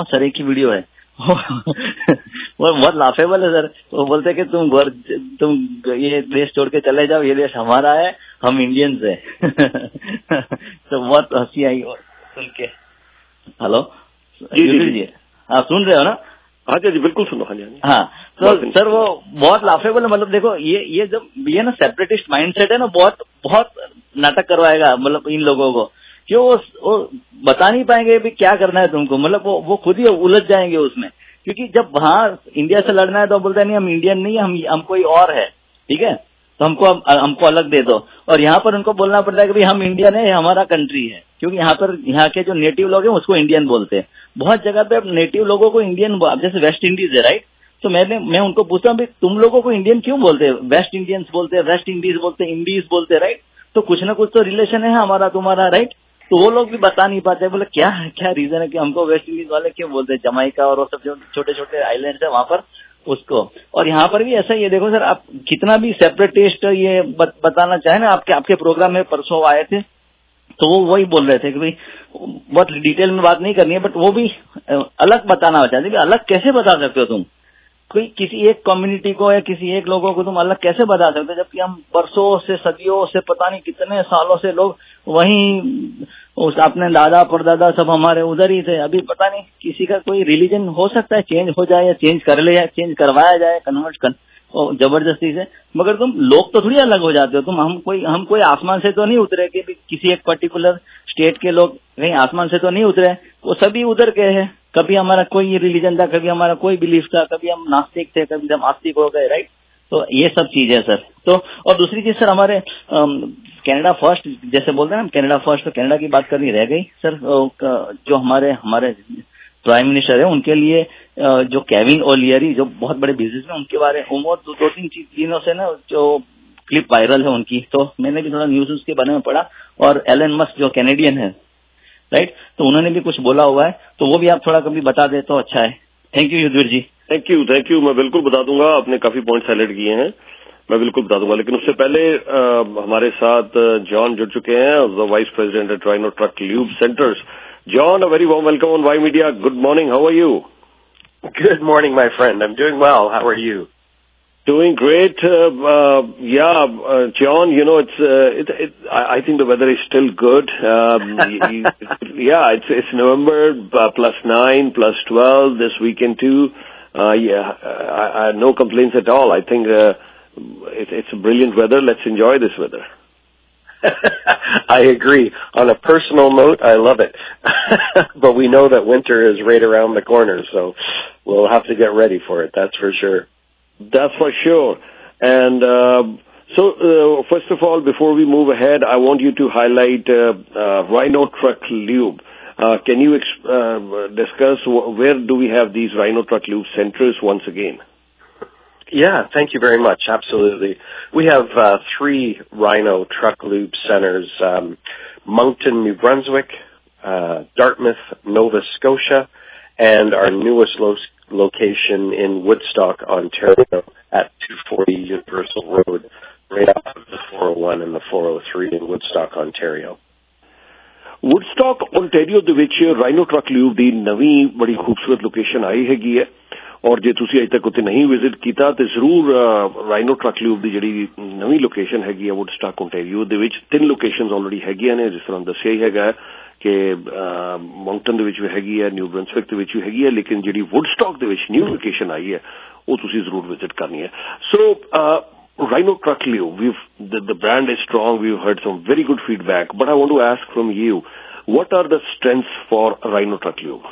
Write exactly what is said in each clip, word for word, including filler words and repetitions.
Sir एक ही video है वो बहुत लाफेबल है सर। वो बोलते हैं कि तुम घर तुम ये देश छोड़ के चले जाओ, ये देश हमारा है, हम इंडियंस है। तो बहुत हंसी आई सुन के। हेलो जी जी जी हाँ सुन रहे हो ना? हाँ जी जी बिल्कुल सुनो। हाँ जी हाँ तो सर वो बहुत लाफेबल है। मतलब देखो ये ये जब ये ना सेपरेटिस्ट माइंडसेट है ना, बहुत बहुत नाटक करवाएगा मतलब इन लोगों को, क्यों वो, वो बता नहीं पाएंगे भी क्या करना है तुमको। मतलब वो वो खुद ही उलझ जाएंगे उसमें, क्योंकि जब वहां इंडिया से लड़ना है तो बोलते नहीं हम इंडियन नहीं है, हम हम कोई और है, ठीक है, तो हमको हमको अलग दे दो। और यहाँ पर उनको बोलना पड़ता है कि भाई हम इंडियन है, हमारा कंट्री है, क्योंकि यहाँ पर यहाँ के जो नेटिव लोग हैं उसको इंडियन बोलते हैं। बहुत जगह पे अब नेटिव लोगों को इंडियन, जैसे वेस्ट इंडीज है राइट, तो मैंने मैं उनको पूछता हूँ भाई तुम लोगों को इंडियन क्यों बोलते हैं? वेस्ट इंडियंस बोलते हैं, वेस्ट इंडीज बोलते हैं, इंडीज बोलते हैं राइट, तो कुछ ना कुछ तो रिलेशन है हमारा तुम्हारा राइट। तो वो लोग भी बता नहीं पाते, बोले क्या क्या रीजन है कि हमको वेस्ट इंडीज वाले क्यों बोलते हैं, जमाइका और वो सब जो छोटे छोटे आइलैंड्स है वहां पर उसको। और यहाँ पर भी ऐसा ही है। देखो सर आप कितना भी सेपरेटिस्ट ये बत, बताना चाहे ना, आपके आपके प्रोग्राम में परसों आए थे तो वो वही बोल रहे थे कि भाई बहुत डिटेल में बात नहीं करनी है, बट वो भी अलग बताना चाहते हैं। अलग कैसे बता सकते हो तुम? कोई किसी एक कम्युनिटी को या किसी एक लोगों को तुम अलग कैसे बता सकते हो, जबकि हम बरसों से सदियों से पता नहीं कितने सालों से लोग वहीं उस अपने दादा परदादा सब हमारे उधर ही थे। अभी पता नहीं किसी का कोई रिलीजन हो सकता है चेंज हो जाए या चेंज कर ले या चेंज करवाया जाए कन्वर्ट कर जबरदस्ती से, मगर तुम लोग तो थोड़ी अलग हो जाते हो। तुम हम कोई हम कोई आसमान से तो नहीं उतरे कि किसी एक पर्टिकुलर स्टेट के लोग कहीं आसमान से तो नहीं उतरे, वो सभी उधर के हैं। कभी हमारा कोई रिलीजन था, कभी हमारा कोई बिलीफ था, कभी हम नास्तिक थे, कभी हम आस्तिक हो गए राइट। तो ये सब चीज है सर। तो और दूसरी चीज सर, हमारे कनाडा फर्स्ट जैसे बोलते हैं ना, कनाडा फर्स्ट, तो कनाडा की बात करनी रह गई सर। जो हमारे हमारे प्राइम मिनिस्टर है उनके लिए जो केविन ओलियरी जो बहुत बड़े बिजनेसमैन, उनके बारे में दो, दो तीन चीजों से ना जो क्लिप वायरल है उनकी, तो मैंने भी थोड़ा न्यूज उसके बारे में पढ़ा। और एलन मस्क जो कैनेडियन है राइट, तो उन्होंने भी कुछ बोला हुआ है, तो वो भी आप थोड़ा कभी बता दे तो अच्छा है। Thank you Yudhvir ji. Thank you thank you मैं बिल्कुल बता दूंगा। आपने काफी पॉइंट हाईलाइट किए हैं, मैं बिल्कुल बता दूंगा। लेकिन उससे पहले आ, हमारे साथ जॉन जुड़ चुके हैं, the vice president at Rhino Truck Lube centres. John, a very warm welcome on Y Media. Good morning. How are you? Good morning, my friend. I'm doing well. How are you? Doing great. Uh, uh, yeah, uh, John, you know, it's, uh, it, it, I, I think the weather is still good. Um, yeah, it's, it's November, uh, plus nine, plus twelve this weekend too. Uh, yeah, I, I, no complaints at all. I think, uh, it, it's a brilliant weather. Let's enjoy this weather. I agree. On a personal note, I love it. But we know that winter is right around the corner, so we'll have to get ready for it. That's for sure. That's for sure. And uh, so, uh, first of all, before we move ahead, I want you to highlight uh, uh, Rhino Truck Lube. Uh, can you ex- uh, discuss wh- where do we have these Rhino Truck Lube centers once again? Yeah, thank you very much. Absolutely. We have uh, three Rhino Truck Lube centers, um, Moncton, New Brunswick, uh, Dartmouth, Nova Scotia, and our newest lo- location in Woodstock, Ontario at two forty Universal Road, right off of the four oh one and the four oh three in Woodstock, Ontario. Woodstock, Ontario ਦੇ ਵਿੱਚ Rhino Truck Lube ਦੀ ਨਵੀਂ ਬੜੀ ਖੂਬਸੂਰਤ location ਆਈ ਹੈਗੀ ਹੈ। ਔਰ ਜੇ ਤੁਸੀਂ ਅਜੇ ਤੱਕ ਉੱਥੇ ਨਹੀਂ ਵਿਜ਼ਿਟ ਕੀਤਾ ਤੇ ਜ਼ਰੂਰ ਰਾਈਨੋ ਟਰੱਕ ਲਿਊਬ ਦੀ ਜਿਹੜੀ ਨਵੀਂ ਲੋਕੇਸ਼ਨ ਹੈਗੀ ਹੈ ਵੁੱਡਸਟਾਕ ਓਨਟਾਰੀਓ ਦੇ ਵਿੱਚ ਤਿੰਨ ਲੋਕੇਸ਼ਨਸ ਆਲਰੇਡੀ ਹੈਗੀਆਂ ਨੇ, ਜਿਸ ਤਰ੍ਹਾਂ ਦੱਸਿਆ ਹੀ ਹੈਗਾ ਕਿ ਮੌਂਕਟਨ ਦੇ ਵਿੱਚ ਵੀ ਹੈਗੀ ਹੈ, ਨਿਊ ਬ੍ਰੰਸਵਿਕ ਦੇ ਵਿੱਚ ਵੀ ਹੈਗੀ ਹੈ, ਲੇਕਿਨ ਜਿਹੜੀ ਵੁੱਡਸਟਾਕ ਦੇ ਵਿੱਚ ਨਿਊ ਲੋਕੇਸ਼ਨ ਆਈ ਹੈ ਉਹ ਤੁਸੀਂ ਜ਼ਰੂਰ ਵਿਜ਼ਿਟ ਕਰਨੀ ਹੈ। ਸੋ Rhino Truck Lube, we've, the, the brand is strong, we've heard some very good feedback, but I want to ask from you, what are the strengths for Rhino Truck Lube?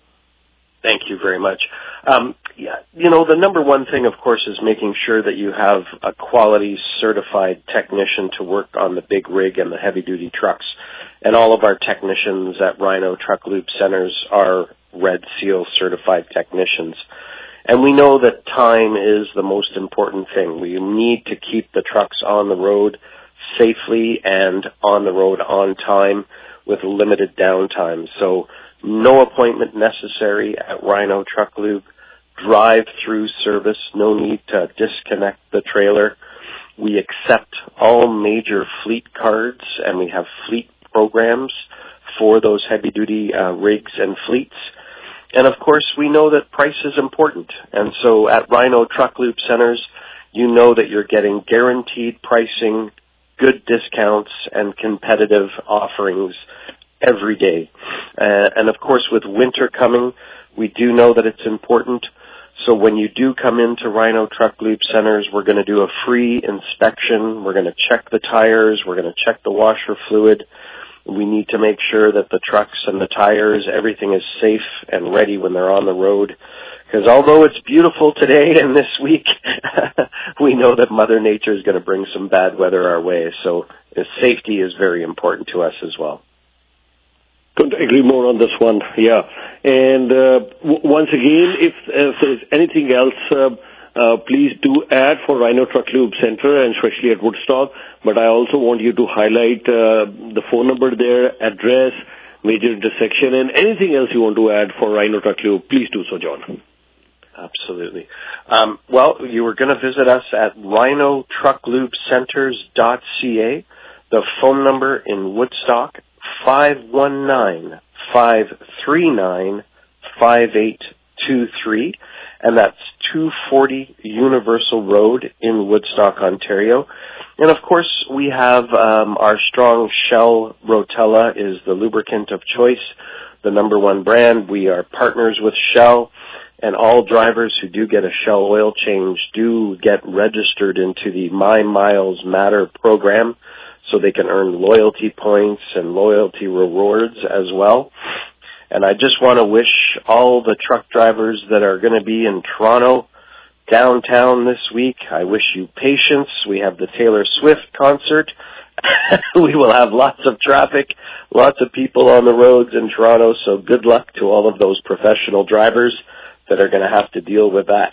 Thank you very much. Um, yeah, you know, the number one thing, of course, is making sure that you have a quality certified technician to work on the big rig and the heavy duty trucks. And all of our technicians at Rhino Truck Lube centers are Red Seal certified technicians. And we know that time is the most important thing. We need to keep the trucks on the road safely and on the road on time with limited downtime. So no appointment necessary at Rhino Truck Lube. Drive-through service, no need to disconnect the trailer. We accept all major fleet cards, and we have fleet programs for those heavy-duty uh, rigs and fleets. And of course, we know that price is important. And so at Rhino Truck Loop Centers, you know that you're getting guaranteed pricing, good discounts, and competitive offerings every day. Uh, and of course, with winter coming, we do know that it's important. So when you do come into Rhino Truck Loop Centers, we're going to do a free inspection. We're going to check the tires. We're going to check the washer fluid. We need to make sure that the trucks and the tires, everything is safe and ready when they're on the road. Because although it's beautiful today and this week, we know that Mother Nature is going to bring some bad weather our way. So safety is very important to us as well. Couldn't agree more on this one, yeah. And uh, w- once again, if, if there's anything else, uh, uh, please do add for Rhino Truck Loop Center, and especially at Woodstock. But I also want you to highlight uh, the phone number there, address, major intersection, and anything else you want to add for Rhino Truck Loop. Please do so, John. Absolutely. Um, well, you were going to visit us at rhino truck loop centers dot c a. The phone number in Woodstock, five one nine, five three nine, five eight two three, and that's two forty Universal Road in Woodstock, Ontario. And of course, we have um, our strong Shell Rotella is the lubricant of choice, the number one brand. We are partners with Shell, and all drivers who do get a Shell oil change do get registered into the My Miles Matter program, so they can earn loyalty points and loyalty rewards as well. And I just want to wish all the truck drivers that are going to be in Toronto downtown this week, I wish you patience. We have the Taylor Swift concert. We will have lots of traffic, lots of people on the roads in Toronto, so good luck to all of those professional drivers that are going to have to deal with that.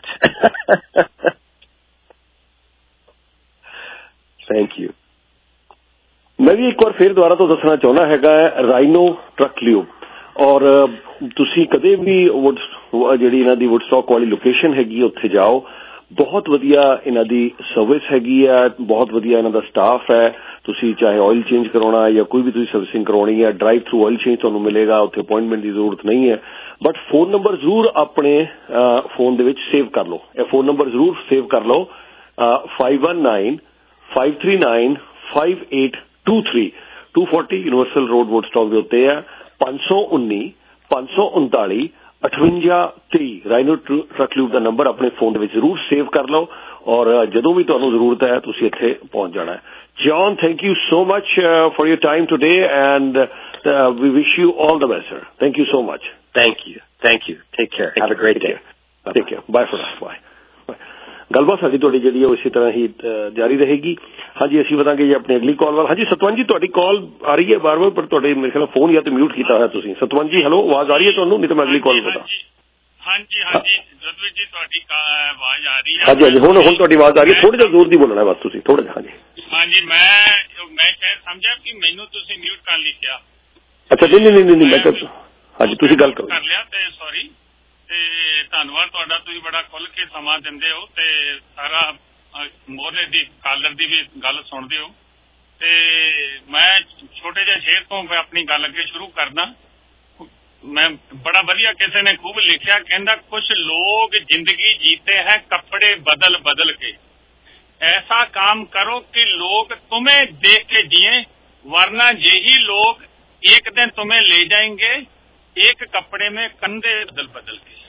Thank you. मैं भी एक बार फिर दोबारा तो दसना चाहना हैगा rhino truck लियूब और ਤੁਸੀਂ ਕਦੇ ਵੀ ਜਿਹੜੀ ਇਹਨਾਂ ਦੀ ਵੁੱਡਸਟਾਕ ਵਾਲੀ ਲੋਕੇਸ਼ਨ ਹੈਗੀ ਉੱਥੇ ਜਾਓ ਬਹੁਤ ਵਧੀਆ ਇਹਨਾਂ ਦੀ ਸਰਵਿਸ ਹੈਗੀ ਆ ਬਹੁਤ ਵਧੀਆ ਇਹਨਾਂ ਦਾ ਸਟਾਫ ਹੈ ਤੁਸੀਂ ਚਾਹੇ ਆਇਲ ਚੇਂਜ ਕਰਾਉਣਾ ਜਾਂ ਕੋਈ ਵੀ ਤੁਸੀਂ ਸਰਵਿਸਿੰਗ ਕਰਾਉਣੀ ਹੈ ਡਰਾਈਵ ਥਰੂ ਆਇਲ ਚੇਂਜ ਤੁਹਾਨੂੰ ਮਿਲੇਗਾ ਉੱਥੇ ਅਪਾਇੰਟਮੈਂਟ ਦੀ ਜ਼ਰੂਰਤ ਨਹੀਂ ਹੈ ਬਟ ਫੋਨ ਨੰਬਰ ਜ਼ਰੂਰ ਆਪਣੇ ਫੋਨ ਦੇ ਵਿੱਚ ਸੇਵ ਕਰ ਲਓ ਇਹ ਫੋਨ ਨੰਬਰ ਜ਼ਰੂਰ ਸੇਵ ਕਰ ਲਓ five one nine, five three nine, five eight two three two forty Universal Road Woodstock ਦੇ ਉੱਤੇ ਹੈ five one nine, five nine nine, ਅਠਵੰਜਾ ਤੇਈ ਰਾਈਨੋ ਟਰੱਕ ਲੂਪ ਦਾ ਨੰਬਰ ਆਪਣੇ ਫੋਨ ਦੇ ਵਿੱਚ ਜ਼ਰੂਰ ਸੇਵ ਕਰ ਲਓ ਔਰ ਜਦੋਂ ਵੀ ਤੁਹਾਨੂੰ ਜ਼ਰੂਰਤ ਹੈ ਤੁਸੀਂ ਇੱਥੇ ਪਹੁੰਚ ਜਾਣਾ ਹੈ John thank you so much for your time today and we wish you all the best sir thank you so much thank you thank you take care have a great day take care bye for now bye ਗੱਲਬਾਤ ਸਾਡੀ ਤੁਹਾਡੀ ਜਿਹੜੀ ਹੈ ਇਸੇ ਤਰ੍ਹਾਂ ਹੀ ਜਾਰੀ ਰਹੇਗੀ ਹਾਂਜੀ ਅਸੀਂ ਵਧਾਂਗੇ ਜੀ ਆਪਣੀ ਅਗਲੀ ਕਾਲ ਵੱਲ ਹਾਂਜੀ ਸਤਵੰਤ ਜੀ ਤੁਹਾਡੀ ਕਾਲ ਆ ਰਹੀ ਹੈ ਬਾਰ-ਬਾਰ ਪਰ ਤੁਹਾਡੇ ਮੇਰੇ ਖਿਆਲ ਫੋਨ ਜਾਂ ਤੇ ਮਿਊਟ ਕੀਤਾ ਹੋਇਆ ਤੁਸੀਂ ਸਤਵੰਤ ਜੀ ਹੈਲੋ ਆਵਾਜ਼ ਆ ਰਹੀ ਹੈ ਤੁਹਾਨੂੰ ਨਹੀਂ ਤਾਂ ਮੈਂ ਅਗਲੀ ਕਾਲ ਬਤਾ ਹਾਂਜੀ ਹਾਂਜੀ ਜਦਵੀਰ ਜੀ ਤੁਹਾਡੀ ਆਵਾਜ਼ ਆ ਰਹੀ ਹੈ ਹਾਂਜੀ ਹਾਂਜੀ ਹੁਣ ਹੁਣ ਤੁਹਾਡੀ ਆਵਾਜ਼ ਆ ਰਹੀ ਹੈ ਥੋੜਾ ਜਿਹਾ ਜ਼ੋਰ ਦੀ ਬੋਲਣਾ ਬਸ ਤੁਸੀਂ ਥੋੜਾ ਜਿਹਾ ਹਾਂਜੀ ਹਾਂਜੀ ਮੈਂ ਮੈਂ ਸਮਝਿਆ ਕਿ ਮੈਨੂੰ ਤੁਸੀਂ ਮਿਊਟ ਕਰ ਲਿਆ ਅੱਛਾ ਨਹੀਂ ਨਹੀਂ ਨਹੀਂ ਮੈਂ ਹਾਂਜੀ ਤੁਸੀਂ ਗੱਲ ਕਰੋ ਕਰ ਲਿਆ ਤੇ ਸੌਰੀ ਤੇ ਧੰਨਵਾਦ ਤੁਹਾਡਾ ਤੁਸੀਂ ਬੜਾ ਖੁੱਲ ਕੇ ਸਮਾਂ ਦਿੰਦੇ ਹੋ ਤੇ ਸਾਰਾ ਮੋਹਰੇ ਦੀ ਕਾਲਰ ਦੀ ਵੀ ਗੱਲ ਸੁਣਦੇ ਹੋ ਤੇ ਮੈਂ ਛੋਟੇ ਜਿਹੇ ਸ਼ੇਰ ਤੋਂ ਮੈਂ ਆਪਣੀ ਗੱਲ ਅੱਗੇ ਸ਼ੁਰੂ ਕਰਦਾ ਮੈਂ ਬੜਾ ਵਧੀਆ ਕਿਸੇ ਨੇ ਖੂਬ ਲਿਖਿਆ ਕਹਿੰਦਾ ਕੁਛ ਲੋग जिंदगी जीते हैं कपड़े बदल बदल के ऐसा काम करो कि लोग तुम्हें देख के जिए वरना यही लोग एक दिन तुम्हें ले जाएंगे एक कपड़े में कंधे बदल बदल के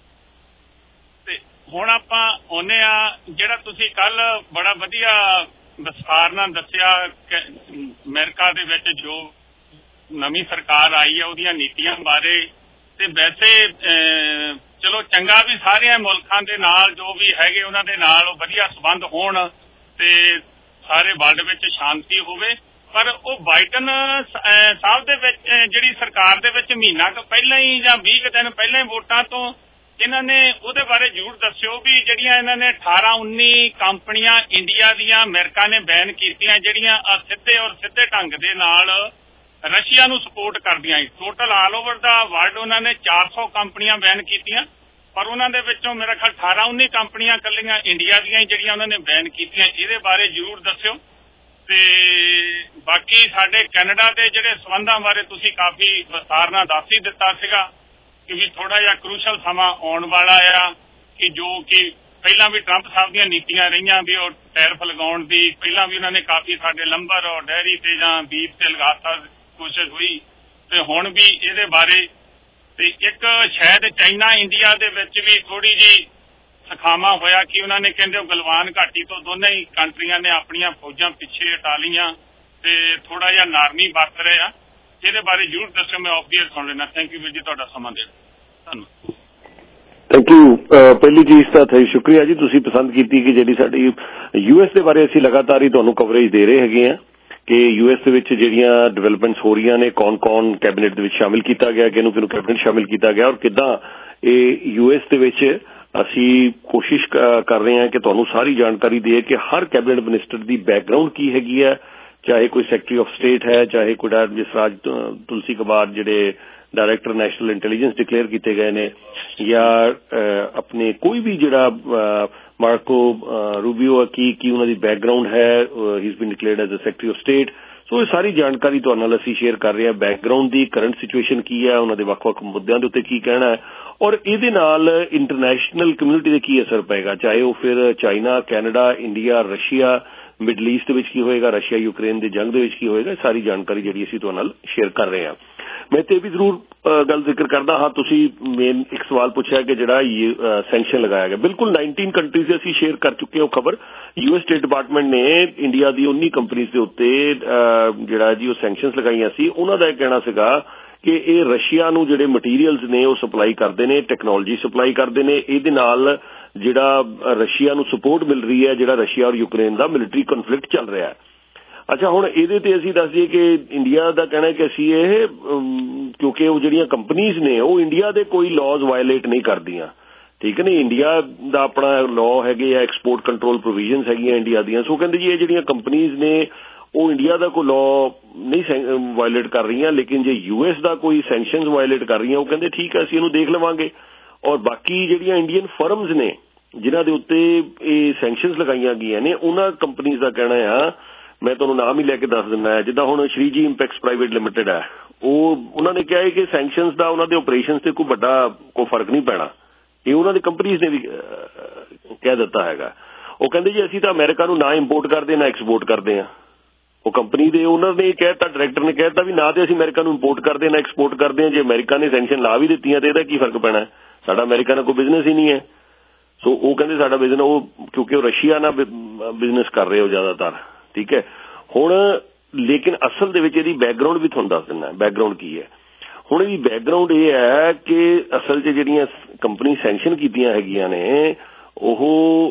ਹੁਣ ਆਪਾਂ ਆਉਂਦੇ ਆ ਜਿਹੜਾ ਤੁਸੀਂ ਕੱਲ ਬੜਾ ਵਧੀਆ ਵਿਸਥਾਰ ਨਾਲ ਦੱਸਿਆ ਅਮਰੀਕਾ ਦੇ ਵਿੱਚ ਜੋ ਨਵੀਂ ਸਰਕਾਰ ਆਈ ਹੈ ਉਹਦੀਆਂ ਨੀਤੀਆਂ ਬਾਰੇ ਤੇ ਵੈਸੇ ਚਲੋ ਚੰਗਾ ਵੀ ਸਾਰਿਆਂ ਮੁਲਕਾਂ ਦੇ ਨਾਲ ਜੋ ਵੀ ਹੈਗੇ ਉਹਨਾਂ ਦੇ ਨਾਲ ਉਹ ਵਧੀਆ ਸੰਬੰਧ ਹੋਣ ਤੇ ਸਾਰੇ ਵਰਲਡ ਵਿੱਚ ਸ਼ਾਂਤੀ ਹੋਵੇ ਪਰ ਉਹ ਬਾਈਡਨ ਸਾਹਿਬ ਦੇ ਵਿੱਚ ਜਿਹੜੀ ਸਰਕਾਰ ਦੇ ਵਿੱਚ ਮਹੀਨਾ ਕੁ ਪਹਿਲਾਂ ਹੀ ਜਾਂ ਵੀਹ ਕੁ ਦਿਨ ਪਹਿਲਾਂ ਹੀ ਵੋਟਾਂ ਤੋਂ ਇਹਨਾਂ ਨੇ ਉਹਦੇ ਬਾਰੇ ਜ਼ਰੂਰ ਦੱਸਿਓ ਵੀ ਜਿਹੜੀਆਂ ਇਹਨਾਂ ਨੇ ਅਠਾਰਾਂ ਉੱਨੀ ਕੰਪਨੀਆਂ ਇੰਡੀਆ ਦੀਆਂ ਅਮਰੀਕਾ ਨੇ ਬੈਨ ਕੀਤੀਆਂ ਜਿਹੜੀਆਂ ਸਿੱਧੇ ਔਰ ਸਿੱਧੇ ਢੰਗ ਦੇ ਨਾਲ ਰਸ਼ੀਆ ਨੂੰ ਸਪੋਰਟ ਕਰਦੀਆਂ ਟੋਟਲ ਆਲ ਓਵਰ ਦਾ ਵਰਲਡ ਉਹਨਾਂ ਨੇ ਚਾਰ ਸੌ ਕੰਪਨੀਆਂ ਬੈਨ ਕੀਤੀਆਂ ਪਰ ਉਹਨਾਂ ਦੇ ਵਿੱਚੋਂ ਮੇਰਾ ਖਿਆਲ ਅਠਾਰਾਂ ਉੱਨੀ ਕੰਪਨੀਆਂ ਇਕੱਲੀਆਂ ਇੰਡੀਆ ਦੀਆਂ ਜਿਹੜੀਆਂ ਉਹਨਾਂ ਨੇ ਬੈਨ ਕੀਤੀਆਂ ਇਹਦੇ ਬਾਰੇ ਜ਼ਰੂਰ ਦੱਸਿਓ ਤੇ ਬਾਕੀ ਸਾਡੇ ਕੈਨੇਡਾ ਦੇ ਜਿਹੜੇ ਸਬੰਧਾਂ ਬਾਰੇ ਤੁਸੀਂ ਕਾਫੀ ਵਿਸਥਾਰ ਨਾਲ ਦੱਸ ਹੀ ਦਿੱਤਾ ਸੀਗਾ ਕਿ ਵੀ ਥੋੜਾ ਜਿਹਾ ਕਰੂਸ਼ਲ ਸਮਾਂ ਆਉਣ ਵਾਲਾ ਆ ਕਿ ਜੋ ਕਿ ਪਹਿਲਾਂ ਵੀ ਟਰੰਪ ਸਾਹਿਬ ਦੀਆਂ ਨੀਤੀਆਂ ਰਹੀਆਂ ਵੀ ਉਹ ਟੈਰਿਫ ਲਗਾਉਣ ਦੀ, ਪਹਿਲਾਂ ਵੀ ਉਹਨਾਂ ਨੇ ਕਾਫੀ ਸਾਡੇ ਲੰਬਰ ਔਰ ਡੈਰੀ ਤੇ ਜਾਂ ਬੀਫ ਤੇ ਲਗਾਤਾ ਕੋਸ਼ਿਸ਼ ਹੋਈ, ਤੇ ਹੁਣ ਵੀ ਇਹਦੇ ਬਾਰੇ ਤੇ ਇੱਕ ਸ਼ਾਇਦ ਚਾਈਨਾ ਇੰਡੀਆ ਦੇ ਵਿੱਚ ਵੀ ਥੋੜੀ ਜਿਹੀ ਸਖਾਵਾ ਹੋਇਆ ਕਿ ਉਹਨਾਂ ਨੇ ਕਹਿੰਦੇ ਗਲਵਾਨ ਘਾਟੀ ਤੋਂ ਦੋਨੇ ਹੀ ਕੰਟਰੀਆਂ ਨੇ ਆਪਣੀਆਂ ਫੌਜਾਂ ਪਿੱਛੇ ਹਟਾ ਲਈਆਂ ਤੇ ਥੋੜਾ ਜਿਹਾ ਨਾਰਮੀ ਵਰਤ ਰਹੇ ਆ। ਇਹਦੇ ਬਾਰੇ ਜ਼ਰੂਰ ਦੱਸਿਓ, ਮੈਂ ਆਫ ਏਅਰ ਸੁਣ ਲੈਣਾ। ਥੈਂਕ ਯੂ ਵੀਰ ਜੀ ਤੁਹਾਡਾ ਸਮਾਂ ਦੇਣ। ਧੰਨਵਾਦ। Thank you. ਪਹਿਲੀ ਚੀਜ਼ ਤਾਂ ਥੈਂਕ ਸ਼ੁਕਰੀਆ ਜੀ, ਤੁਸੀਂ ਪਸੰਦ ਕੀਤੀ ਕਿ ਜਿਹੜੀ ਸਾਡੀ ਯੂ ਐਸ ਦੇ ਬਾਰੇ ਅਸੀਂ ਲਗਾਤਾਰ ਹੀ ਤੁਹਾਨੂੰ ਕਵਰੇਜ ਦੇ ਰਹੇ ਹੈਗੇ ਆ ਕਿ ਯੂ ਐਸ ਦੇ ਵਿੱਚ ਜਿਹੜੀਆਂ ਡਿਵੈਲਪਮੈਂਟਸ ਹੋ ਰਹੀਆਂ ਨੇ, ਕੌਣ ਕੌਣ ਕੈਬਨਿਟ ਦੇ ਵਿੱਚ ਸ਼ਾਮਿਲ ਕੀਤਾ ਗਿਆ, ਕਿਹਨੂੰ ਕਿਹਨੂੰ ਕੈਬਨਿਟ ਸ਼ਾਮਿਲ ਕੀਤਾ ਗਿਆ, ਔਰ ਕਿੱਦਾਂ ਇਹ ਯੂ ਐਸ ਦੇ ਵਿੱਚ ਅਸੀਂ ਕੋਸ਼ਿਸ਼ ਕਰ ਰਹੇ ਹਾਂ ਕਿ ਤੁਹਾਨੂੰ ਸਾਰੀ ਜਾਣਕਾਰੀ ਦੇ ਕਿ ਹਰ ਕੈਬਨਿਟ ਮਿਨਿਸਟਰ ਦੀ ਬੈਕਗਰਾਉਂਡ ਕੀ ਹੈਗੀ ਹੈ, ਚਾਹੇ ਕੋਈ ਸੈਕਟਰੀ ਆਫ ਸਟੇਟ ਹੈ, ਚਾਹੇ ਕੋਈ ਜਿਸ ਰਾਜ ਤੁਲਸੀ ਕਬਾਰ ਜਿਹੜੇ ਡਾਇਰੈਕਟਰ ਨੈਸ਼ਨਲ ਇੰਟੈਲੀਜੈਂਸ ਡਿਕਲੇਅਰ ਕੀਤੇ ਗਏ ਨੇ, ਜਾਂ ਆਪਣੇ ਕੋਈ ਵੀ ਜਿਹੜਾ ਮਾਰਕੋ ਰੂਬੀਓ ਕੀ ਕੀ ਉਹਨਾਂ ਦੀ ਬੈਕਗਰਾਉਂਡ ਹੈ, he is been declared as a secretary of state. So ਇਹ ਸਾਰੀ ਜਾਣਕਾਰੀ ਤੁਹਾਡੇ ਨਾਲ ਅਸੀਂ ਸ਼ੇਅਰ ਕਰ ਰਹੇ ਹਾਂ, ਬੈਕਗਰਾਉਂਡ ਦੀ, ਕਰੰਟ ਸਿਚੁਏਸ਼ਨ ਕੀ ਹੈ, ਉਹਨਾਂ ਦੇ ਵੱਖ-ਵੱਖ ਮੁੱਦਿਆਂ ਦੇ ਉੱਤੇ ਕੀ ਕਹਿਣਾ ਹੈ, ਔਰ ਇਹਦੇ ਨਾਲ ਇੰਟਰਨੈਸ਼ਨਲ ਕਮਿਊਨਿਟੀ ਦੇ ਕੀ ਅਸਰ ਪਏਗਾ, ਚਾਹੇ ਉਹ ਫਿਰ China, Canada, India, Russia, Middle East ਦੇ ਵਿੱਚ ਕੀ ਹੋਏਗਾ, ਰਸ਼ੀਆ ਯੂਕਰੇਨ ਦੀ ਜੰਗ ਦੇ ਵਿੱਚ ਕੀ ਹੋਏਗਾ। ਸਾਰੀ ਜਾਣਕਾਰੀ ਜਿਹੜੀ ਅਸੀਂ ਤੁਹਾਡੇ ਨਾਲ ਸ਼ੇਅਰ ਕਰ ਰਹੇ ਹਾਂ। ਮੈਂ ਤੇ ਵੀ ਜ਼ਰੂਰ ਗੱਲ ਜ਼ਿਕਰ ਕਰਦਾ ਹਾਂ, ਤੁਸੀਂ ਮੇਨ ਇੱਕ ਸਵਾਲ ਪੁੱਛਿਆ ਕਿ ਜਿਹੜਾ ਸੈਂਕਸ਼ਨ ਲਗਾਇਆ ਗਿਆ, ਬਿਲਕੁਲ ਨਾਈਨਟੀਨ ਕੰਟਰੀਜ਼ ਦੇ ਅਸੀਂ ਸ਼ੇਅਰ ਕਰ ਚੁੱਕੇ ਹਾਂ ਉਹ ਖਬਰ। ਯੂ ਐਸ ਸਟੇਟ ਡਿਪਾਰਟਮੈਂਟ ਨੇ ਇੰਡੀਆ ਦੀ ਉੱਨੀ ਕੰਪਨੀਜ਼ ਦੇ ਉੱਤੇ ਜਿਹੜਾ ਜੀ ਉਹ ਸੈਂਕਸ਼ਨਸ ਲਗਾਈਆਂ ਸੀ। ਉਹਨਾਂ ਦਾ ਇਹ ਕਹਿਣਾ ਸੀਗਾ ਕਿ ਇਹ ਰਸ਼ੀਆ ਨੂੰ ਜਿਹੜੇ ਮਟੀਰੀਅਲਸ ਨੇ ਉਹ ਸਪਲਾਈ ਕਰਦੇ ਨੇ, ਟੈਕਨੋਲੋਜੀ ਸਪਲਾਈ ਕਰਦੇ ਨੇ, ਇਹਦੇ ਨਾਲ ਜਿਹੜਾ ਰਸ਼ੀਆ ਨੂੰ ਸਪੋਰਟ ਮਿਲ ਰਹੀ ਹੈ, ਜਿਹੜਾ ਰਸ਼ੀਆ ਔਰ ਯੂਕਰੇਨ ਦਾ ਮਿਲਟਰੀ ਕਨਫਲਿਕਟ ਚੱਲ ਰਿਹਾ ਹੈ। ਅੱਛਾ, ਹੁਣ ਇਹਦੇ ਤੇ ਅਸੀਂ ਦੱਸ ਦਈਏ ਕਿ ਇੰਡੀਆ ਦਾ ਕਹਿਣਾ ਕਿ ਅਸੀਂ ਇਹ ਕਿਉਂਕਿ ਉਹ ਜਿਹੜੀਆਂ ਕੰਪਨੀਜ਼ ਨੇ ਉਹ ਇੰਡੀਆ ਦੇ ਕੋਈ ਲਾਜ਼ ਵਾਇਲੇਟ ਨਹੀਂ ਕਰਦੀਆਂ, ਠੀਕ ਹੈ ਨਾ। ਇੰਡੀਆ ਦਾ ਆਪਣਾ ਲਾਅ ਹੈਗੇ ਆ, ਐਕਸਪੋਰਟ ਕੰਟਰੋਲ ਪ੍ਰੋਵੀਜ਼ਨਸ ਹੈਗੀਆਂ ਇੰਡੀਆ ਦੀਆਂ। ਸੋ ਕਹਿੰਦੇ ਜੀ ਇਹ ਜਿਹੜੀਆਂ ਕੰਪਨੀਜ਼ ਨੇ ਉਹ ਇੰਡੀਆ ਦਾ ਕੋਈ ਲਾਅ ਨਹੀਂ ਵਾਇਲੇਟ ਕਰ ਰਹੀਆਂ, ਲੇਕਿਨ ਜੇ ਯੂ ਐਸ ਦਾ ਕੋਈ ਸੈਂਕਸ਼ਨਸ ਵਾਇਲੇਟ ਕਰ ਰਹੀਆਂ ਉਹ ਕਹਿੰਦੇ ਠੀਕ ਹੈ ਅਸੀਂ ਇਹਨੂੰ ਦੇਖ ਲਵਾਂਗੇ। ਔਰ ਬਾਕੀ ਜਿਹੜੀਆਂ ਇੰਡੀਅਨ ਫਰਮਸ ਨੇ ਜਿਨ੍ਹਾਂ ਦੇ ਉੱਤੇ ਇਹ ਸੈਂਕਸ਼ਨਸ ਲਗਾਈਆਂ ਗਈਆਂ ਨੇ, ਉਹਨਾਂ ਕੰਪਨੀਜ਼ ਦਾ ਕਹਿਣਾ ਆ, ਮੈਂ ਤੁਹਾਨੂੰ ਨਾਮ ਹੀ ਲੈ ਕੇ ਦੱਸ ਦਿੰਦਾ ਹੈ, ਜਿੱਦਾਂ ਹੁਣ ਸ਼੍ਰੀ ਜੀ ਇੰਪੈਕਸ ਪ੍ਰਾਈਵੇਟ ਲਿਮਿਟਡ ਹੈ, ਉਹ ਉਹਨਾਂ ਨੇ ਕਿਹਾ ਹੈ ਕਿ ਸੈਂਕਸ਼ਨਸ ਦਾ ਉਹਨਾਂ ਦੇ ਆਪਰੇਸ਼ਨਸ ਤੇ ਕੋਈ ਵੱਡਾ ਕੋਈ ਫਰਕ ਨਹੀਂ ਪੈਣਾ। ਇਹ ਉਹਨਾਂ ਦੀ ਕੰਪਨੀਜ਼ ਨੇ ਵੀ ਕਹਿ ਦਿੱਤਾ ਹੈਗਾ। ਉਹ ਕਹਿੰਦੇ ਜੀ ਅਸੀਂ ਤਾਂ ਅਮਰੀਕਾ ਨੂੰ ਨਾ ਇੰਪੋਰਟ ਕਰਦੇ ਨਾ ਐਕਸਪੋਰਟ ਕਰਦੇ ਹਾਂ। ਉਹ ਕੰਪਨੀ ਦੇ ਓਨਰ ਨੇ ਕਹਿ ਦਿੱਤਾ, ਡਾਇਰੈਕਟਰ ਨੇ ਕਹਿ ਦਿੱਤਾ ਵੀ ਨਾ ਤੇ ਅਸੀਂ ਅਮਰੀਕਾ ਨੂੰ ਇੰਪੋਰਟ ਕਰਦੇ ਨਾ ਐਕਸਪੋਰਟ ਕਰਦੇ ਹਾਂ। ਜੇ ਅਮਰੀਕਾ ਨੇ ਸੈਂਕਸ਼ਨ ਲਾ ਵੀ ਦਿੱਤੀਆਂ ਤੇ ਇਹਦਾ ਕੀ ਫਰਕ ਪੈਣਾ, ਸਾਡਾ ਅਮਰੀਕਾ ਨਾਲ ਕੋਈ ਬਿਜ਼ਨਸ ਹੀ ਨਹੀਂ ਹੈ। ਸੋ ਉਹ ਕਹਿੰਦੇ ਸਾਡਾ ਬਿਜ਼ਨਸ ਉਹ ਕਿਉਂਕਿ ਉਹ ਰਸ਼ੀਆ ਨਾਲ ਬਿਜ਼ਨਸ ਕਰ ਰਹੇ ਹੋ ਜ਼ਿਆਦਾਤਰ, ਠੀਕ ਹੈ। ਹੁਣ ਲੇਕਿਨ ਅਸਲ ਦੇ ਵਿੱਚ ਇਹਦੀ ਬੈਕਗਰਾਉਂਡ ਵੀ ਤੁਹਾਨੂੰ ਦੱਸ ਦਿੰਦਾ ਬੈਕਗਰਾਉਂਡ ਕੀ ਹੈ। ਹੁਣ ਇਹਦੀ ਬੈਕਗਰਾਉਂਡ ਇਹ ਹੈ ਕਿ ਅਸਲ 'ਚ ਜਿਹੜੀਆਂ ਕੰਪਨੀ ਸੈਂਕਸ਼ਨ ਕੀਤੀਆਂ ਹੈਗੀਆਂ ਨੇ ਉਹ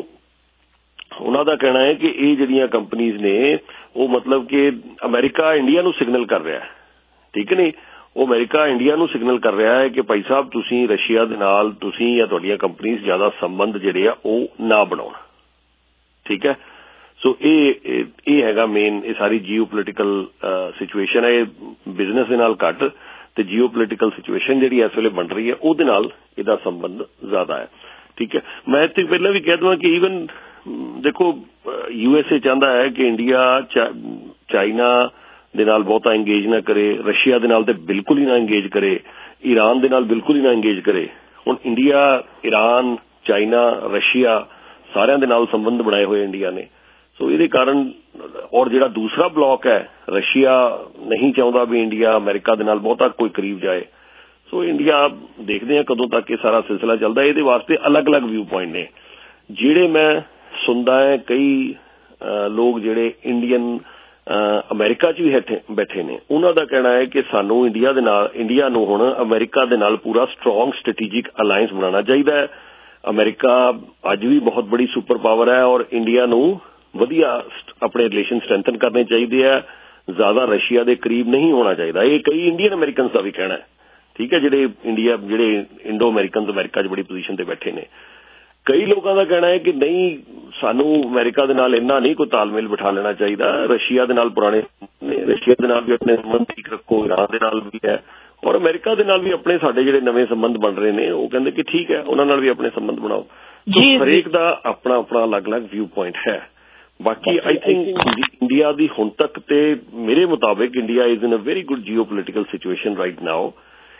ਉਹਨਾਂ ਦਾ ਕਹਿਣਾ ਹੈ ਕਿ ਇਹ ਜਿਹੜੀਆਂ ਕੰਪਨੀਜ਼ ਨੇ ਉਹ ਮਤਲਬ ਕਿ ਅਮਰੀਕਾ ਇੰਡੀਆ ਨੂੰ ਸਿਗਨਲ ਕਰ ਰਿਹਾ, ਠੀਕ ਨਹੀਂ। ਉਹ ਅਮਰੀਕਾ ਇੰਡੀਆ ਨੂੰ ਸਿਗਨਲ ਕਰ ਰਿਹਾ ਹੈ ਕਿ ਭਾਈ ਸਾਹਿਬ ਤੁਸੀਂ ਰਸ਼ੀਆ ਦੇ ਨਾਲ ਤੁਸੀਂ ਜਾਂ ਤੁਹਾਡੀਆਂ ਕੰਪਨੀਜ਼ ਜ਼ਿਆਦਾ ਸੰਬੰਧ ਜਿਹੜੇ ਆ ਉਹ ਨਾ ਬਣਾਉਣ, ਠੀਕ ਹੈ। ਸੋ ਇਹ ਇਹ ਹੈਗਾ ਮੇਨ, ਇਹ ਸਾਰੀ ਜੀਓ ਪੋਲੀਟੀਕਲ ਸਿਚੁਏਸ਼ਨ ਹੈ। ਇਹ ਬਿਜ਼ਨਸ ਦੇ ਨਾਲ ਘੱਟ ਤੇ ਜੀਓ ਪੋਲੀਟੀਕਲ ਸਿਚੁਏਸ਼ਨ ਜਿਹੜੀ ਇਸ ਵੇਲੇ ਬਣ ਰਹੀ ਹੈ ਉਹਦੇ ਨਾਲ ਇਹਦਾ ਸੰਬੰਧ ਜ਼ਿਆਦਾ ਹੈ, ਠੀਕ ਹੈ। ਮੈਂ ਇੱਥੇ ਪਹਿਲਾਂ ਵੀ ਕਹਿ ਦਵਾਂ ਕਿ ਈਵਨ ਦੇਖੋ ਯੂ ਐਸ ਏ ਚਾਹੁੰਦਾ ਹੈ ਕਿ ਇੰਡੀਆ ਚਾਈਨਾ ਦੇ ਨਾਲ ਬਹੁਤਾ ਇੰਗੇਜ ਨਾ ਕਰੇ, ਰਸ਼ੀਆ ਦੇ ਨਾਲ ਤੇ ਬਿਲਕੁਲ ਹੀ ਨਾ ਇੰਗੇਜ ਕਰੇ, ਈਰਾਨ ਦੇ ਨਾਲ ਬਿਲਕੁਲ ਹੀ ਨਾ ਇੰਗੇਜ ਕਰੇ। ਹੁਣ ਇੰਡੀਆ, ਈਰਾਨ, ਚਾਈਨਾ, ਰਸ਼ੀਆ ਸਾਰਿਆਂ ਦੇ ਨਾਲ ਸੰਬੰਧ ਬਣਾਏ ਹੋਏ ਇੰਡੀਆ ਨੇ। ਸੋ ਇਹਦੇ ਕਾਰਨ ਔਰ ਜਿਹੜਾ ਦੂਸਰਾ ਬਲਾਕ ਹੈ ਰਸ਼ੀਆ ਨਹੀਂ ਚਾਹੁੰਦਾ ਵੀ ਇੰਡੀਆ ਅਮਰੀਕਾ ਦੇ ਨਾਲ ਬਹੁਤਾ ਕੋਈ ਕਰੀਬ ਜਾਏ। ਸੋ ਇੰਡੀਆ ਦੇਖਦੇ ਹਾਂ ਕਦੋਂ ਤੱਕ ਇਹ ਸਾਰਾ ਸਿਲਸਿਲਾ ਚੱਲਦਾ। ਇਹਦੇ ਵਾਸਤੇ ਅਲੱਗ-ਅਲੱਗ ਵਿਊ ਪੁਆਇੰਟ ਨੇ ਜਿਹੜੇ ਮੈਂ ਸੁਣਦਾ ਹੈ। ਕਈ ਲੋਕ ਜਿਹੜੇ ਇੰਡੀਅਨ ਅਮਰੀਕਾ 'ਚ ਵੀ ਬੈਠੇ ਨੇ ਉਹਨਾਂ ਦਾ ਕਹਿਣਾ ਹੈ ਕਿ ਸਾਨੂੰ ਇੰਡੀਆ ਦੇ ਨਾਲ ਇੰਡੀਆ ਨੂੰ ਹੁਣ ਅਮਰੀਕਾ ਦੇ ਨਾਲ ਪੂਰਾ ਸਟਰੋਂਗ ਸਟ੍ਰੈਟੇਜਿਕ ਅਲਾਇੰਸ ਬਣਾਉਣਾ ਚਾਹੀਦਾ ਹੈ। ਅਮਰੀਕਾ ਅੱਜ ਵੀ ਬਹੁਤ ਬੜੀ ਸੁਪਰ ਪਾਵਰ ਹੈ ਔਰ ਇੰਡੀਆ ਨੂੰ ਵਧੀਆ ਆਪਣੇ ਰਿਲੇਸ਼ਨ ਸਟਰੈਂਥਨ ਕਰਨੇ ਚਾਹੀਦੇ ਆ, ਜ਼ਿਆਦਾ ਰਸ਼ੀਆ ਦੇ ਕਰੀਬ ਨਹੀਂ ਹੋਣਾ ਚਾਹੀਦਾ। ਇਹ ਕਈ ਇੰਡੀਅਨ ਅਮਰੀਕਨਸ ਦਾ ਵੀ ਕਹਿਣਾ ਹੈ, ਠੀਕ ਹੈ, ਜਿਹੜੇ ਇੰਡੀਆ ਜਿਹੜੇ ਇੰਡੋ ਅਮਰੀਕਨਸ ਅਮਰੀਕਾ 'ਚ ਬੜੀ ਪੋਜੀਸ਼ਨ ਤੇ ਬੈਠੇ ਨੇ। ਕਈ ਲੋਕਾਂ ਦਾ ਕਹਿਣਾ ਹੈ ਕਿ ਨਹੀਂ ਸਾਨੂੰ ਅਮਰੀਕਾ ਦੇ ਨਾਲ ਇੰਨਾ ਨਹੀਂ ਕੋਈ ਤਾਲਮੇਲ ਬਿਠਾ ਲੈਣਾ ਚਾਹੀਦਾ, ਰਸ਼ੀਆ ਦੇ ਨਾਲ ਪੁਰਾਣੇ ਰਸ਼ੀਆ ਦੇ ਨਾਲ ਵੀ ਆਪਣੇ ਸੰਬੰਧ ਠੀਕ ਰੱਖੋ, ਈਰਾਨ ਦੇ ਨਾਲ ਵੀ ਹੈ ਔਰ ਅਮਰੀਕਾ ਦੇ ਨਾਲ ਵੀ ਆਪਣੇ ਸਾਡੇ ਜਿਹੜੇ ਨਵੇਂ ਸੰਬੰਧ ਬਣ ਰਹੇ ਨੇ ਉਹ ਕਹਿੰਦੇ ਕਿ ਠੀਕ ਹੈ ਉਹਨਾਂ ਨਾਲ ਵੀ ਆਪਣੇ ਸੰਬੰਧ ਬਣਾਓ। ਹਰੇਕ ਦਾ ਆਪਣਾ ਆਪਣਾ ਅਲੱਗ-ਅਲੱਗ ਵਿਊ ਪੁਆਇੰਟ ਹੈ। ਬਾਕੀ ਆਈ ਥਿੰਕ ਇੰਡੀਆ ਦੀ ਹੁਣ ਤੱਕ ਤੇ ਮੇਰੇ ਮੁਤਾਬਿਕ India is in a very good geopolitical situation right now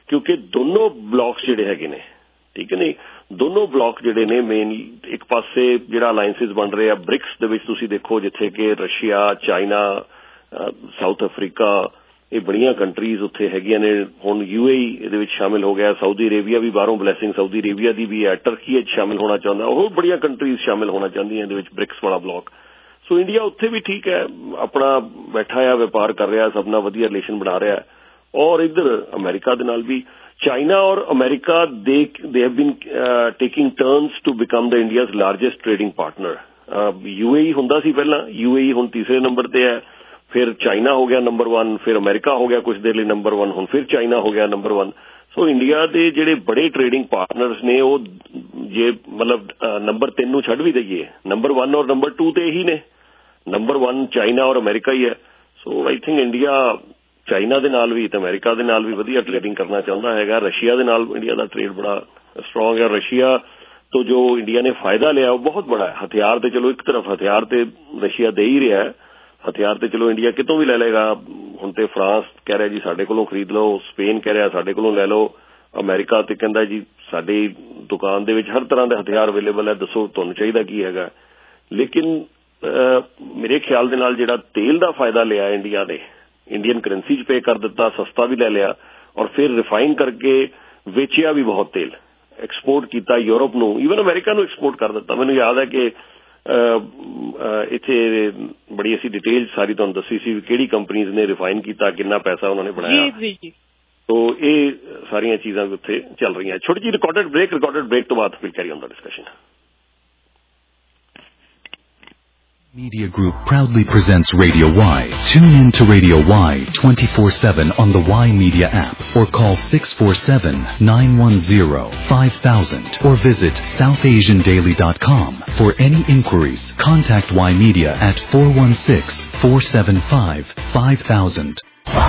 क्योंकि दोनों ब्लॉक्स जिहड़े हैगे ने, ठीक है नहीं, दोनों ब्लॉक जिहड़े ने मेन एक पासे जिहड़ा अलायंसिस बन रहे आ ब्रिक्स दे विच तुसीं देखो जिथे कि रशिया, चाइना, साउथ अफ्रीका, ये बड़ियां कंट्रीज उत्थे हैगियां ने। हुण यूएई इहदे विच शामिल हो गया, सऊदी अरेबिया भी बाहरों ब्लैसिंग सऊदी अरेबिया दी भी है, टर्की विच शामिल होना चाहुंदा, होर बड़ियां कंट्रीज शामिल होना चाहंदियां इहदे विच ब्रिक्स वाला ब्लॉक। सो इंडिया उत्थे भी ठीक है, अपना बैठा है, व्यापार कर रहा, सब नाल वधिया रिलेशन बना रहा है। और इधर अमेरिका दे नाल भी, चाइना और अमेरिका दे they have been taking turns to become the India's largest trading partner. UAE हुंदा सी पहला, यूएई हुण तीसरे नंबर ते है, फिर चाइना हो गया नंबर वन, फिर अमेरिका हो गया कुछ देर लिए नंबर वन, हुण फिर चाइना हो गया नंबर वन। सो इंडिया दे जिहड़े बड़े ट्रेडिंग पार्टनर्स ने वो जे मतलब नंबर तीन नूं छड्ड भी दईए, नंबर वन और नंबर टू ते यही ने, नंबर वन चाइना और अमेरिका ही है। So I think India China दे नाल भी ते अमेरिका दे नाल भी वधिया ट्रेडिंग करना चाहुंदा हैगा। रशिया दे नाल इंडिया दा ट्रेड बड़ा स्ट्रांग है। रशिया तो जो इंडिया ने फायदा लिया वो बहुत बड़ा है। हथियार ते चलो एक तरफ हथियार ते रशिया दे ही रहा है, हथियार ते चलो इंडिया कितों भी ले लेगा। हुण ते फ्रांस कह रहा जी साडे कोलों खरीद लो, स्पेन कह रहा साडे कोलों ले लो, अमेरिका ते कहंदा जी साडी दुकान दे विच हर तरह दे हथियार अवेलेबल है, दसो तुहानूं चाहीदा की हैगा। लेकिन आ, मेरे ख्याल दे नाल जिहड़ा तेल दा फायदा लिया इंडिया ने, इंडियन करेंसी च पे कर दिता, सस्ता भी ले लिया और फिर रिफाइन करके वेचिया भी बहुत तेल, एक्सपोर्ट किया यूरोप नूं, ईवन अमेरिका नूं एक्सपोर्ट कर दिता। मैनूं याद है कि इत्थे बड़ी असी डिटेल सारी तुहानूं दसी सी किहड़ी कंपनीज ने रिफाइन किया, कितना पैसा उन्होंने बनाया। जी, जी। तो ये सारियां चीज़ां उत्थे चल रही हैं। छोटी जी रिकॉर्डेड ब्रेक, रिकॉर्डेड ब्रेक तो बाद फिर carry on the discussion. Media Group proudly presents Radio Y. Tune in to Radio Y twenty-four seven on the Y Media app or call six four seven, nine one zero, five thousand or visit south asian daily dot com. For any inquiries, contact Y Media at four one six, four seven five, five thousand.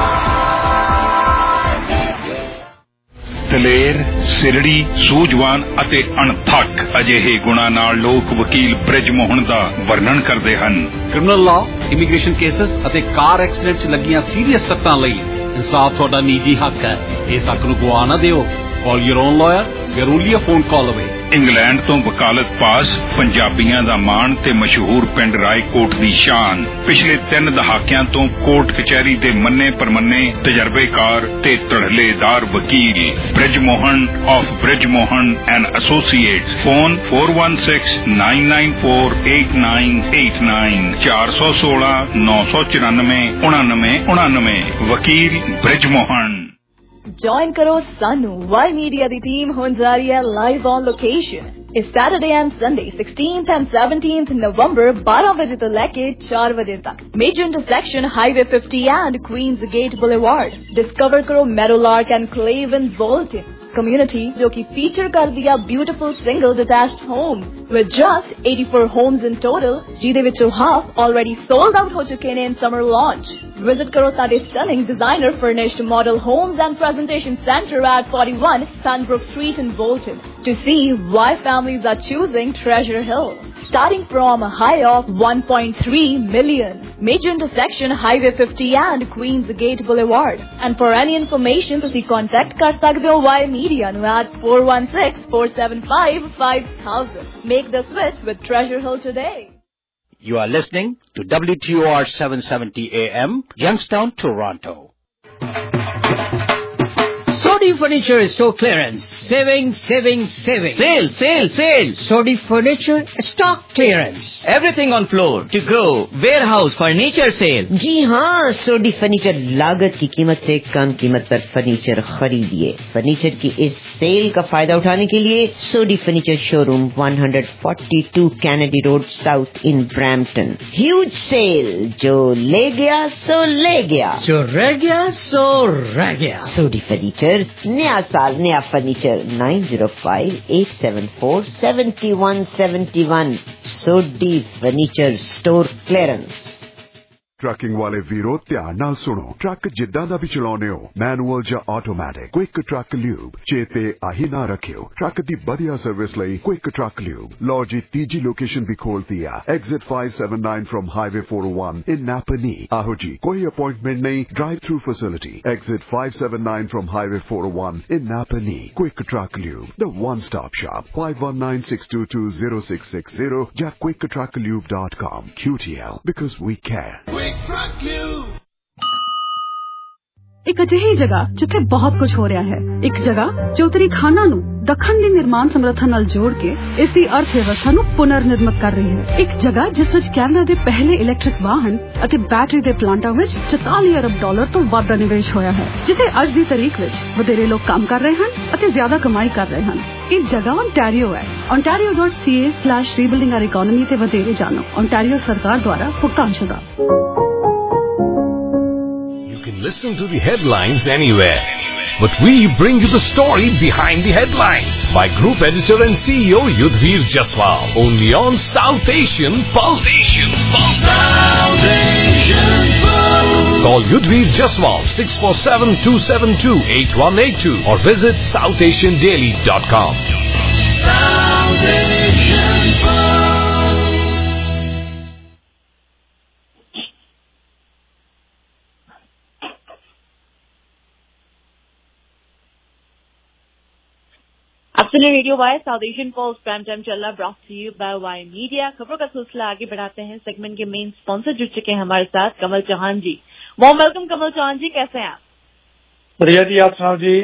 ਦਲੇਰ, ਸਿਰੜੀ, ਸੂਝਵਾਨ ਅਤੇ ਅਣਥੱਕ ਅਜਿਹੇ ਗੁਣਾਂ ਨਾਲ ਲੋਕ ਵਕੀਲ ਬ੍ਰਿਜ ਮੋਹਨ ਦਾ ਵਰਣਨ ਕਰਦੇ ਹਨ। ਕ੍ਰਿਮੀਨਲ ਲਾਅ, ਇਮੀਗ੍ਰੇਸ਼ਨ ਕੇਸਸ ਅਤੇ ਕਾਰ ਐਕਸੀਡੈਂਟ 'ਚ ਲੱਗੀਆਂ ਸੀਰੀਅਸ ਸੱਟਾਂ ਲਈ ਇਨਸਾਫ ਤੁਹਾਡਾ ਨਿੱਜੀ ਹੱਕ ਹੈ। ਇਸ ਹੱਕ ਨੂੰ ਗਵਾ ਨਾ ਦਿਓ। Call your own lawyer. We are only a phone call away. England ਤੋਂ ਵਕਾਲਤ ਪਾਸ, ਪੰਜਾਬੀਆਂ ਦਾ ਮਾਣ ਤੇ ਮਸ਼ਹੂਰ ਪਿੰਡ ਰਾਏਕੋਟ ਦੀ ਸ਼ਾਨ। ਪਿਛਲੇ ਤਿੰਨ ਦਹਾਕਿਆਂ ਤੋਂ ਕੋਰਟ ਕਚਹਿਰੀ ਦੇ ਮੰਨੇ ਪਰਮੰਨੇ ਤਜਰਬੇਕਾਰ ਤੇ ਧੜਲੇਦਾਰ ਵਕੀਲ Brij Mohan of Brij Mohan and associates. Phone four one six, nine nine four, eight nine eight nine, ਚਾਰ ਸੌ ਸੋਲਾਂ, ਨੌ ਸੌ ਚੁਰਾਨਵੇਂ, ਉਣਾਨਵੇਂ ਉਣਾਨਵੇਂ। ਵਕੀਲ ਬ੍ਰਿਜ ਮੋਹਨ। Join करो सानू Y Media दी टीम होने जा रही है लाइव ऑन लोकेशन इस Saturday and Sunday sixteenth and seventeenth नवंबर बारह बजे तो लेके चार बजे तक major intersection highway fifty and Queens Gate Boulevard. Discover करो मेडोलार्क एंड क्लेवन वोल्टन कम्युनिटी जो की फीचर कर दिया beautiful single detached home with just eighty-four homes in total, ਜਿਹਦੇ ਵਿੱਚੋਂ half already sold out ਹੋ ਚੁੱਕੇ ਨੇ in summer launch. Visit karo ਸਾਡੇ stunning designer furnished model homes and presentation center at forty-one Sunbrook Street in Bolton to see why families are choosing Treasure Hill. Starting from a high of one point three million. Major intersection Highway fifty and Queens Gate Boulevard. And for any information, ਤੁਸੀਂ contact ਕਰ ਸਕਦੇ ਹੋ Y Media ਨੂੰ at four one six, four seven five, five thousand. Make the switch with Treasure Hill today. You are listening to W T O R seven seventy A M, Youngstown, Toronto. Sodi Furniture Store Clearance. Saving, saving, saving. Sale, sale, sale. Sodi Furniture Stock Clearance. Everything on floor. To go. Warehouse Furniture Sale. जी हाँ, सोडी furniture लागत की कीमत से कम कीमत पर furniture खरीदिए। Furniture की इस सेल का फायदा उठाने के लिए Sodhi furniture showroom one forty-two Kennedy Road South in Brampton. Huge sale, जो ले गया सो ले गया, जो रह गया सो रह गया। सोडी फर्नीचर, नया साल नया furniture. nine zero five, eight seven four, seven one seven one। Sodhi furniture store clearance. Trucking ਵਾਲੇ ਵੀਰੋ ਧਿਆਨ ਨਾਲ ਸੁਣੋ। ਟਰੱਕ ਜਿੱਦਾਂ ਦਾ ਵੀ ਚਲਾਉਨੇ ਹੋ, ਮੈਨੂਅਲ ਜਾਂ ਆਟੋਮੈਟਿਕ, ਕੁਇਕ ਟਰੱਕ ਲਿਊਬ ਚੇਤੇ ਆਹੀ ਨਾ ਰੱਖਿਓ। ਟਰੱਕ ਦੀ ਵਧੀਆ ਸਰਵਿਸ ਲਈ ਕੁਇਕ ਟਰੱਕ ਲਿਊਬ। ਲਓ ਜੀ ਤੀਜੀ ਲੋਕੇਸ਼ਨ ਵੀ ਖੋਲਤੀ ਆ, exit five seventy-nine from Highway four oh one in Napanee। ਆਹੋ ਜੀ, ਕੋਈ ਅਪਾਇੰਟਮੈਂਟ ਨਹੀਂ, drive through facility. Exit five seventy-nine from Highway four oh one in Napanee। Quick truck lube, the one stop shop। five one nine six two two zero six six zero ਜਾਂ quick truck lube dot com। Q T L, because we care। ਇੱਕ ਅਜਿਹੀ ਜਗ੍ਹਾ ਜਿੱਥੇ ਬਹੁਤ ਕੁਝ ਹੋ ਰਿਹਾ ਹੈ, ਇੱਕ ਜਗ੍ਹਾ ਜੋ ਉੱਤਰੀ ਖਾਨਾਂ ਨੂੰ ਦੱਖਣ ਦੀ ਨਿਰਮਾਣ ਸਮਰੱਥਾ ਨਾਲ ਜੋੜ ਕੇ ਇਸ ਦੀ ਅਰਥ ਵਿਵਸਥਾ ਨੂੰ ਪੁਨਰ ਨਿਰਮਿਤ ਕਰ ਰਹੀ ਹੈ। ਇੱਕ ਜਗ੍ਹਾ ਜਿਸ ਵਿੱਚ ਕੈਨੇਡਾ ਦੇ ਪਹਿਲੇ ਇਲੈਕਟ੍ਰਿਕ ਵਾਹਨ ਅਤੇ ਬੈਟਰੀ ਦੇ ਪਲਾਂਟਾਂ ਵਿੱਚ forty ਅਰਬ ਡਾਲਰ ਤੋਂ ਵੱਧ ਦਾ ਨਿਵੇਸ਼ ਹੋਇਆ ਹੈ, ਜਿੱਥੇ ਅੱਜ ਦੀ ਤਾਰੀਖ ਵਿੱਚ ਵਧੇਰੇ ਲੋਕ ਕੰਮ ਕਰ ਰਹੇ ਹਨ ਅਤੇ ਜ਼ਿਆਦਾ ਕਮਾਈ ਕਰ ਰਹੇ ਹਨ। ਇਹ ਜਗ੍ਹਾ ਓਨਟਾਰੀਓ ਹੈ। ontario dot c a slash rebuilding our economy ਤੇ ਵਧੇਰੇ ਜਾਣੋ। ਓਨਟਾਰੀਓ ਸਰਕਾਰ ਦੁਆਰਾ ਭੁਗਤਾਨਸ਼ੁਦਾ। Listen to the headlines anywhere, but we bring you the story behind the headlines by Group Editor and C E O Yudhvir Jaswal, only on South Asian Pulse. South Asian Pulse. Call Yudhvir Jaswal six four seven two seven two eight one eight two or visit south asian daily dot com. South Asian Pulse. आपसे radio Y South Asian Pulse prime time चल रहा, brought to you by Y Media. खबरों का सिलसिला आगे बढ़ाते हैं। Segment के मेन स्पॉन्सर जुड़ चुके हैं हमारे साथ, कमल चौहान जी। वार्म वेलकम कमल चौहान जी, कैसे हैं आप? बढ़िया जी, आप सुनाओ जी।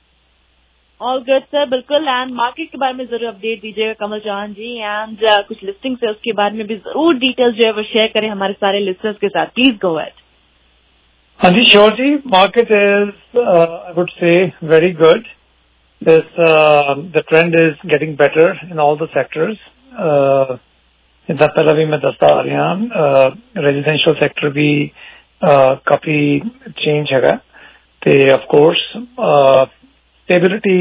ऑल गुड सर, बिल्कुल। एंड मार्केट के बारे में जरूर अपडेट दीजिएगा कमल चौहान जी। एंड uh, कुछ लिस्टिंग है उसके बारे में भी जरूर डिटेल्स जो है वो शेयर करें हमारे सारे लिस्टर्स के साथ। Please go ahead. हाँ जी, श्योर जी। Market is I would say very good. This uh, the trend is getting better in all the sectors. इतना पहला भी मैं दसता आ रहा हूँ, रेजिडेंशियल सेक्टर भी uh, काफी चेंज है। ते ऑफ कोर्स स्टेबिलिटी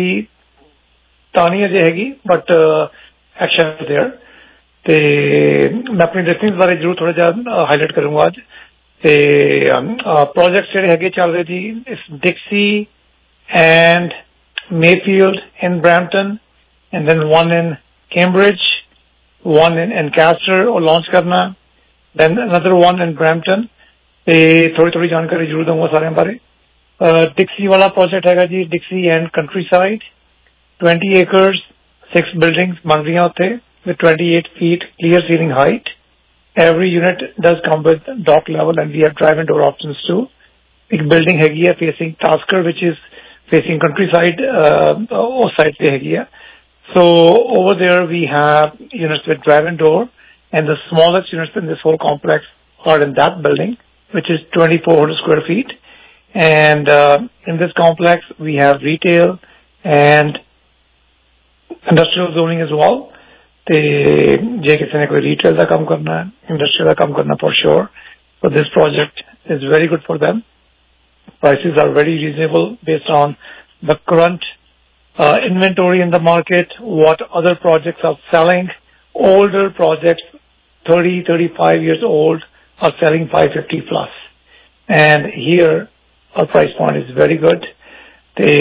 तानी अजे हैगी, बट एक्शन देयर। ते मैं अपनी लिस्टिंग्स बारे जरूर थोड़ा जा हाईलाइट करूंगा आज। ते प्रोजेक्ट्स जेडे हैगे चल रहे जी, इस Dixie and Mayfield in Brampton, and then one in Cambridge, one in Ancaster or launch करना, then another one in Brampton। ये थोड़ी थोड़ी जानकारी जरूर दूंगा सारे बारे। डिक्सी वाला प्रोजेक्ट हैगा जी, Dixie and countryside, twenty acres, six buildings बन रही हैं उत्थे with twenty-eight feet clear ceiling height। Every unit does come with dock level and we have drive and door options too। एक building हैगी है facing Tasker, which is facing countryside, uh, or side se hai. So over there we have units with drive and door, and the smallest units in this whole complex are in that building, which is twenty-four hundred square feet. And uh, in this complex we have retail and industrial zoning as well. Te je kisi ne koi retail da kam karna hai, industrial da kam karna for sure. So this project is very good for them. Prices are very reasonable based on the current uh, inventory in the market, what other projects are selling. Older projects, thirty, thirty-five years old, are selling five fifty plus. And here, our price point is very good. The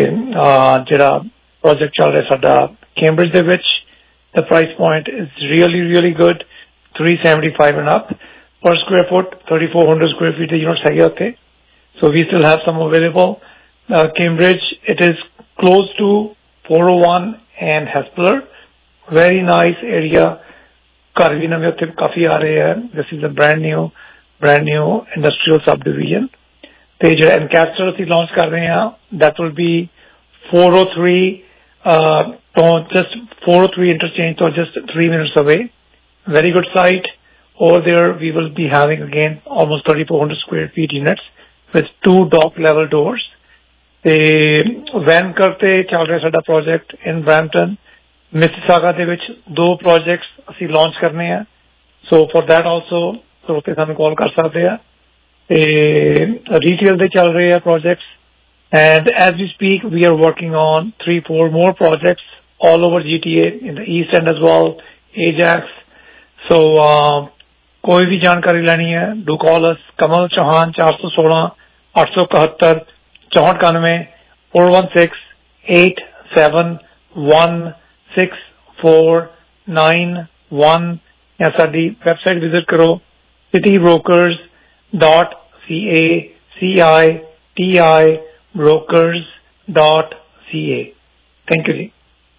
uh, jada project chal raha sada Cambridge de vich, the price point is really, really good, three seventy-five and up per square foot, thirty-four hundred square feet the units hai hote. So we still have some available. Uh, Cambridge, it is close to four oh one and Hespeler. Very nice area. Ghar bhi nawe utte kafi aa rahe hain. This is a brand new, brand new industrial subdivision. Te jo Ancaster ਅਸੀਂ launch ਕਰ ਰਹੇ ਹਾਂ, that will be four oh three, uh, to just four oh three interchange to just three minutes away. Very good site. Over there we will be having again almost thirty-four hundred square feet units with two dock level doors. The van करते चल रहा साडा project in Brampton, Mississauga ਦੇ ਵਿੱਚ ਦੋ projects ਅਸੀਂ launch करने हैं. So for that also ਸਰੋਤੇ ਸਾਨੂੰ call ਕਰ ਸਕਦੇ ਆ. ਤੇ retail ਦੇ ਚੱਲ ਰਹੇ ਆ projects, and as we speak we are working on three four more projects all over G T A in the east end as well, Ajax. So uh, कोई भी जानकारी लेनी है, do call us Kamal Chauhan चार सौ सोलह आठ सौ इकहत्तर चौहठ इक्यानवे four one six eight seven one six four nine one या साडी वेबसाइट विजिट करो City Brokers dot C A C I T I brokers dot C A. Thank you जी।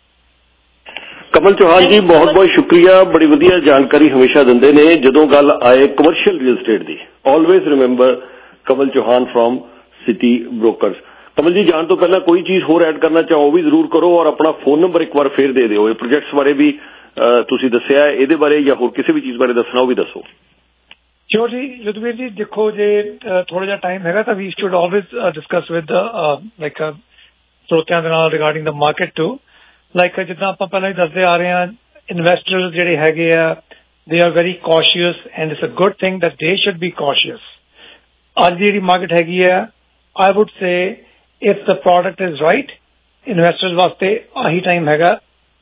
कमल चौहान जी बहुत बहुत शुक्रिया, बड़ी वधिया जानकारी हमेशा दिंदे ने जदों गल आए कमर्शियल रियल एस्टेट दी। Always remember Kamal Chauhan from City Brokers. Kamal ji जान तो पहला कोई चीज होर ऐड करना चाहो भी जरूर करो और अपना फोन नंबर एक बार फिर दे दिओ। प्रोजेक्ट्स बारे भी तुसी दस्सिया है, इहदे बारे या होर किसी भी चीज बारे दसना हो भी दसो। श्योर जी युद्धवीर जी, देखो जे थोड़ा जिहा टाइम हैगा तां we should always discuss with like ਸਰੋਤਿਆਂ ਦੇ ਨਾਲ regarding the market too. Like ਜਿੱਦਾਂ ਆਪਾਂ ਪਹਿਲਾਂ ਹੀ ਦੱਸਦੇ ਆ ਰਹੇ ਹਾਂ, ਇਨਵੈਸਟਰਸ ਜਿਹੜੇ ਹੈਗੇ ਆ they are very cautious and it's a good thing that they should be cautious. ਅੱਜ ਦੀ ਜਿਹੜੀ ਮਾਰਕੀਟ ਹੈਗੀ ਆ, I would say if the product is right, investors ਵਾਸਤੇ ਆਹੀ ਟਾਈਮ ਹੈਗਾ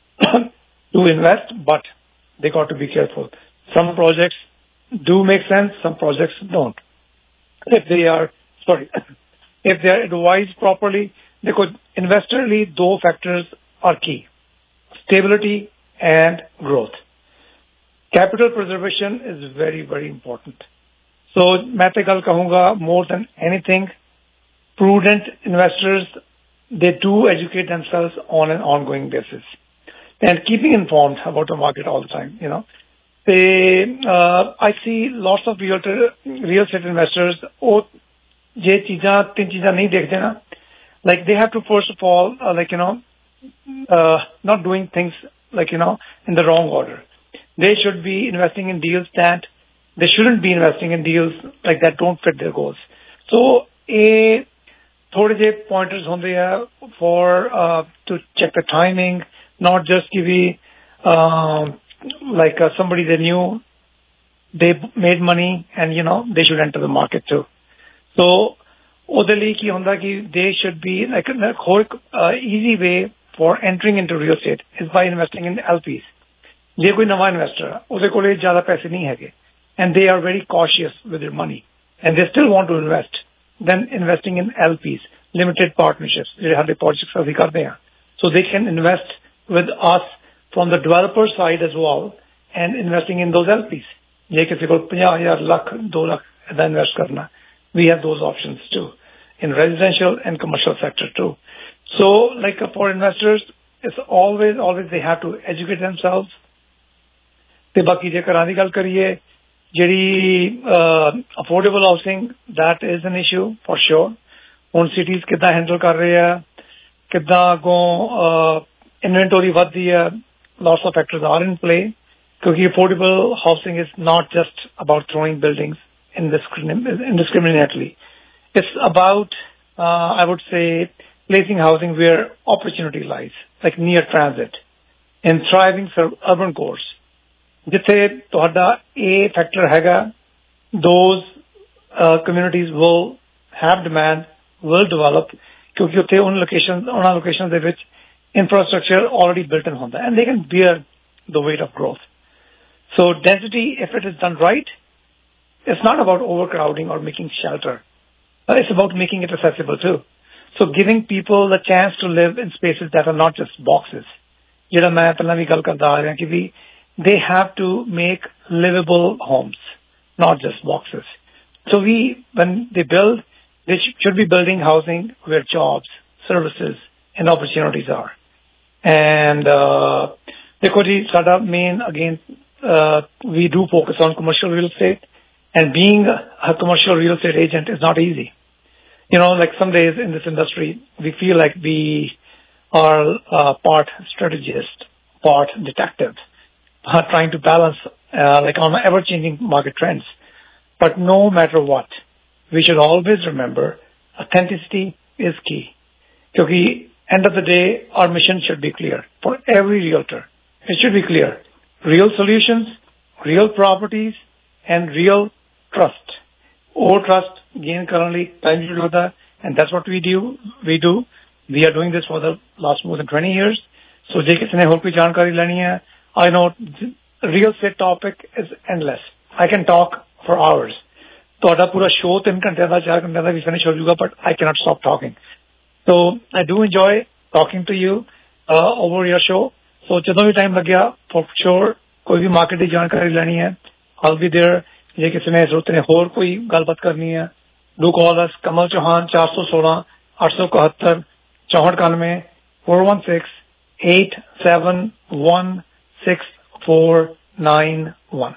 to invest, but they got to be careful. Some projects do make sense, some projects don't. If they are, sorry, if they are advised properly, देखो investor ਲਈ ਦੋ factors are key: stability and growth. Capital preservation is very very important. So मैं तो गल कहूँगा, more than anything, prudent investors, they do educate themselves on an ongoing basis and keeping informed about the market all the time, you know. They, uh, I see lots of real real estate investors, oh, je cheeza tin cheeza nahi dekhte na, like they have to first of all uh, like you know uh, not doing things like you know in the wrong order. They should be investing in deals that they shouldn't be investing in deals like that don't fit their goals. So a thode je pointers honde hai for uh, to check the timing, not just ki we um like uh, somebody they knew, they made money and you know they should enter the market too. So ਉਹਦੇ ਲਈ ਕੀ ਹੁੰਦਾ ਕਿ they should be like a whole uh, easy way for entering into real estate is by investing in L Ps. ਜੇ ਕੋਈ ਨਵਾਂ investor ਆ, ਉਹਦੇ ਕੋਲੇ ਜ਼ਿਆਦਾ ਪੈਸੇ ਨਹੀਂ ਹੈਗੇ and they are very cautious with their money and they still want to invest, then investing in L Ps, limited partnerships, ਜਿਹੜੇ ਸਾਡੇ projects ਅਸੀਂ ਕਰਦੇ ਹਾਂ, so they can invest with us from the developer side as well and investing in those L Ps. ਜੇ ਕਿਸੇ ਕੋਲ fifty thousand lakh two lakh ਦਾ invest ਕਰਨਾ, we have those options too in residential and commercial sector too. So like uh, for investors, it's always always they have to educate themselves. ਤੇ ਬਾਕੀ ਜੇ ਘਰਾਂ ਦੀ ਗੱਲ ਕਰੀਏ, ਜਿਹੜੀ affordable housing, that is an issue for sure. ਹੁਣ cities ਕਿੱਦਾਂ handle ਕਰ ਰਹੇ ਆ, ਕਿੱਦਾਂ ਅੱਗੋਂ inventory ਵੱਧਦੀ ਆ, lots of factors are in play, because affordable housing is not just about throwing buildings indiscriminately. It's about, uh, I would say, placing housing where opportunity lies, like near transit, in thriving urban cores. Jithe tohada A factor hega, those uh, communities will have demand, will develop, because uthe un locations, on locations de vich infrastructure already built in honda and they can bear the weight of growth. So density, if it is done right, it's not about overcrowding or making shelter. It's about making it accessible too. So giving people the chance to live in spaces that are not just boxes. Jehda main pehla vi gal karda aa raha ki vi they have to make livable homes, not just boxes. So we, when they build, they should be building housing where jobs, services and opportunities are. And uh, देखो जी, साडा main again uh, we do focus on commercial real estate, and being a commercial real estate agent is not easy. You know, like some days in this industry, we feel like we are uh, part strategist, part detective, uh, trying to balance uh, like on ever-changing market trends. But no matter what, we should always remember authenticity is key. Because end of the day, our mission should be clear for every realtor. It should be clear. Real solutions, real properties, and real trust. Or trust gain currently time to do that, and that's what we do. We do. We are doing this for the last more than twenty years. So, je kisne aur koi jankari leni hai, I know real estate topic is endless. I can talk for hours. ਤੁਹਾਡਾ ਪੂਰਾ show ਤਿੰਨ ਘੰਟਿਆਂ ਦਾ ਚਾਰ ਘੰਟਿਆਂ ਦਾ ਵੀ finish ਹੋ ਜਾਊਗਾ, but I cannot stop talking. So I do enjoy talking to you uh, over your show. So ਜਦੋਂ ਵੀ ਟਾਈਮ ਲੱਗਿਆ, for sure ਕੋਈ ਵੀ ਮਾਰਕੀਟ ਦੀ ਜਾਣਕਾਰੀ ਲੈਣੀ ਹੈ, I'll be there. ਜੇ ਕਿਸੇ ਨੇ ਜ਼ਰੂਰਤ ਨੇ ਹੋਰ ਕੋਈ ਗੱਲਬਾਤ ਕਰਨੀ ਹੈ, do call us. ਕਮਲ ਚੌਹਾਨ ਚਾਰ ਸੌ ਸੋਲਾਂ ਅੱਠ ਸੌ ਇਕਹੱਤਰ ਚੌਂਹਠ ਇਕਾਨਵੇਂ four one six eight seven one six four nine one.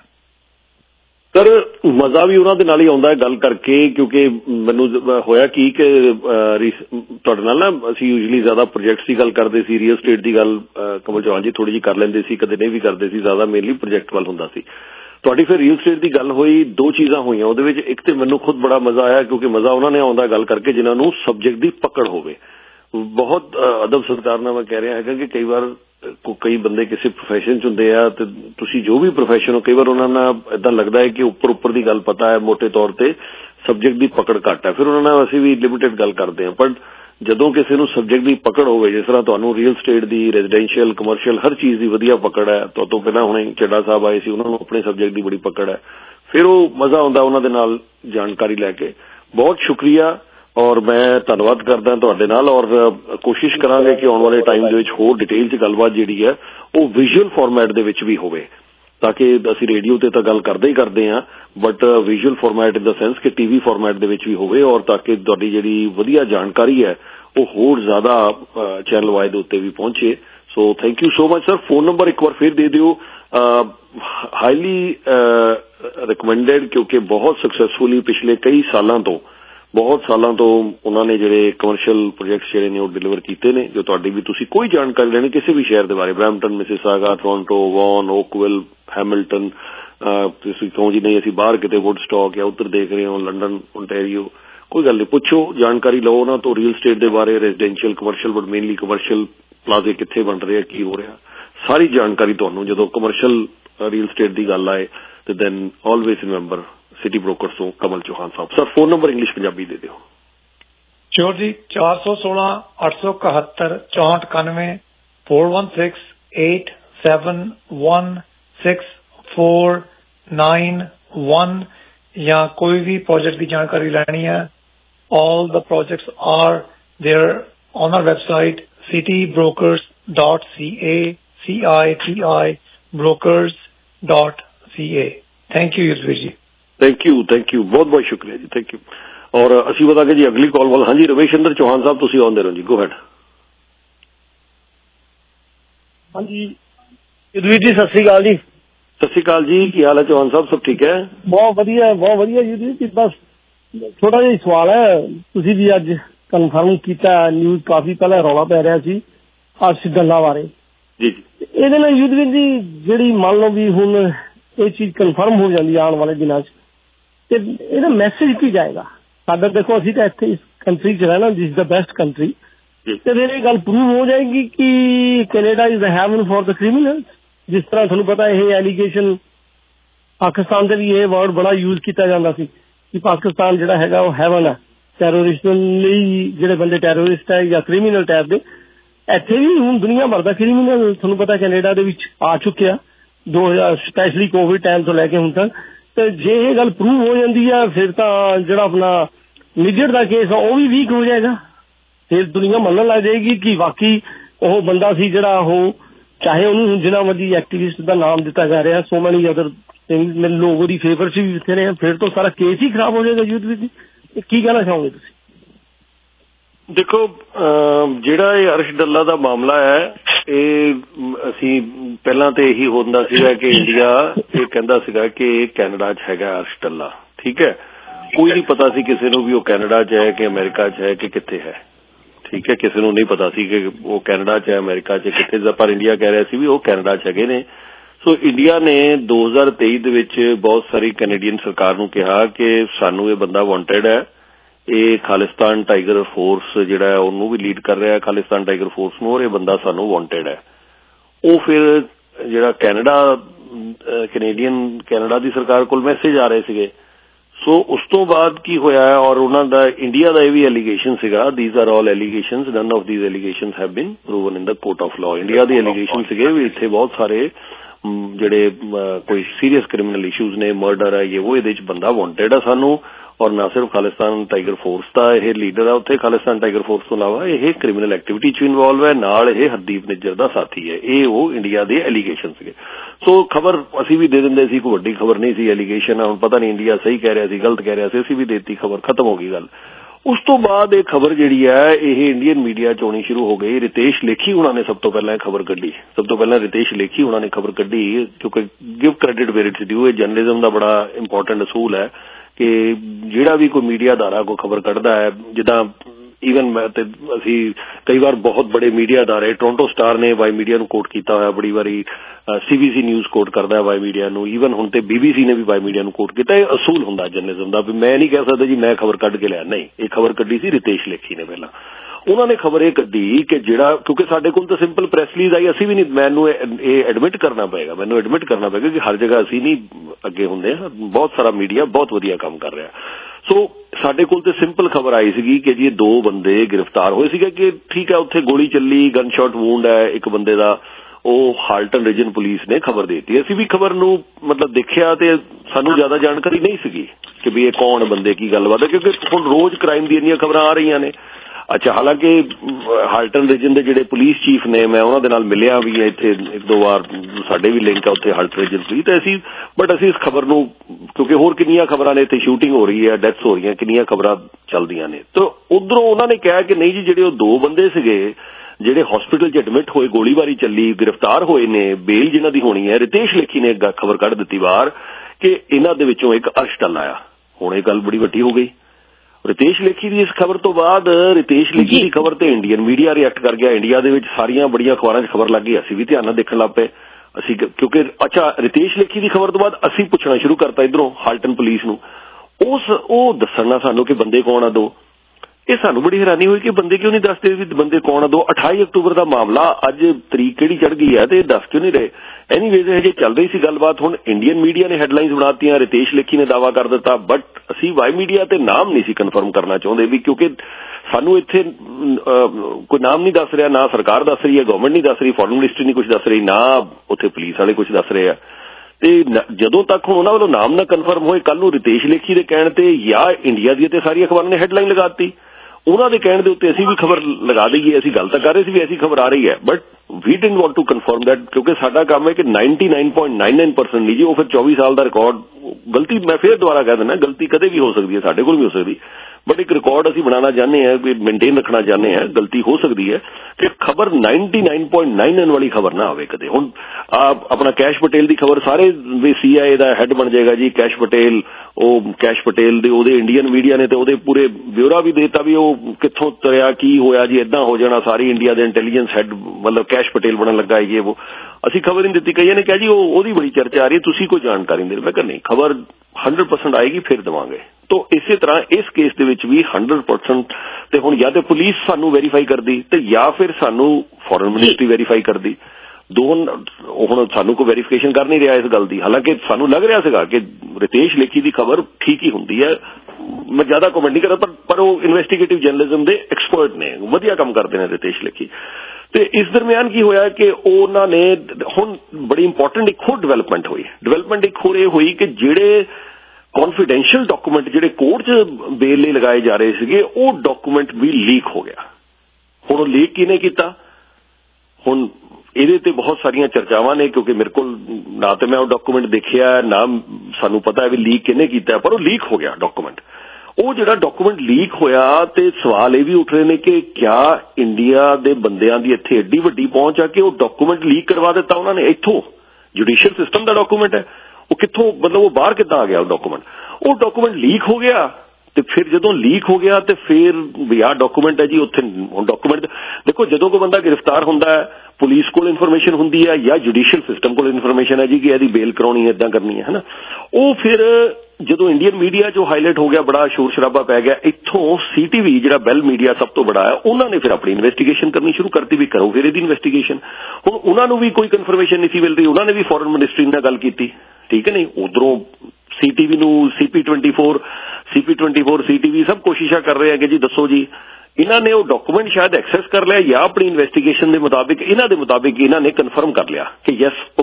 Sir ਮਜ਼ਾ ਵੀ ਉਹਨਾਂ ਦੇ ਨਾਲ ਹੀ ਆਉਂਦਾ ਹੈ ਗੱਲ ਕਰਕੇ, ਕਿਉਂਕਿ ਮੈਨੂੰ ਹੋਇਆ ਕੀ ਕਿ ਤੁਹਾਡੇ ਨਾਲ ਨਾ ਅਸੀਂ ਯੂਜਲੀ ਜ਼ਿਆਦਾ ਪ੍ਰੋਜੈਕਟਸ ਦੀ ਗੱਲ ਕਰਦੇ ਸੀ, ਰੀਅਲ ਸਟੇਟ ਦੀ ਗੱਲ ਕਮਲ ਚੌਹਾਨ ਜੀ ਥੋੜੀ ਜਿਹੀ ਕਰ ਲੈਂਦੇ ਸੀ, ਕਦੇ ਨਹੀਂ ਵੀ ਕਰਦੇ ਸੀ, ਜ਼ਿਆਦਾ ਮੇਨਲੀ ਪ੍ਰੋਜੈਕਟ ਵੱਲ ਹੁੰਦਾ ਸੀ। ਤੁਹਾਡੀ ਫਿਰ ਰੀਅਲ ਸਟੇਟ ਦੀ ਗੱਲ ਹੋਈ, ਦੋ ਚੀਜ਼ਾਂ ਹੋਈਆਂ ਉਹਦੇ ਵਿੱਚ। ਇੱਕ ਤੇ ਮੈਨੂੰ ਖੁਦ ਬੜਾ ਮਜ਼ਾ ਆਇਆ, ਕਿਉਂਕਿ ਮਜ਼ਾ ਉਹਨਾਂ ਨੇ ਆਉਂਦਾ ਗੱਲ ਕਰਕੇ ਜਿਨ੍ਹਾਂ ਨੂੰ ਸਬਜੈਕਟ ਦੀ ਪਕੜ ਹੋਵੇ। ਬਹੁਤ ਅਦਬ ਸਤਿਕਾਰ ਨਾਲ ਮੈਂ ਕਹਿ ਰਿਹਾ ਹੈਗਾ ਕਿ ਕਈ ਵਾਰ ਕਈ ਬੰਦੇ ਕਿਸੇ ਪ੍ਰੋਫੈਸ਼ਨ ਚ ਹੁੰਦੇ ਆ, ਤੇ ਤੁਸੀਂ ਜੋ ਵੀ ਪ੍ਰੋਫੈਸ਼ਨ ਹੋ, ਕਈ ਵਾਰ ਉਹਨਾਂ ਨਾਲ ਏਦਾਂ ਲੱਗਦਾ ਹੈ ਕਿ ਉੱਪਰ ਉੱਪਰ ਦੀ ਗੱਲ ਪਤਾ ਹੈ, ਮੋਟੇ ਤੌਰ ਤੇ ਸਬਜੈਕਟ ਦੀ ਪਕੜ ਘੱਟ ਹੈ, ਫਿਰ ਉਹਨਾਂ ਨਾਲ ਅਸੀਂ ਵੀ ਲਿਮਿਟਡ ਗੱਲ ਕਰਦੇ ਹਾਂ। ਪਰ ਜਦੋਂ ਕਿਸੇ ਨੂੰ ਸਬਜੈਕਟ ਦੀ ਪਕੜ ਹੋਵੇ, ਜਿਸ ਤਰ੍ਹਾਂ ਤੁਹਾਨੂੰ ਰੀਅਲ ਸਟੇਟ ਦੀ, ਰੈਜ਼ੀਡੈਂਸ਼ੀਅਲ, ਕਮਰਸ਼ੀਅਲ, ਹਰ ਚੀਜ਼ ਦੀ ਵਧੀਆ ਪਕੜ ਹੈ, ਤੋਂ ਤੋਂ ਪਹਿਲਾਂ ਹੁਣੇ ਚੱਡਾ ਸਾਹਿਬ ਆਏ ਸੀ, ਉਹਨਾਂ ਨੂੰ ਆਪਣੇ ਸਬਜੈਕਟ ਦੀ ਬੜੀ ਪਕੜ ਹੈ, ਫਿਰ ਉਹ ਮਜ਼ਾ ਆਉਂਦਾ ਉਹਨਾਂ ਦੇ ਨਾਲ ਜਾਣਕਾਰੀ ਲੈ ਕੇ। ਬਹੁਤ ਸ਼ੁਕਰੀਆ, ਔਰ ਮੈਂ ਧੰਨਵਾਦ ਕਰਦਾ ਤੁਹਾਡੇ ਨਾਲ, ਔਰ ਕੋਸ਼ਿਸ਼ ਕਰਾਂਗੇ ਕਿ ਆਉਣ ਵਾਲੇ ਟਾਈਮ ਦੇ ਵਿੱਚ ਹੋਰ ਡਿਟੇਲ 'ਚ ਗੱਲਬਾਤ ਜਿਹੜੀ ਹੈ ਉਹ ਵਿਜ਼ੂਅਲ ਫਾਰਮੈਟ ਦੇ ਵਿੱਚ ਵੀ ਹੋਵੇ, ਤਾਂ ਕਿ ਅਸੀਂ ਰੇਡੀਓ ਤੇ ਤਾਂ ਗੱਲ ਕਰਦੇ ਹੀ ਕਰਦੇ ਹਾਂ, but visual format in the sense ਕਿ ਟੀਵੀ ਫਾਰਮੈਟ ਦੇ ਵਿੱਚ ਵੀ ਹੋਵੇ, ਔਰ ਤਾਂ ਕਿ ਤੁਹਾਡੀ ਜਿਹੜੀ ਵਧੀਆ ਜਾਣਕਾਰੀ ਹੈ ਉਹ ਹੋਰ ਜ਼ਿਆਦਾ ਚੈਨਲ ਵਾਈ ਦੇ ਉੱਤੇ ਵੀ ਪਹੁੰਚੇ। So thank you so much sir. Phone number ਇੱਕ ਵਾਰ ਫਿਰ ਦੇ ਦਿਓ। ਹਾਈਲੀ ਰਿਕਮੈਂਡਡ, ਕਿਉਂਕਿ ਬਹੁਤ ਸਕਸੈਸਫੁਲੀ ਪਿਛਲੇ ਕਈ ਸਾਲਾਂ ਤੋਂ ਬਹੁਤ ਸਾਲਾਂ ਤੋਂ ਉਹਨਾਂ ਨੇ ਜਿਹੜੇ ਕਮਰਸ਼ੀਅਲ ਪ੍ਰੋਜੈਕਟਸ ਜਿਹੜੇ ਨੇ ਉਹ ਡਿਲੀਵਰ ਕੀਤੇ ਨੇ। ਜੋ ਤੁਹਾਡੀ ਵੀ ਤੁਸੀਂ ਕੋਈ ਜਾਣਕਾਰੀ ਲੈਣੀ ਕਿਸੇ ਵੀ ਸ਼ਹਿਰ ਦੇ ਬਾਰੇ, Brampton, Mississauga, Toronto, Vaughan, Oakville, Hamilton, ਤੁਸੀਂ ਕਹੋ ਜੀ ਨਹੀਂ ਅਸੀਂ ਬਾਹਰ ਕਿਤੇ ਵੁੱਡਸਟਾਕ ਜਾਂ ਉੱਧਰ ਦੇਖ ਰਹੇ ਹੋ, ਲੰਡਨ, ਓਨਟਾਰੀਓ, ਕੋਈ ਗੱਲ ਨਹੀਂ, ਪੁੱਛੋ, ਜਾਣਕਾਰੀ ਲਓ ਉਹਨਾਂ ਤੋਂ ਰੀਅਲ ਸਟੇਟ ਦੇ ਬਾਰੇ, residential, commercial, but mainly commercial ਪਲਾਜ਼ੇ ਕਿੱਥੇ ਬਣ ਰਹੇ ਆ, ਕੀ ਹੋ ਰਿਹਾ, ਸਾਰੀ ਜਾਣਕਾਰੀ ਤੁਹਾਨੂੰ ਜਦੋਂ ਕਮਰਸ਼ੀਅਲ ਰੀਅਲ ਸਟੇਟ ਦੀ ਗੱਲ ਆਏ ਤੇ then always remember city brokers ਤੋਂ Kamal Chauhan sahib. Sir phone number English Punjabi ਦੇ ਦਿਓ। ਸ਼ੋਰ ਜੀ ਚਾਰ ਸੌ ਸੋਲਾਂ ਅੱਠ ਸੌ ਇਕਹੱਤਰ ਚੌਂਹਠ ਇਕਾਨਵੇਂ four one six eight seven one six four nine one, ਜਾਂ ਕੋਈ ਵੀ ਪ੍ਰੋਜੈਕਟ ਦੀ ਜਾਣਕਾਰੀ ਲੈਣੀ ਹੈ, all the projects are there on our website city brokers dot c a, c i t i brokers dot c a। Thank you Yudhvir ji. Thank you thank you बहुत बहुत शुक्रिया जी, thank you. और ਅਸੀਂ ਵਧਾਂਗੇ ਜੀ ਅਗਲੀ ਕਾਲ ਵੱਲ। ਹਾਂਜੀ ਰਮੇਸ਼ਿੰਦਰ ਚੌਹਾਨ ਸਾਹਿਬ ਤੁਸੀਂ ਆਉਂਦੇ ਰਹੋ ਜੀ, ਗੋ ਹੈਡ। ਹਾਂਜੀ युद्धवीर जी सत श्री अकाल जी। सत श्री अकाल जी, ਕੀ ਹਾਲ ਹੈ ਚੌਹਾਨ ਸਾਹਿਬ? ਸਭ ਠੀਕ ਹੈ? ਬਹੁਤ ਵਧੀਆ ਬਹੁਤ ਵਧੀਆ युद्धवीर जी। बस ਥੋੜਾ ਜਿਹਾ ਸਵਾਲ ਹੈ, ਤੁਸੀਂ ਵੀ ਅੱਜ ਕਨਫਰਮ ਕੀਤਾ ਨਿਊਜ਼, ਕਾਫੀ ਪਹਿਲਾਂ ਰੌਲਾ ਪੈ ਰਿਹਾ ਸੀ ਅਰਸ਼ ਡੱਲਾ ਬਾਰੇ ਜੀ ਜੀ। ਇਹਦੇ ਨਾਲ युद्धवीर जी ਜਿਹੜੀ ਮੰਨ ਲਓ ਵੀ ਹੁਣ ਇਹ ਚੀਜ਼ ਕਨਫਰਮ ਹੋ ਜਾਂਦੀ ਆਉਣ ਵਾਲੇ ਦਿਨਾਂ 'ਚ, ਤੇ ਇਹਦਾ ਮੈਸੇਜ ਕੀ ਜਾਏਗਾ ਸਾਡਾ? ਦੇਖੋ ਅਸੀਂ ਤਾਂ ਇੱਥੇ ਇਸ ਕੰਟਰੀ 'ਚ ਰਹਿਣਾ, this is the best country, ਤੇ ਫਿਰ ਇਹ ਗੱਲ ਪ੍ਰੂਵ ਹੋ ਜਾਏਗੀ ਕਿ Canada is the haven for the criminal. ਜਿਸ ਤਰ੍ਹਾਂ ਤੁਹਾਨੂੰ ਪਤਾ ਇਹ ਐਲੀਗੇਸ਼ਨ ਪਾਕਿਸਤਾਨ ਦੇ ਵੀ ਇਹ ਵਰਡ ਬੜਾ ਯੂਜ਼ ਕੀਤਾ ਜਾਂਦਾ ਸੀ ਕਿ ਪਾਕਿਸਤਾਨ ਜਿਹੜਾ ਹੈਗਾ ਉਹ ਹੈਵਨ ਹੈ ਟੈਰੋਰਿਸਟ ਲਈ, ਜਿਹੜੇ ਬੰਦੇ ਟੈਰੋਰਿਸਟ ਹੈ ਜਾਂ ਕ੍ਰਿਮੀਨਲ ਟਾਈਪ ਦੇ। ਇੱਥੇ ਵੀ ਹੁਣ ਦੁਨੀਆ ਭਰ ਦਾ ਕ੍ਰਿਮੀਨਲ ਤੁਹਾਨੂੰ ਪਤਾ ਕੈਨੇਡਾ ਦੇ ਵਿੱਚ ਆ ਚੁੱਕਿਆ ਦੋ ਹਜ਼ਾਰ ਸਪੈਸ਼ਲੀ ਕੋਵਿਡ ਟਾਈਮ ਤੋਂ ਲੈ ਕੇ ਹੁਣ ਤੱਕ। ਤੇ ਜੇ ਇਹ ਗੱਲ ਪ੍ਰੂਵ ਹੋ ਜਾਂਦੀ ਆ ਫਿਰ ਤਾਂ ਜਿਹੜਾ ਆਪਣਾ ਨਿਜਰ ਦਾ ਕੇਸ ਆ ਉਹ ਵੀ ਵੀਕ ਹੋ ਜਾਏਗਾ, ਫਿਰ ਦੁਨੀਆ ਮੰਨਣ ਲੱਗ ਜਾਏਗੀ ਕਿ ਵਾਕਈ ਉਹ ਬੰਦਾ ਸੀ ਜਿਹੜਾ ਉਹ, ਚਾਹੇ ਉਹਨੂੰ ਜਿੰਨਾ ਮਰਜੀ ਐਕਟੀਵਿਸਟ ਦਾ ਨਾਮ ਦਿੱਤਾ ਜਾ ਰਿਹਾ, ਸੋ ਮੈਨੀ ਅਦਰ ਥਿੰਗਸ, ਮੈਨੂੰ ਲੋਕ ਉਹਦੀ ਫੇਵਰ 'ਚ ਵੀ ਦਿੱਤੇ ਰਹੇ, ਫਿਰ ਤੋਂ ਸਾਰਾ ਕੇਸ ਹੀ ਖਰਾਬ ਹੋ ਜਾਏਗਾ ਯੂਥ ਵਿੱਚ। ਕੀ ਕਹਿਣਾ ਚਾਹੋਗੇ ਤੁਸੀਂ? ਦੇਖੋ ਜਿਹੜਾ ਇਹ ਅਰਸ਼ ਡੱਲਾ ਦਾ ਮਾਮਲਾ ਹੈ, ਇਹ ਅਸੀਂ ਪਹਿਲਾਂ ਤੇ ਇਹੀ ਹੁੰਦਾ ਸੀਗਾ ਕਿ ਇੰਡੀਆ ਇਹ ਕਹਿੰਦਾ ਸੀਗਾ ਕਿ ਇਹ ਕੈਨੇਡਾ 'ਚ ਹੈਗਾ ਅਰਸ਼ ਡੱਲਾ, ਠੀਕ ਹੈ। ਕੋਈ ਨਹੀਂ ਪਤਾ ਸੀ ਕਿਸੇ ਨੂੰ ਵੀ ਉਹ ਕੈਨੇਡਾ 'ਚ ਹੈ ਕਿ ਅਮਰੀਕਾ 'ਚ ਹੈ ਕਿ ਕਿੱਥੇ ਹੈ, ਠੀਕ ਹੈ। ਕਿਸੇ ਨੂੰ ਨਹੀਂ ਪਤਾ ਸੀ ਕਿ ਉਹ ਕੈਨੇਡਾ 'ਚ ਹੈ, ਅਮਰੀਕਾ 'ਚ ਕਿੱਥੇ, ਪਰ ਇੰਡੀਆ ਕਹਿ ਰਿਹਾ ਸੀ ਵੀ ਉਹ ਕੈਨੇਡਾ 'ਚ ਹੈਗੇ ਨੇ। ਸੋ ਇੰਡੀਆ ਨੇ ਦੋ ਹਜ਼ਾਰ ਤੇਈ ਦੇ ਵਿੱਚ ਬਹੁਤ ਸਾਰੀ ਕੈਨੇਡੀਅਨ ਸਰਕਾਰ ਨੂੰ ਕਿਹਾ ਕਿ ਸਾਨੂੰ ਇਹ ਬੰਦਾ ਵਾਂਟਡ ਹੈ, ਇਹ ਖਾਲਿਸਤਾਨ ਟਾਈਗਰ ਫੋਰਸ ਜਿਹੜਾ ਉਹਨੂੰ ਵੀ ਲੀਡ ਕਰ ਰਿਹਾ, ਖਾਲਿਸਤਾਨ ਟਾਈਗਰ ਫੋਰਸ ਨੂੰ, ਔਰ ਇਹ ਬੰਦਾ ਸਾਨੂੰ ਵਾਂਟਡ ਹੈ। ਉਹ ਫਿਰ ਜਿਹੜਾ ਕੈਨੇਡਾ ਕੈਨੇਡੀਅਨ ਕੈਨੇਡਾ ਦੀ ਸਰਕਾਰ ਕੋਲ ਮੈਸੇਜ ਆ ਰਹੇ ਸੀਗੇ। ਸੋ ਉਸ ਤੋਂ ਬਾਅਦ ਕੀ ਹੋਇਆ, ਔਰ ਉਹਨਾਂ ਦਾ ਇੰਡੀਆ ਦਾ ਇਹ ਵੀ ਐਲੀਗੇਸ਼ਨ ਸੀਗਾ, these are all allegations, none of these allegations have been proven in the court of law. India ਦੇ ਐਲੀਗੇਸ਼ਨ ਸੀਗੇ ਵੀ ਇੱਥੇ ਬਹੁਤ ਸਾਰੇ ਜਿਹੜੇ ਕੋਈ ਸੀਰੀਅਸ ਕ੍ਰਿਮੀਨਲ ਇਸ਼ੂਜ਼ ਨੇ, ਮਰਡਰ ਹੈ, ਇਹ ਉਹ ਇਹਦੇ ਚ ਬੰਦਾ ਵਾਂਟਡ ਆ ਸਾਨੂੰ। ਔਰ ਨਾ ਸਿਰਫ ਖਾਲਿਸਤਾਨ ਟਾਈਗਰ ਫੋਰਸ ਦਾ ਇਹ ਲੀਡਰ ਆ ਉੱਥੇ, ਖਾਲਿਸਤਾਨ ਟਾਈਗਰ ਫੋਰਸ ਤੋਂ ਇਲਾਵਾ ਇਹ ਕ੍ਰਿਮੀਨਲ ਐਕਟੀਵਿਟੀ ਚ ਇਨਵੋਲਵ ਹੈ, ਨਾਲ ਇਹ ਹਰਦੀਪ ਨਿੱਜਰ ਦਾ ਸਾਥੀ ਹੈ। ਇਹ ਉਹ ਇੰਡੀਆ ਦੇ ਐਲੀਗੇਸ਼ਨ ਸੀਗੇ। ਸੋ ਖਬਰ ਅਸੀਂ ਵੀ ਦੇ ਦਿੰਦੇ ਸੀ, ਕੋਈ ਵੱਡੀ ਖਬਰ ਨਹੀਂ ਸੀ, ਐਲੀਗੇਸ਼ਨ ਆ। ਹੁਣ ਪਤਾ ਨਹੀਂ ਇੰਡੀਆ ਸਹੀ ਕਹਿ ਰਿਹਾ ਸੀ, ਗਲਤ ਕਹਿ ਰਿਹਾ ਸੀ, ਅਸੀਂ ਵੀ ਦੇਤੀ ਖਬਰ, ਖਤਮ ਹੋ ਗਈ ਗੱਲ। ਉਸ ਤੋਂ ਬਾਅਦ ਇਹ ਖਬਰ ਜਿਹੜੀ ਹੈ ਇਹ ਇੰਡੀਅਨ ਮੀਡੀਆ ਚ ਆਉਣੀ ਸ਼ੁਰੂ ਹੋ ਗਈ। ਰਿਤੇਸ਼ ਲੇਖੀ ਉਹਨਾਂ ਨੇ ਸਭ ਤੋਂ ਪਹਿਲਾਂ ਇਹ ਖਬਰ ਕੱਢੀ। ਸਭ ਤੋਂ ਪਹਿਲਾਂ ਰਿਤੇਸ਼ ਲੇਖੀ ਉਹਨਾਂ ਨੇ ਖਬਰ ਕੱਢੀ, ਕਿਉਂਕਿ give credit where it's due. ਇਹ ਜਰਨਲਿਜ਼ਮ ਦਾ ਬੜਾ ਇੰਪੋਰਟੈਂਟ ਅਸੂਲ ਹੈ ਕਿ ਜਿਹੜਾ ਵੀ ਕੋਈ ਮੀਡੀਆ ਅਦਾਰਾ ਕੋਈ ਖਬਰ ਕੱਢਦਾ ਹੈ, ਜਿੱਦਾਂ ਈਵਨ ਮੈਂ ਤੇ ਅਸੀਂ ਕਈ ਵਾਰ ਬਹੁਤ ਬੜੇ ਮੀਡੀਆ ਅਦਾਰੇ, ਟੋਰਾਂਟੋ ਸਟਾਰ ਨੇ ਵਾਈ ਮੀਡੀਆ ਨੂੰ ਕੋਟ ਕੀਤਾ ਹੋਇਆ ਬੜੀ ਵਾਰੀ, ਸੀਬੀਸੀ ਨਿਊਜ਼ ਕੋਟ ਕਰਦਾ ਵਾਈ ਮੀਡੀਆ ਨੂੰ, ਈਵਨ ਹੁਣ ਤੇ ਬੀਬੀਸੀ ਨੇ ਵੀ ਵਾਈ ਮੀਡੀਆ ਨੂੰ ਕੋਟ ਕੀਤਾ। ਇਹ ਅਸੂਲ ਹੁੰਦਾ ਜਰਨਲਿਜ਼ਮ ਦਾ ਵੀ ਮੈਂ ਨਹੀਂ ਕਹਿ ਸਕਦਾ ਜੀ ਮੈਂ ਖਬਰ ਕੱਢ ਕੇ ਲਿਆ, ਨਹੀਂ। ਇਹ ਖਬਰ ਕੱਢੀ ਸੀ ਰਿਤੇਸ਼ ਲੇਖੀ ਨੇ ਪਹਿਲਾਂ। ਉਹਨਾਂ ਨੇ ਖਬਰ ਇਹ ਕੱਢੀ ਕਿ ਜਿਹੜਾ, ਕਿਉਂਕਿ ਸਾਡੇ ਕੋਲ ਤਾਂ ਸਿੰਪਲ ਪ੍ਰੈਸ ਰਿਲੀਜ਼ ਆਈ, ਅਸੀਂ ਵੀ ਨਹੀਂ, ਮੈਨੂੰ ਇਹ ਐਡਮਿਟ ਕਰਨਾ ਪਏਗਾ ਮੈਨੂੰ ਐਡਮਿਟ ਕਰਨਾ ਪਏਗਾ ਕਿ ਹਰ ਜਗ੍ਹਾ ਅਸੀਂ ਨਹੀਂ ਅੱਗੇ ਹੁੰਦੇ ਹਾਂ, ਬਹੁਤ ਸਾਰਾ ਮੀਡੀਆ ਬਹੁਤ ਵਧੀਆ ਕੰਮ ਕਰ ਰਿਹਾ। ਸੋ ਸਾਡੇ ਕੋਲ ਤੇ ਸਿੰਪਲ ਖਬਰ ਆਈ ਸੀਗੀ ਕਿ ਜੀ ਦੋ ਬੰਦੇ ਗ੍ਰਿਫਤਾਰ ਹੋਏ ਸੀਗੇ, ਕਿ ਠੀਕ ਹੈ ਉੱਥੇ ਗੋਲੀ ਚੱਲੀ, ਗਨ ਸ਼ਾਟ ਵੂੰਡ ਹੈ ਇੱਕ ਬੰਦੇ ਦਾ, ਉਹ ਹਾਲਟਨ ਰੀਜਨ ਪੁਲਿਸ ਨੇ ਖਬਰ ਦੇਤੀ। ਅਸੀਂ ਵੀ ਖਬਰ ਨੂੰ ਮਤਲਬ ਦੇਖਿਆ ਤੇ ਸਾਨੂੰ ਜ਼ਿਆਦਾ ਜਾਣਕਾਰੀ ਨਹੀਂ ਸੀਗੀ ਕਿ ਵੀ ਇਹ ਕੌਣ ਬੰਦੇ, ਕੀ ਗੱਲਬਾਤ ਹੈ, ਕਿਉਂਕਿ ਹੁਣ ਰੋਜ਼ ਕ੍ਰਾਈਮ ਦੀਆਂ ਇੰਨੀਆਂ ਖਬਰਾਂ ਆ ਰਹੀਆਂ ਨੇ। ਅੱਛਾ, ਹਾਲਾਂਕਿ ਹਾਲਟਨ ਰੀਜਨ ਦੇ ਜਿਹੜੇ ਪੁਲਿਸ ਚੀਫ ਨੇ, ਮੈਂ ਉਹਨਾਂ ਦੇ ਨਾਲ ਮਿਲਿਆ ਵੀ ਹੈ ਇੱਥੇ ਇੱਕ ਦੋ ਵਾਰ, ਸਾਡੇ ਵੀ ਲਿੰਕ ਆ ਉੱਥੇ ਹਾਲਟਨ ਰੀਜਨ ਪੁਲਿਸ ਤੇ ਅਸੀਂ, ਬਟ ਅਸੀਂ ਇਸ ਖਬਰ ਨੂੰ, ਕਿਉਂਕਿ ਹੋਰ ਕਿੰਨੀਆਂ ਖਬਰਾਂ ਨੇ ਇੱਥੇ, ਸ਼ੂਟਿੰਗ ਹੋ ਰਹੀ ਹੈ, ਡੈਥਸ ਹੋ ਰਹੀਆਂ, ਕਿੰਨੀਆਂ ਖਬਰਾਂ ਚੱਲਦੀਆਂ ਨੇ। ਤਾਂ ਉਧਰੋਂ ਉਹਨਾਂ ਨੇ ਕਿਹਾ ਕਿ ਨਹੀਂ ਜੀ, ਜਿਹੜੇ ਉਹ ਦੋ ਬੰਦੇ ਸੀਗੇ ਜਿਹੜੇ ਹਸਪੀਟਲ 'ਚ ਐਡਮਿਟ ਹੋਏ, ਗੋਲੀਬਾਰੀ ਚੱਲੀ, ਗ੍ਰਿਫਤਾਰ ਹੋਏ ਨੇ, ਬੇਲ ਜਿਨ੍ਹਾਂ ਦੀ ਹੋਣੀ ਹੈ। ਰਿਤੇਸ਼ ਲੇਖੀ ਨੇ ਖਬਰ ਕੱਢ ਦਿੱਤੀ ਬਾਹਰ ਕਿ ਇਹਨਾਂ ਦੇ ਵਿੱਚੋਂ ਇੱਕ ਅਰਸ਼ ਟੱਲ ਆਇਆ। ਹੁਣ ਇਹ ਗੱਲ ਬੜੀ ਵੱਡੀ ਹੋ ਗਈ। ਰਿਤੇਸ਼ ਲੇਖੀ ਦੀ ਇਸ ਖਬਰ ਤੋਂ ਬਾਅਦ ਰਿਤੇਸ਼ ਲੇਖੀ ਦੀ ਖਬਰ ਤੇ ਇੰਡੀਅਨ ਮੀਡੀਆ ਰਿਐਕਟ ਕਰ ਗਿਆ। ਇੰਡੀਆ ਦੇ ਵਿੱਚ ਸਾਰੀਆਂ ਬੜੀਆਂ ਅਖਬਾਰਾਂ 'ਚ ਖਬਰ ਲੱਗ ਗਈ, ਅਸੀਂ ਵੀ ਧਿਆਨ ਨਾਲ ਦੇਖਣ ਲੱਗ ਪਏ। ਅਸੀਂ ਕਿਉਂਕਿ ਅੱਛਾ ਰਿਤੇਸ਼ ਲੇਖੀ ਦੀ ਖਬਰ ਤੋਂ ਬਾਅਦ ਅਸੀਂ ਪੁੱਛਣਾ ਸ਼ੁਰੂ ਕਰਤਾ ਇਧਰੋਂ ਹਾਲਟਨ ਪੁਲਿਸ ਨੂੰ, ਉਸ ਉਹ ਦੱਸਣਾ ਸਾਨੂੰ ਕਿ ਬੰਦੇ ਕੌਣ ਆ ਦੋ। ਇਹ ਸਾਨੂੰ ਬੜੀ ਹੈਰਾਨੀ ਹੋਈ ਕਿ ਬੰਦੇ ਕਿਉਂ ਨਹੀਂ ਦੱਸਦੇ ਵੀ ਬੰਦੇ ਕੌਣ ਆ ਦੋ। ਅਠਾਈ ਅਕਤੂਬਰ ਦਾ ਮਾਮਲਾ, ਅੱਜ ਤਰੀਕ ਕਿਹੜੀ ਚੜ ਗਈ ਹੈ ਤੇ ਦੱਸ ਕਿਉਂ ਨਹੀਂ ਰਹੇ। ਐਨੀਵੇਜ਼ ਇਹ ਜੇ ਚੱਲ ਰਹੀ ਸੀ ਗੱਲਬਾਤ, ਹੁਣ ਇੰਡੀਅਨ ਮੀਡੀਆ ਨੇ ਹੈਡਲਾਈਨਸ ਬਣਾਤੀਆਂ, ਰਿਤੇਸ਼ ਲੇਖੀ ਨੇ ਦਾਅਵਾ ਕਰ ਦਿੱਤਾ, ਬਟ ਅਸੀਂ ਵਾਈ ਮੀਡੀਆ ਤੇ ਨਾਮ ਨਹੀਂ ਸੀ ਕਨਫਰਮ ਕਰਨਾ ਚਾਹੁੰਦੇ ਵੀ, ਕਿਉਂਕਿ ਸਾਨੂੰ ਇੱਥੇ ਕੋਈ ਨਾਮ ਨਹੀਂ ਦੱਸ ਰਿਹਾ, ਨਾ ਸਰਕਾਰ ਦੱਸ ਰਹੀ ਹੈ, ਗਵਰਨਮੈਂਟ ਨਹੀਂ ਦੱਸ ਰਹੀ, ਫੋਰਨ ਮਿਨਿਸਟਰੀ ਨਹੀਂ ਕੁਝ ਦੱਸ ਰਹੀ, ਨਾ ਉੱਥੇ ਪੁਲਿਸ ਵਾਲੇ ਕੁਝ ਦੱਸ ਰਹੇ ਆ। ਤੇ ਜਦੋਂ ਤੱਕ ਹੁਣ ਉਹਨਾਂ ਵੱਲੋਂ ਨਾਮ ਨਾ ਕਨਫਰਮ ਹੋਏ, ਕੱਲ ਨੂੰ ਰਿਤੇਸ਼ ਲੇਖੀ ਦੇ ਕਹਿਣ ਤੇ ਜਾਂ ਇੰਡੀਆ ਦੀ ਤੇ ਸਾਰੀ ਅਖਬਾਰਾਂ ਨੇ ਹੈਡਲਾਈਨ ਲਗਾ ਦਿੱਤੀ, ਉਹਨਾਂ ਦੇ ਕਹਿਣ ਦੇ ਉੱਤੇ ਅਸੀਂ ਵੀ ਖਬਰ ਲਗਾ ਦਈਏ। ਅਸੀਂ ਗੱਲ ਤਾਂ ਕਰ ਰਹੇ ਸੀ ਵੀ ਐਸੀ ਖਬਰ ਆ ਰਹੀ ਹੈ, but we didn't want to confirm that, ਕਿਉਂਕਿ ਸਾਡਾ ਕੰਮ ਹੈ ਕਿ ninety nine point nine nine percent ਨਹੀਂ ਜੀ, ਉਹ ਫਿਰ ਚੌਵੀ ਸਾਲ ਦਾ ਰਿਕਾਰਡ, ਗਲਤੀ ਮੈਂ ਫਿਰ ਦੁਬਾਰਾ ਕਹਿ ਦਿੰਦਾ, ਗਲਤੀ ਕਦੇ ਵੀ ਹੋ ਸਕਦੀ ਹੈ, ਸਾਡੇ ਕੋਲ ਵੀ ਹੋ ਸਕਦੀ, ਬਟ ਇੱਕ ਰਿਕਾਰਡ ਅਸੀਂ ਬਣਾਉਣਾ ਚਾਹੁੰਦੇ ਹਾਂ, ਕੋਈ ਮੇਨਟੇਨ ਰੱਖਣਾ ਚਾਹੁੰਦੇ ਹਾਂ। ਗਲਤੀ ਹੋ ਸਕਦੀ ਹੈ ਕਿ ਖਬਰ ninety nine point nine nine ਵਾਲੀ ਖਬਰ ਨਾ ਆਵੇ ਕਦੇ। ਹੁਣ ਆਪਣਾ ਕੈਸ਼ ਪਟੇਲ ਦੀ ਖਬਰ, ਸਾਰੇ ਵੀ ਸੀ ਆਈ ਏ ਦਾ ਹੈਡ ਬਣ ਜਾਏਗਾ ਜੀ ਕੈਸ਼ ਪਟੇਲ, ਉਹ ਕੈਸ਼ ਪਟੇਲ ਦੇ ਉਹਦੇ ਇੰਡੀਅਨ ਮੀਡੀਆ ਨੇ ਤੇ ਉਹਦੇ ਪੂਰੇ ਬਿਊਰਾ ਵੀ ਦੇਤਾ ਵੀ ਉਹ ਕਿੱਥੋਂ ਤਰਿਆ, ਕੀ ਹੋਇਆ ਜੀ, ਏਦਾਂ ਹੋ ਜਾਣਾ, ਸਾਰੀ ਇੰਡੀਆ ਦੇ ਇੰਟੈਲੀਜੈਂਸ ਹੈਡ ਮਤਲਬ ਕੈਸ਼ ਪਟੇਲ ਬਣਨ ਲੱਗਾ ਹੈ। ਉਹ ਅਸੀਂ ਖਬਰ ਨਹੀਂ ਦਿੱਤੀ, ਕਈਆਂ ਨੇ ਕਿਹਾ ਜੀ ਉਹ ਉਹਦੀ ਬੜੀ ਚਰਚਾ ਆ ਰਹੀ ਹੈ, ਤੁਸੀਂ ਕੋਈ ਜਾਣਕਾਰੀ ਨਹੀਂ ਦੇ। ਮੈਂ ਕਿਹਾ ਨਹੀਂ, ਖਬਰ ਹੰਡਰਡ ਪਰਸੈਂਟ ਆਏਗੀ ਫਿਰ ਦੇਵਾਂਗੇ। ਤੋ ਇਸੇ ਤਰ੍ਹਾਂ ਇਸ ਕੇਸ ਦੇ ਵਿੱਚ ਵੀ ਹੰਡਰਡ ਪਰਸੈਂਟ ਤੇ ਹੁਣ ਜਾਂ ਤੇ ਪੁਲਿਸ ਸਾਨੂੰ ਵੈਰੀਫਾਈ ਕਰਦੀ ਤੇ ਜਾਂ ਫਿਰ ਸਾਨੂੰ ਫੋਰਨ ਮਿਨਿਸਟਰੀ ਵੈਰੀਫਾਈ ਕਰਦੀ। ਦੋ ਹੁਣ ਸਾਨੂੰ ਕੋਈ ਵੈਰੀਫਿਕੇਸ਼ਨ ਕਰ ਨਹੀਂ ਰਿਹਾ ਇਸ ਗੱਲ ਦੀ, ਹਾਲਾਂਕਿ ਸਾਨੂੰ ਲੱਗ ਰਿਹਾ ਸੀਗਾ ਕਿ ਰਿਤੇਸ਼ ਲੇਖੀ ਦੀ ਖਬਰ ਠੀਕ ਹੀ ਹੁੰਦੀ ਹੈ। ਮੈਂ ਜ਼ਿਆਦਾ ਕਮੈਂਟ ਨਹੀਂ ਕਰਦਾ, ਪਰ ਪਰ ਉਹ ਇਨਵੈਸਟੀਗੇਟਿਵ ਜਰਨਲਿਜ਼ਮ ਦੇ ਐਕਸਪਰਟ ਨੇ, ਵਧੀਆ ਕੰਮ ਕਰਦੇ ਨੇ ਰਿਤੇਸ਼ ਲੇਖੀ। ਤੇ ਇਸ ਦਰਮਿਆਨ ਕੀ ਹੋਇਆ ਕਿ ਉਹਨਾਂ ਨੇ ਹੁਣ ਬੜੀ ਇੰਪੋਰਟੈਂਟ ਇੱਕ ਹੋਰ ਡਿਵੈਲਪਮੈਂਟ ਹੋਈ। ਡਿਵੈਲਪਮੈਂਟ ਇੱਕ ਹੋਰ ਇਹ ਹੋਈ ਕਿ ਜਿਹੜੇ ਕੌਨਫੀਡੈਂਸ਼ੀਅਲ ਡਾਕੂਮੈਂਟ ਜਿਹੜੇ ਕੋਰਟ 'ਚ ਬੇਲ ਲਈ ਲਗਾਏ ਜਾ ਰਹੇ ਸੀਗੇ, ਉਹ ਡਾਕੂਮੈਂਟ ਵੀ ਲੀਕ ਹੋ ਗਿਆ। ਹੁਣ ਉਹ ਲੀਕ ਕਿਹਨੇ ਕੀਤਾ? ਹੁਣ ਇਹਦੇ ਤੇ ਬਹੁਤ ਸਾਰੀਆਂ ਚਰਚਾਵਾਂ ਨੇ, ਕਿਉਂਕਿ ਮੇਰੇ ਕੋਲ ਨਾ ਤੇ ਮੈਂ ਉਹ ਡਾਕੂਮੈਂਟ ਦੇਖਿਆ, ਨਾ ਸਾਨੂੰ ਪਤਾ ਹੈ ਵੀ ਲੀਕ ਕਿਹਨੇ ਕੀਤਾ, ਪਰ ਉਹ ਲੀਕ ਹੋ ਗਿਆ ਡਾਕੂਮੈਂਟ। ਉਹ ਜਿਹੜਾ ਡਾਕੂਮੈਂਟ ਲੀਕ ਹੋਇਆ ਤੇ ਸਵਾਲ ਇਹ ਵੀ ਉੱਠ ਰਹੇ ਨੇ ਕਿ ਕਿਆ ਇੰਡੀਆ ਦੇ ਬੰਦਿਆਂ ਦੀ ਇੱਥੇ ਐਡੀ ਵੱਡੀ ਪਹੁੰਚ ਆ ਕਿ ਉਹ ਡਾਕੂਮੈਂਟ ਲੀਕ ਕਰਵਾ ਦਿੱਤਾ ਉਹਨਾਂ ਨੇ ਇੱਥੋਂ। ਜੁਡੀਸ਼ੀਅਲ ਸਿਸਟਮ ਦਾ ਡਾਕੂਮੈਂਟ ਹੈ, ਉਹ ਕਿੱਥੋਂ ਮਤਲਬ ਉਹ ਬਾਹਰ ਕਿੱਦਾਂ ਆ ਗਿਆ ਉਹ ਡਾਕੂਮੈਂਟ? ਉਹ ਡਾਕੂਮੈਂਟ ਲੀਕ ਹੋ ਗਿਆ ਤੇ ਫਿਰ ਜਦੋਂ ਲੀਕ ਹੋ ਗਿਆ ਤੇ ਫਿਰ ਵੀ ਆਹ ਡਾਕੂਮੈਂਟ ਹੈ ਜੀ ਉੱਥੇ। ਹੁਣ ਡਾਕੂਮੈਂਟ ਦੇਖੋ, ਜਦੋਂ ਕੋਈ ਬੰਦਾ ਗ੍ਰਿਫਤਾਰ ਹੁੰਦਾ ਹੈ, ਪੁਲਿਸ ਕੋਲ ਇਨਫੋਰਮੇਸ਼ਨ ਹੁੰਦੀ ਹੈ ਜਾਂ ਜੁਡੀਸ਼ੀਅਲ ਸਿਸਟਮ ਕੋਲ ਇਨਫੋਰਮੇਸ਼ਨ ਹੈ ਜੀ ਕਿ ਇਹਦੀ ਬੇਲ ਕਰਾਉਣੀ ਹੈ, ਏਦਾਂ ਕਰਨੀ ਹੈ, ਹਨਾ। ਉਹ ਫਿਰ ਜਦੋਂ ਇੰਡੀਅਨ ਮੀਡੀਆ 'ਚੋਂ ਹਾਈਲਾਈਟ ਹੋ ਗਿਆ, ਬੜਾ ਸ਼ੋਰ ਸ਼ਰਾਬਾ ਪੈ ਗਿਆ। ਇੱਥੋਂ ਸੀ ਟੀ ਵੀ ਜਿਹੜਾ ਬੈਲ ਮੀਡੀਆ ਸਭ ਤੋਂ ਬੜਾ ਹੈ, ਉਹਨਾਂ ਨੇ ਫਿਰ ਆਪਣੀ ਇਨਵੈਸਟੀਗੇਸ਼ਨ ਕਰਨੀ ਸ਼ੁਰੂ ਕਰਤੀ ਵੀ ਕਰੋ ਫਿਰ ਇਹਦੀ ਇਨਵੈਸਟੀਗੇਸ਼ਨ। ਹੁਣ ਉਹਨਾਂ ਨੂੰ ਵੀ ਕੋਈ ਕਨਫਰਮੇਸ਼ਨ ਨਹੀਂ ਸੀ ਮਿਲ ਰਹੀ, ਉਹਨਾਂ ਨੇ ਵੀ ਫੋਰਨ ਮਿਨਿਸਟਰੀ ਨਾਲ ਗੱਲ ਕੀਤੀ, ਠੀਕ ਹੈ ਨਹੀਂ। ਉਧਰੋਂ ਸੀ ਟੀ ਵੀ ਨੂੰ C P twenty four C P twenty four C T V ਸਭ ਕੋਸ਼ਿਸ਼ਾਂ ਕਰ ਰਹੇ ਆ ਕਿ ਜੀ ਦੱਸੋ ਜੀ, ਇਹਨਾਂ ਨੇ ਉਹ ਡਾਕੂਮੈਂਟ ਸ਼ਾਇਦ ਐਕਸੈਸ ਕਰ ਲਿਆ ਜਾਂ ਆਪਣੀ ਇਨਵੈਸਟੀਗੇਸ਼ਨ ਦੇ ਮੁਤਾਬਿਕ, ਇਹਨਾਂ ਦੇ ਮੁਤਾਬਿਕ ਇਹਨਾਂ ਨੇ ਕਨਫਰਮ ਕਰ ਲਿਆ ਕਿ ਯੈਸ ਉਹ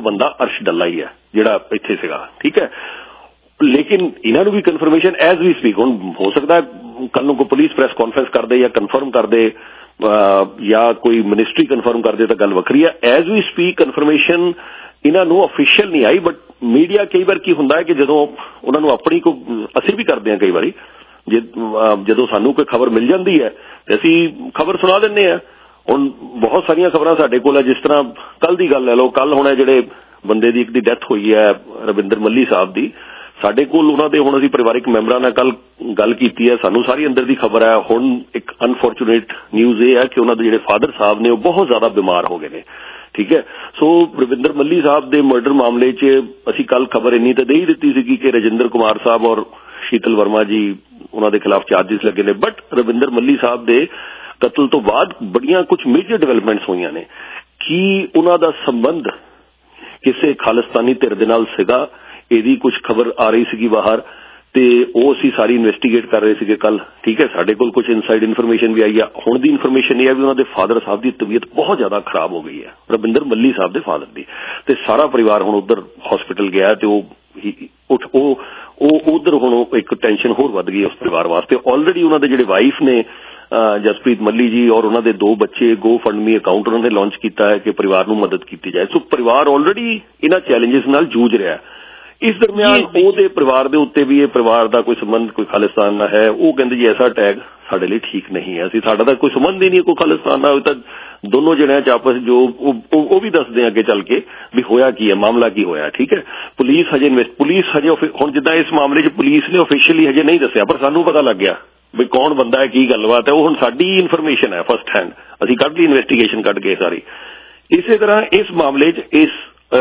ਬੰਦਾ ਅਰਸ਼ ਡੱਲਾ ਹੀ ਹੈ ਜਿਹੜਾ ਇੱਥੇ ਸੀਗਾ, ਠੀਕ ਹੈ। ਲੇਕਿਨ ਇਹਨਾਂ ਨੂੰ ਵੀ ਕਨਫਰਮੇਸ਼ਨ ਐਜ਼ ਵੀ ਸਪੀਕ, ਹੁਣ ਹੋ ਸਕਦਾ ਕੱਲ ਨੂੰ ਕੋਈ ਪੁਲਿਸ ਪ੍ਰੈਸ ਕਾਨਫਰੰਸ ਕਰਦੇ ਜਾਂ ਕਨਫਰਮ ਕਰਦੇ ਜਾਂ ਕੋਈ ਮਿਨਿਸਟਰੀ ਕਨਫਰਮ ਕਰਦੇ ਤਾਂ ਗੱਲ ਵੱਖਰੀ ਹੈ। ਐਜ਼ ਵੀ ਸਪੀਕ ਕਨਫਰਮੇਸ਼ਨ ਇਹਨਾਂ ਨੂੰ ਅਫੀਸ਼ੀਅਲ ਨਹੀਂ ਆਈ, ਬਟ ਮੀਡੀਆ ਕਈ ਵਾਰ ਕੀ ਹੁੰਦਾ ਹੈ ਕਿ ਜਦੋਂ ਉਹਨਾਂ ਨੂੰ ਆਪਣੀ ਕੋ, ਅਸੀਂ ਵੀ ਕਰਦੇ ਹਾਂ ਕਈ ਵਾਰੀ, ਜੇ ਜਦੋਂ ਸਾਨੂੰ ਕੋਈ ਖਬਰ ਮਿਲ ਜਾਂਦੀ ਹੈ ਤੇ ਅਸੀਂ ਖਬਰ ਸੁਣਾ ਦਿੰਦੇ ਹਾਂ। ਹੁਣ ਬਹੁਤ ਸਾਰੀਆਂ ਖਬਰਾਂ ਸਾਡੇ ਕੋਲ ਹੈ, ਜਿਸ ਤਰ੍ਹਾਂ ਕੱਲ ਦੀ ਗੱਲ ਲੈ ਲਓ, ਕੱਲ ਹੁਣ ਜਿਹੜੇ ਬੰਦੇ ਦੀ ਇੱਕ ਦੀ ਡੈਥ ਹੋਈ ਹੈ ਰਵਿੰਦਰ ਮੱਲੀ ਸਾਹਿਬ ਦੀ, ਸਾਡੇ ਕੋਲ ਉਹਨਾਂ ਦੇ ਹੁਣ ਅਸੀਂ ਪਰਿਵਾਰਿਕ ਮੈਂਬਰਾਂ ਨਾਲ ਕੱਲ ਗੱਲ ਕੀਤੀ ਹੈ, ਸਾਨੂੰ ਸਾਰੀ ਅੰਦਰ ਦੀ ਖਬਰ ਹੈ। ਹੁਣ ਇੱਕ ਅਨਫੋਰਚੂਨੇਟ ਨਿਊਜ਼ ਇਹ ਹੈ ਕਿ ਉਹਨਾਂ ਦੇ ਜਿਹੜੇ ਫਾਦਰ ਸਾਹਿਬ ਨੇ ਉਹ ਬਹੁਤ ਜ਼ਿਆਦਾ ਬਿਮਾਰ ਹੋ ਗਏ ਨੇ, ਠੀਕ ਹੈ। ਸੋ ਰਵਿੰਦਰ ਮੱਲੀ ਸਾਹਿਬ ਦੇ ਮਰਡਰ ਮਾਮਲੇ 'ਚ ਅਸੀਂ ਕੱਲ ਖਬਰ ਇੰਨੀ ਤਾਂ ਦੇ ਹੀ ਦਿੱਤੀ ਸੀਗੀ ਕਿ ਰਜਿੰਦਰ ਕੁਮਾਰ ਸਾਹਿਬ ਔਰ ਸ਼ੀਤਲ ਵਰਮਾ ਜੀ ਉਹਨਾਂ ਦੇ ਖਿਲਾਫ ਚਾਰਜਿਸ ਲੱਗੇ ਨੇ, ਬਟ ਰਵਿੰਦਰ ਮੱਲੀ ਸਾਹਿਬ ਦੇ ਕਤਲ ਤੋਂ ਬਾਅਦ ਬੜੀਆਂ ਕੁਝ ਮੇਜਰ ਡਿਵੈਲਪਮੈਂਟਸ ਹੋਈਆਂ ਨੇ। ਕੀ ਉਹਨਾਂ ਦਾ ਸੰਬੰਧ ਕਿਸੇ ਖਾਲਿਸਤਾਨੀ ਧਿਰ ਦੇ ਨਾਲ ਸੀਗਾ, ਇਹਦੀ ਕੁਝ ਖਬਰ ਆ ਰਹੀ ਸੀਗੀ ਬਾਹਰ, ਤੇ ਉਹ ਅਸੀਂ ਸਾਰੀ ਇਨਵੈਸਟੀਗੇਟ ਕਰ ਰਹੇ ਸੀਗੇ ਕੱਲ, ਠੀਕ ਹੈ। ਸਾਡੇ ਕੋਲ ਕੁਝ ਇਨਸਾਈਡ ਇਨਫੋਰਮੇਸ਼ਨ ਵੀ ਆਈ ਆ। ਹੁਣ ਦੀ ਇਨਫੋਰਮੇਸ਼ਨ ਇਹ ਹੈ ਵੀ ਉਹਨਾਂ ਦੇ ਫਾਦਰ ਸਾਹਿਬ ਦੀ ਤਬੀਅਤ ਬਹੁਤ ਜ਼ਿਆਦਾ ਖਰਾਬ ਹੋ ਗਈ ਹੈ, ਰਵਿੰਦਰ ਮੱਲੀ ਸਾਹਿਬ ਦੇ ਫਾਦਰ ਦੀ, ਤੇ ਸਾਰਾ ਪਰਿਵਾਰ ਹੁਣ ਉੱਧਰ ਹਸਪੀਟਲ ਗਿਆ ਤੇ ਉਹ ਉਹ ਉਹ ਉਧਰ ਹੁਣ ਇੱਕ ਟੈਨਸ਼ਨ ਹੋਰ ਵੱਧ ਗਈ ਉਸ ਪਰਿਵਾਰ ਵਾਸਤੇ। ਆਲਰੇਡੀ ਉਹਨਾਂ ਦੇ ਜਿਹੜੇ ਵਾਈਫ ਨੇ ਜਸਪ੍ਰੀਤ ਮੱਲੀ ਜੀ ਔਰ ਉਹਨਾਂ ਦੇ ਦੋ ਬੱਚੇ ਗੋ ਫੰਡ ਮੀ ਅਕਾਊਂਟ ਉਹਨਾਂ ਨੇ ਲਾਂਚ ਕੀਤਾ ਹੈ ਕਿ ਪਰਿਵਾਰ ਨੂੰ ਮਦਦ ਕੀਤੀ ਜਾਏ। ਸੋ ਪਰਿਵਾਰ ਆਲਰੇਡੀ ਇਹਨਾਂ ਚੈਲੰਜਸ ਨਾਲ ਜੂਝ ਰਿਹਾ। ਇਸ ਦਰਮਿਆਨ ਉਹਦੇ ਪਰਿਵਾਰ ਦੇ ਉੱਤੇ ਵੀ ਇਹ ਪਰਿਵਾਰ ਦਾ ਕੋਈ ਸੰਬੰਧ ਕੋਈ ਖਾਲਿਸਤਾਨ ਨਾਲ ਹੈ, ਉਹ ਕਹਿੰਦੇ ਜੀ ਐਸਾ ਟੈਗ ਸਾਡੇ ਲਈ ਠੀਕ ਨਹੀਂ ਹੈ, ਅਸੀਂ ਸਾਡਾ ਤਾਂ ਕੋਈ ਸੰਬੰਧ ਹੀ ਨਹੀਂ ਕੋਈ ਖਾਲਿਸਤਾਨ ਨਾਲ। ਤਾਂ ਦੋਨੋਂ ਜਣਿਆਂ ਚ ਆਪਸ ਜੋ ਉਹ ਵੀ ਦੱਸਦੇ ਆ ਅੱਗੇ ਚੱਲ ਕੇ ਵੀ ਹੋਇਆ ਕੀ ਹੈ, ਮਾਮਲਾ ਕੀ ਹੋਇਆ, ਠੀਕ ਹੈ। ਪੁਲਿਸ ਹਜੇ ਪੁਲਿਸ ਹਜੇ ਹੁਣ ਜਿੱਦਾਂ ਇਸ ਮਾਮਲੇ 'ਚ ਪੁਲਿਸ ਨੇ ਆਫੀਸ਼ੀਅਲੀ ਹਜੇ ਨਹੀਂ ਦੱਸਿਆ, ਪਰ ਸਾਨੂੰ ਪਤਾ ਲੱਗ ਗਿਆ ਵੀ ਕੌਣ ਬੰਦਾ ਹੈ, ਕੀ ਗੱਲਬਾਤ ਹੈ। ਉਹ ਹੁਣ ਸਾਡੀ ਇਨਫੋਰਮੇਸ਼ਨ ਹੈ ਫਸਟ ਹੈਂਡ, ਅਸੀਂ ਕੱਢ ਲਈ ਇਨਵੈਸਟੀਗੇਸ਼ਨ ਕੱਢ ਕੇ ਸਾਰੀ। ਇਸੇ ਤਰ੍ਹਾਂ ਇਸ ਮਾਮਲੇ 'ਚ ਇਸ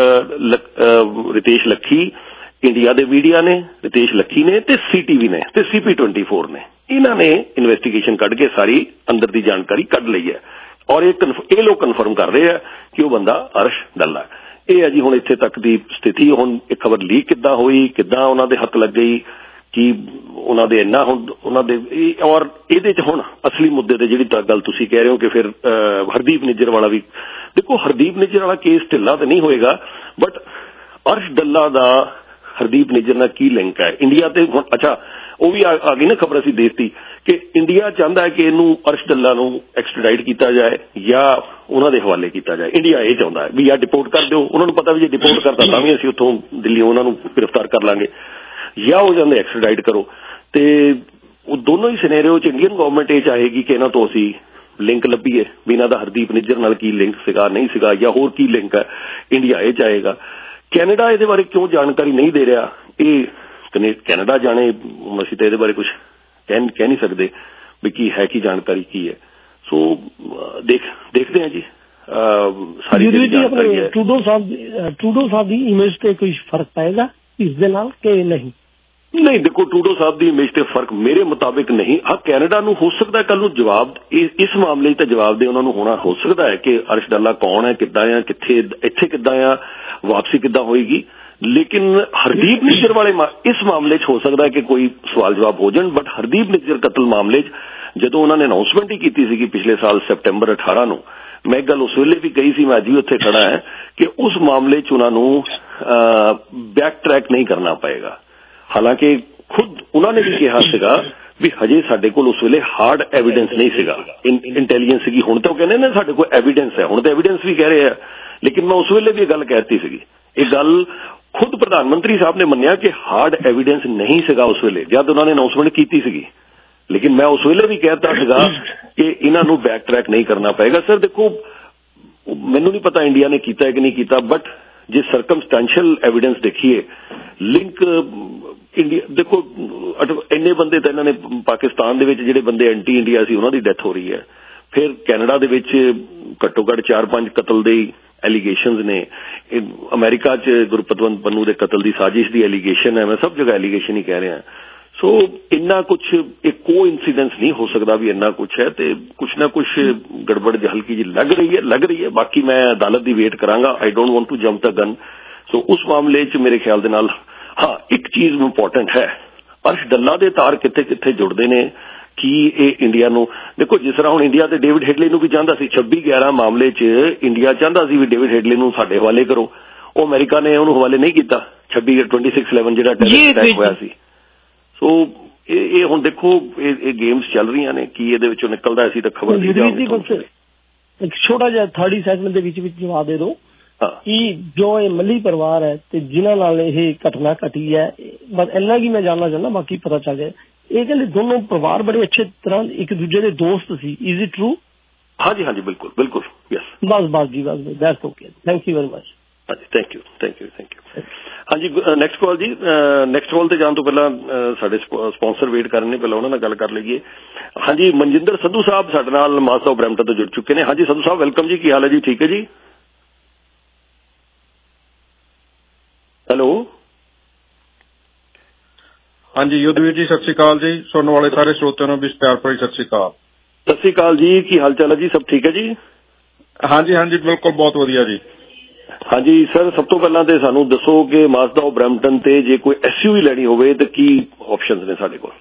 ਰਿਤੇਸ਼ ਲੱਖੀ, ਇੰਡੀਆ ਦੇ ਮੀਡੀਆ ਨੇ, ਰਿਤੇਸ਼ ਲੱਖੀ ਨੇ ਤੇ ਸੀਟੀਵੀ ਨੇ ਤੇ ਸੀਪੀ ਟਵੈਂਟੀ ਫੋਰ ਨੇ, ਇਹਨਾਂ ਨੇ ਇਨਵੈਸਟੀਗੇਸ਼ਨ ਕੱਢ ਕੇ ਸਾਰੀ ਅੰਦਰ ਦੀ ਜਾਣਕਾਰੀ ਕੱਢ ਲਈ ਹੈ ਔਰ ਇਹ ਇਹ ਲੋਕ ਕਨਫਰਮ ਕਰ ਰਹੇ ਆ ਕਿ ਉਹ ਬੰਦਾ ਅਰਸ਼ ਡੱਲਾ ਹੈ। ਇਹ ਹੈ ਜੀ ਹੁਣ ਇੱਥੇ ਤੱਕ ਦੀ ਸਥਿਤੀ। ਹੁਣ ਇਹ ਖਬਰ ਲੀਕ ਕਿੱਦਾਂ ਹੋਈ, ਕਿੱਦਾਂ ਉਹਨਾਂ ਦੇ ਹੱਥ ਲੱਗ ਗਈ, ਕਿ ਉਹਨਾਂ ਦੇ ਇੰਨਾ ਹੁਣ ਉਹਨਾਂ ਦੇ, ਔਰ ਇਹਦੇ 'ਚ ਹੁਣ ਅਸਲੀ ਮੁੱਦੇ ਤੇ ਜਿਹੜੀ ਗੱਲ ਤੁਸੀਂ ਕਹਿ ਰਹੇ ਹੋ ਕਿ ਫਿਰ ਹਰਦੀਪ ਨਿੱਜਰ ਵਾਲਾ ਵੀ, ਦੇਖੋ ਹਰਦੀਪ ਨਿੱਜਰ ਵਾਲਾ ਕੇਸ ਢਿੱਲਾ ਤਾਂ ਨਹੀਂ ਹੋਏਗਾ, ਬਟ ਅਰਸ਼ ਡੱਲਾ ਦਾ ਹਰਦੀਪ ਨਿੱਜਰ ਨਾਲ ਕੀ ਲਿੰਕ ਹੈ ਇੰਡੀਆ ਤੇ। ਹੁਣ ਅੱਛਾ ਉਹ ਵੀ ਆ ਗਈ ਨਾ ਖਬਰ ਅਸੀਂ ਦੇਤੀ ਕਿ ਇੰਡੀਆ ਚਾਹੁੰਦਾ ਹੈ ਕਿ ਇਹਨੂੰ ਅਰਸ਼ ਡੱਲਾ ਨੂੰ ਐਕਸਟ੍ਰੈਡਾਈਟ ਕੀਤਾ ਜਾਏ ਜਾਂ ਉਹਨਾਂ ਦੇ ਹਵਾਲੇ ਕੀਤਾ ਜਾਏ। ਇੰਡੀਆ ਇਹ ਚਾਹੁੰਦਾ ਹੈ ਵੀ ਜਾਂ ਡਿਪੋਰਟ ਕਰ ਦਿਓ, ਉਹਨਾਂ ਨੂੰ ਪਤਾ ਵੀ ਜੇ ਡਿਪੋਰਟ ਕਰਤਾ ਤਾਂ ਵੀ ਅਸੀਂ ਉੱਥੋਂ ਦਿੱਲੀ ਉਹਨਾਂ ਨੂੰ ਗ੍ਰਿਫਤਾਰ ਕਰ ਲਾਂਗੇ, ਜਾਂ ਹੋ ਜਾਂਦੇ ਐਕਸਟ੍ਰੈਡਾਈਟ ਕਰੋ। ਤੇ ਉਹ ਦੋਨੋਂ ਹੀ ਸਿਨੈਰੀਓ 'ਚ ਇੰਡੀਅਨ ਗਵਰਨਮੈਂਟ ਇਹ ਚਾਹੇਗੀ ਕਿ ਇਹਨਾਂ ਤੋਂ ਅਸੀਂ ਲਿੰਕ ਲੱਭੀਏ ਵੀ ਇਹਨਾਂ ਦਾ ਹਰਦੀਪ ਨਿੱਜਰ ਨਾਲ ਕੀ ਲਿੰਕ ਸੀਗਾ, ਨਹੀਂ ਸੀਗਾ, ਜਾਂ ਹੋਰ ਕੀ ਲਿੰਕ ਹੈ, ਇੰਡੀਆ ਇਹ ਚਾਹੇਗਾ। ਕੈਨੇਡਾ ਇਹਦੇ ਬਾਰੇ ਕਿਉਂ ਜਾਣਕਾਰੀ ਨਹੀਂ ਦੇ ਰਿਹਾ, ਇਹ ਕੈਨੇਡਾ ਜਾਣੇ, ਅਸੀਂ ਤਾਂ ਇਹਦੇ ਬਾਰੇ ਕੁਝ ਕਹਿ ਕਹਿ ਨਹੀਂ ਸਕਦੇ ਵੀ ਕੀ ਹੈ, ਕੀ ਜਾਣਕਾਰੀ ਕੀ ਹੈ। ਸੋ ਦੇਖ ਦੇਖਦੇ ਹਾਂ ਜੀ ਸਾਰੀ ਜਾਣਕਾਰੀ ਹੈ। ਟਰੂਡੋ ਸਾਹਿਬ ਟਰੂਡੋ ਸਾਹਿਬ ਦੀ ਇਮੇਜ ਤੇ ਕੋਈ ਫਰਕ ਪਏਗਾ ਇਸ ਦੇ ਨਾਲ ਕਿ ਨਹੀਂ? ਨਹੀਂ, ਦੇਖੋ ਟਰੂਡੋ ਸਾਹਿਬ ਦੀ ਇਮੇਜ ਤੇ ਫਰਕ ਮੇਰੇ ਮੁਤਾਬਿਕ ਨਹੀਂ। ਹਾਂ, ਕੈਨੇਡਾ ਨੂੰ ਹੋ ਸਕਦਾ ਕੱਲ ਨੂੰ ਜਵਾਬ ਇਸ ਮਾਮਲੇ 'ਚ ਤਾਂ ਜਵਾਬ ਦੇ ਉਹਨਾਂ ਨੂੰ ਹੋਣਾ ਹੋ ਸਕਦਾ ਹੈ ਕਿ ਅਰਸ਼ ਡੱਲਾ ਕੌਣ ਹੈ, ਕਿੱਦਾਂ ਆ, ਕਿੱਥੇ ਇੱਥੇ ਕਿੱਦਾਂ ਆ, ਵਾਪਸੀ ਕਿੱਦਾਂ ਹੋਏਗੀ। ਲੇਕਿਨ ਹਰਦੀਪ ਨਿੱਜਰ ਵਾਲੇ ਇਸ ਮਾਮਲੇ 'ਚ ਹੋ ਸਕਦਾ ਕਿ ਕੋਈ ਸਵਾਲ ਜਵਾਬ ਹੋ ਜਾਣ, ਬਟ ਹਰਦੀਪ ਨਿੱਜਰ ਕਤਲ ਮਾਮਲੇ 'ਚ ਜਦੋਂ ਉਹਨਾਂ ਨੇ ਅਨਾਉਂਸਮੈਂਟ ਹੀ ਕੀਤੀ ਸੀਗੀ ਪਿਛਲੇ ਸਾਲ ਸੈਪਟੈਂਬਰ ਅਠਾਰਾਂ ਨੂੰ, ਮੈਂ ਗੱਲ ਉਸ ਵੇਲੇ ਵੀ ਕਹੀ ਸੀ, ਮੈਂ ਅੱਜ ਵੀ ਉੱਥੇ ਖੜਾ ਹੈ ਕਿ ਉਸ ਮਾਮਲੇ 'ਚ ਉਹਨਾਂ ਨੂੰ ਬੈਕ ਟਰੈਕ ਨਹੀਂ ਕਰਨਾ ਪਏਗਾ। ਹਾਲਾਂਕਿ ਖੁਦ ਉਹਨਾਂ ਨੇ ਵੀ ਕਿਹਾ ਸੀਗਾ ਵੀ ਹਜੇ ਸਾਡੇ ਕੋਲ ਉਸ ਵੇਲੇ ਹਾਰਡ ਐਵੀਡੈਂਸ ਨਹੀਂ ਸੀਗਾ, ਇੰਟੈਲੀਜੈਂਸ ਸੀਗੀ। ਹੁਣ ਤਾਂ ਉਹ ਕਹਿੰਦੇ ਨੇ ਸਾਡੇ ਕੋਲ ਐਵੀਡੈਂਸ ਹੈ, ਹੁਣ ਤਾਂ ਐਵੀਡੈਂਸ ਵੀ ਕਹਿ ਰਹੇ ਆ, ਲੇਕਿਨ ਮੈਂ ਉਸ ਵੇਲੇ ਵੀ ਇਹ ਗੱਲ ਕਹਿਤੀ ਸੀਗੀ। ਇਹ ਗੱਲ ਖੁਦ ਪ੍ਰਧਾਨ ਮੰਤਰੀ ਸਾਹਿਬ ਨੇ ਮੰਨਿਆ ਕਿ ਹਾਰਡ ਐਵੀਡੈਂਸ ਨਹੀਂ ਸੀਗਾ ਉਸ ਵੇਲੇ ਜਦ ਉਹਨਾਂ ਨੇ ਅਨਾਉਂਸਮੈਂਟ ਕੀਤੀ ਸੀਗੀ, ਲੇਕਿਨ ਮੈਂ ਉਸ ਵੇਲੇ ਵੀ ਕਹਿਤਾ ਸੀਗਾ ਕਿ ਇਹਨਾਂ ਨੂੰ ਬੈਕ ਟਰੈਕ ਨਹੀਂ ਕਰਨਾ ਪਏਗਾ। ਸਰ ਦੇਖੋ, ਮੈਨੂੰ ਨਹੀਂ ਪਤਾ ਇੰਡੀਆ ਨੇ ਕੀਤਾ ਕਿ ਨਹੀਂ ਕੀਤਾ, ਬਟ ਜੇ ਸਰਕਮਸਟੈਂਸ਼ੀਅਲ ਐਵੀਡੈਂਸ ਦੇਖੀਏ, ਲਿੰਕ ਇੰਡੀਆ, ਦੇਖੋ ਇੰਨੇ ਬੰਦੇ ਤਾਂ ਇਹਨਾਂ ਨੇ ਪਾਕਿਸਤਾਨ ਦੇ ਵਿੱਚ ਜਿਹੜੇ ਬੰਦੇ ਐਂਟੀ ਇੰਡੀਆ ਸੀ ਉਹਨਾਂ ਦੀ ਡੈਥ ਹੋ ਰਹੀ ਹੈ, ਫਿਰ ਕੈਨੇਡਾ ਦੇ ਵਿੱਚ ਘੱਟੋ ਘੱਟ ਚਾਰ ਪੰਜ ਕਤਲ ਦੇ ਐਲੀਗੇਸ਼ਨਸ ਨੇ, ਅਮਰੀਕਾ 'ਚ ਗੁਰਪਤਵੰਤ ਪੰਨੂ ਦੇ ਕਤਲ ਦੀ ਸਾਜ਼ਿਸ਼ ਦੀ ਐਲੀਗੇਸ਼ਨ ਹੈ, ਮੈਂ ਸਭ ਜਗ੍ਹਾ ਐਲੀਗੇਸ਼ਨ ਹੀ ਕਹਿ ਰਿਹਾ। ਸੋ ਇੰਨਾ ਕੁਛ ਇਹ ਕੋ ਇਨਸੀਡੈਂਸ ਨਹੀਂ ਹੋ ਸਕਦਾ ਵੀ ਇੰਨਾ ਕੁਛ ਹੈ, ਤੇ ਕੁਛ ਨਾ ਕੁਛ ਗੜਬੜ ਜਿਹੀ ਹਲਕੀ ਜਿਹੀ ਲੱਗ ਰਹੀ ਹੈ ਲੱਗ ਰਹੀ ਹੈ ਬਾਕੀ ਮੈਂ ਅਦਾਲਤ ਦੀ ਵੇਟ ਕਰਾਂਗਾ। I don't want to jump the gun. So ਉਸ ਮਾਮਲੇ 'ਚ ਮੇਰੇ ਖਿਆਲ ਦੇ ਨਾਲ ਹਾਂ ਇੱਕ ਚੀਜ਼ ਇੰਪੋਰਟੈਂਟ ਹੈ, ਅਰਸ਼ ਡੱਲਾ ਦੇ ਤਾਰ ਕਿੱਥੇ ਕਿੱਥੇ ਜੁੜਦੇ ਨੇ, ਕੀ ਇਹ ਇੰਡੀਆ ਨੂੰ, ਦੇਖੋ ਜਿਸ ਤਰ੍ਹਾਂ ਹੁਣ ਇੰਡੀਆ ਤੇ ਡੇਵਿਡ ਹੈਡਲੇ ਨੂੰ ਵੀ ਚਾਹੁੰਦਾ ਸੀ ਛੱਬੀ ਗਿਆਰਾਂ ਮਾਮਲੇ 'ਚ ਇੰਡੀਆ ਚਾਹੁੰਦਾ ਸੀ ਵੀ ਡੇਵਿਡ ਹੈਡਲੇ ਨੂੰ ਸਾਡੇ ਹਵਾਲੇ ਕਰੋ, ਉਹ ਅਮਰੀਕਾ ਨੇ ਉਹਨੂੰ ਹਵਾਲੇ ਨਹੀਂ ਕੀਤਾ ਛੱਬੀ ਟਵੈਂਟੀ ਸਿਕਸ ਇਲੈਵਨ ਜਿਹੜਾ ਟੈਰਰਿਸਟ ਅਟੈਕ ਹੋਇਆ ਸੀ। ਸੋ ਇਹ ਹੁਣ ਦੇਖੋ ਇਹ ਗੇਮਸ ਚੱਲ ਰਹੀਆਂ ਨੇ, ਕੀ ਇਹਦੇ ਵਿੱਚੋਂ ਨਿਕਲਦਾ ਅਸੀਂ ਤਾਂ ਖਬਰ ਨਹੀਂ ਜਾਵਾਂਗੇ। ਇੱਕ ਛੋਟਾ ਜਿਹਾ ਥਰਟੀ ਸੈਕਿੰਡ ਦੇ ਵਿੱਚ ਵਿੱਚ ਜਵਾਬ ਦੇ ਦਿਓ ਕਿ ਜੋ ਇਹ ਮੱਲੀ ਪਰਿਵਾਰ ਹੈ ਤੇ ਜਿਨ੍ਹਾਂ ਨਾਲ ਇਹ ਘਟਨਾ ਘਟੀ ਹੈ, ਬਸ ਇੰਨਾ ਕੀ ਮੈਂ ਜਾਣਨਾ ਚਾਹੁੰਦਾ, ਬਾਕੀ ਪਤਾ ਚੱਲ ਜਾਏ। ਇਹ ਕਹਿੰਦੇ ਦੋਨੋਂ ਪਰਿਵਾਰ ਬੜੇ ਅੱਛੇ ਤਰ੍ਹਾਂ ਇੱਕ ਦੂਜੇ ਦੇ ਦੋਸਤ ਸੀ, ਇਜ਼ ਇਟ ਟਰੂ? ਹਾਂਜੀ ਹਾਂਜੀ ਬਿਲਕੁਲ ਬਿਲकुल ਯੈਸ। ਬਸ ਬਸ ਜੀ ਬਸ that's okay, thank you very much. ਹਾਂਜੀ thank you thank you thank you. ਹਾਂਜੀ ਨੈਕਸਟ ਕਾਲ ਜੀ। ਨੈਕਸਟ ਕਾਲ ਤੇ ਜਾਣ ਤੋਂ ਪਹਿਲਾਂ ਸਾਡੇ ਸਪਾਂਸਰ ਵੇਟ ਕਰ ਰਹੇ ਨੇ, ਪਹਿਲਾਂ ਉਹਨਾਂ ਨਾਲ ਗੱਲ ਕਰ ਲਈਏ। ਹਾਂਜੀ ਮਨਜਿੰਦਰ ਸੰਧੂ ਸਾਹਿਬ ਸਾਡੇ ਨਾਲ ਮਾਸਦਾ ਬਰੈਂਪਟਨ ਤੋਂ ਜੁੜ ਚੁੱਕੇ ਨੇ। ਹਾਂਜੀ ਸੰਧੂ ਸਾਹਿਬ ਵੈਲਕਮ ਜੀ, ਕੀ ਹਾਲ ਹੈ ਜੀ? ਠੀਕ ਹੈ ਜੀ। ਹੈਲੋ ਹਾਂਜੀ ਯੁੱਧਵੀਰ ਜੀ ਸਤਿ ਸ਼੍ਰੀ ਅਕਾਲ ਜੀ, ਸੁਣਨ ਵਾਲੇ ਸਾਰੇ ਸਰੋਤਿਆਂ ਨੂੰ ਵੀ ਪਿਆਰ ਭਰੀ ਸਤਿ ਸ਼੍ਰੀ ਅਕਾਲ। ਸਤਿ ਸ਼੍ਰੀ ਅਕਾਲ ਜੀ, ਕੀ ਹਾਲ ਚਾਲ ਹੈ ਜੀ? ਸਭ ਠੀਕ ਹੈ ਜੀ? ਹਾਂਜੀ ਹਾਂਜੀ ਬਿਲਕੁਲ ਬਹੁਤ ਵਧੀਆ ਜੀ। ਹਾਂਜੀ ਸਰ, ਸਭ ਤੋਂ ਪਹਿਲਾਂ ਤੇ ਸਾਨੂੰ ਦੱਸੋ ਕਿ ਮਾਜ਼ਦਾ ਬਰੈਂਪਟਨ ਤੇ ਜੇ ਕੋਈ ਐਸਯੂਵੀ ਲੈਣੀ ਹੋਵੇ ਤਾਂ ਕੀ ਆਪਸ਼ਨਸ ਨੇ ਸਾਡੇ ਕੋਲ?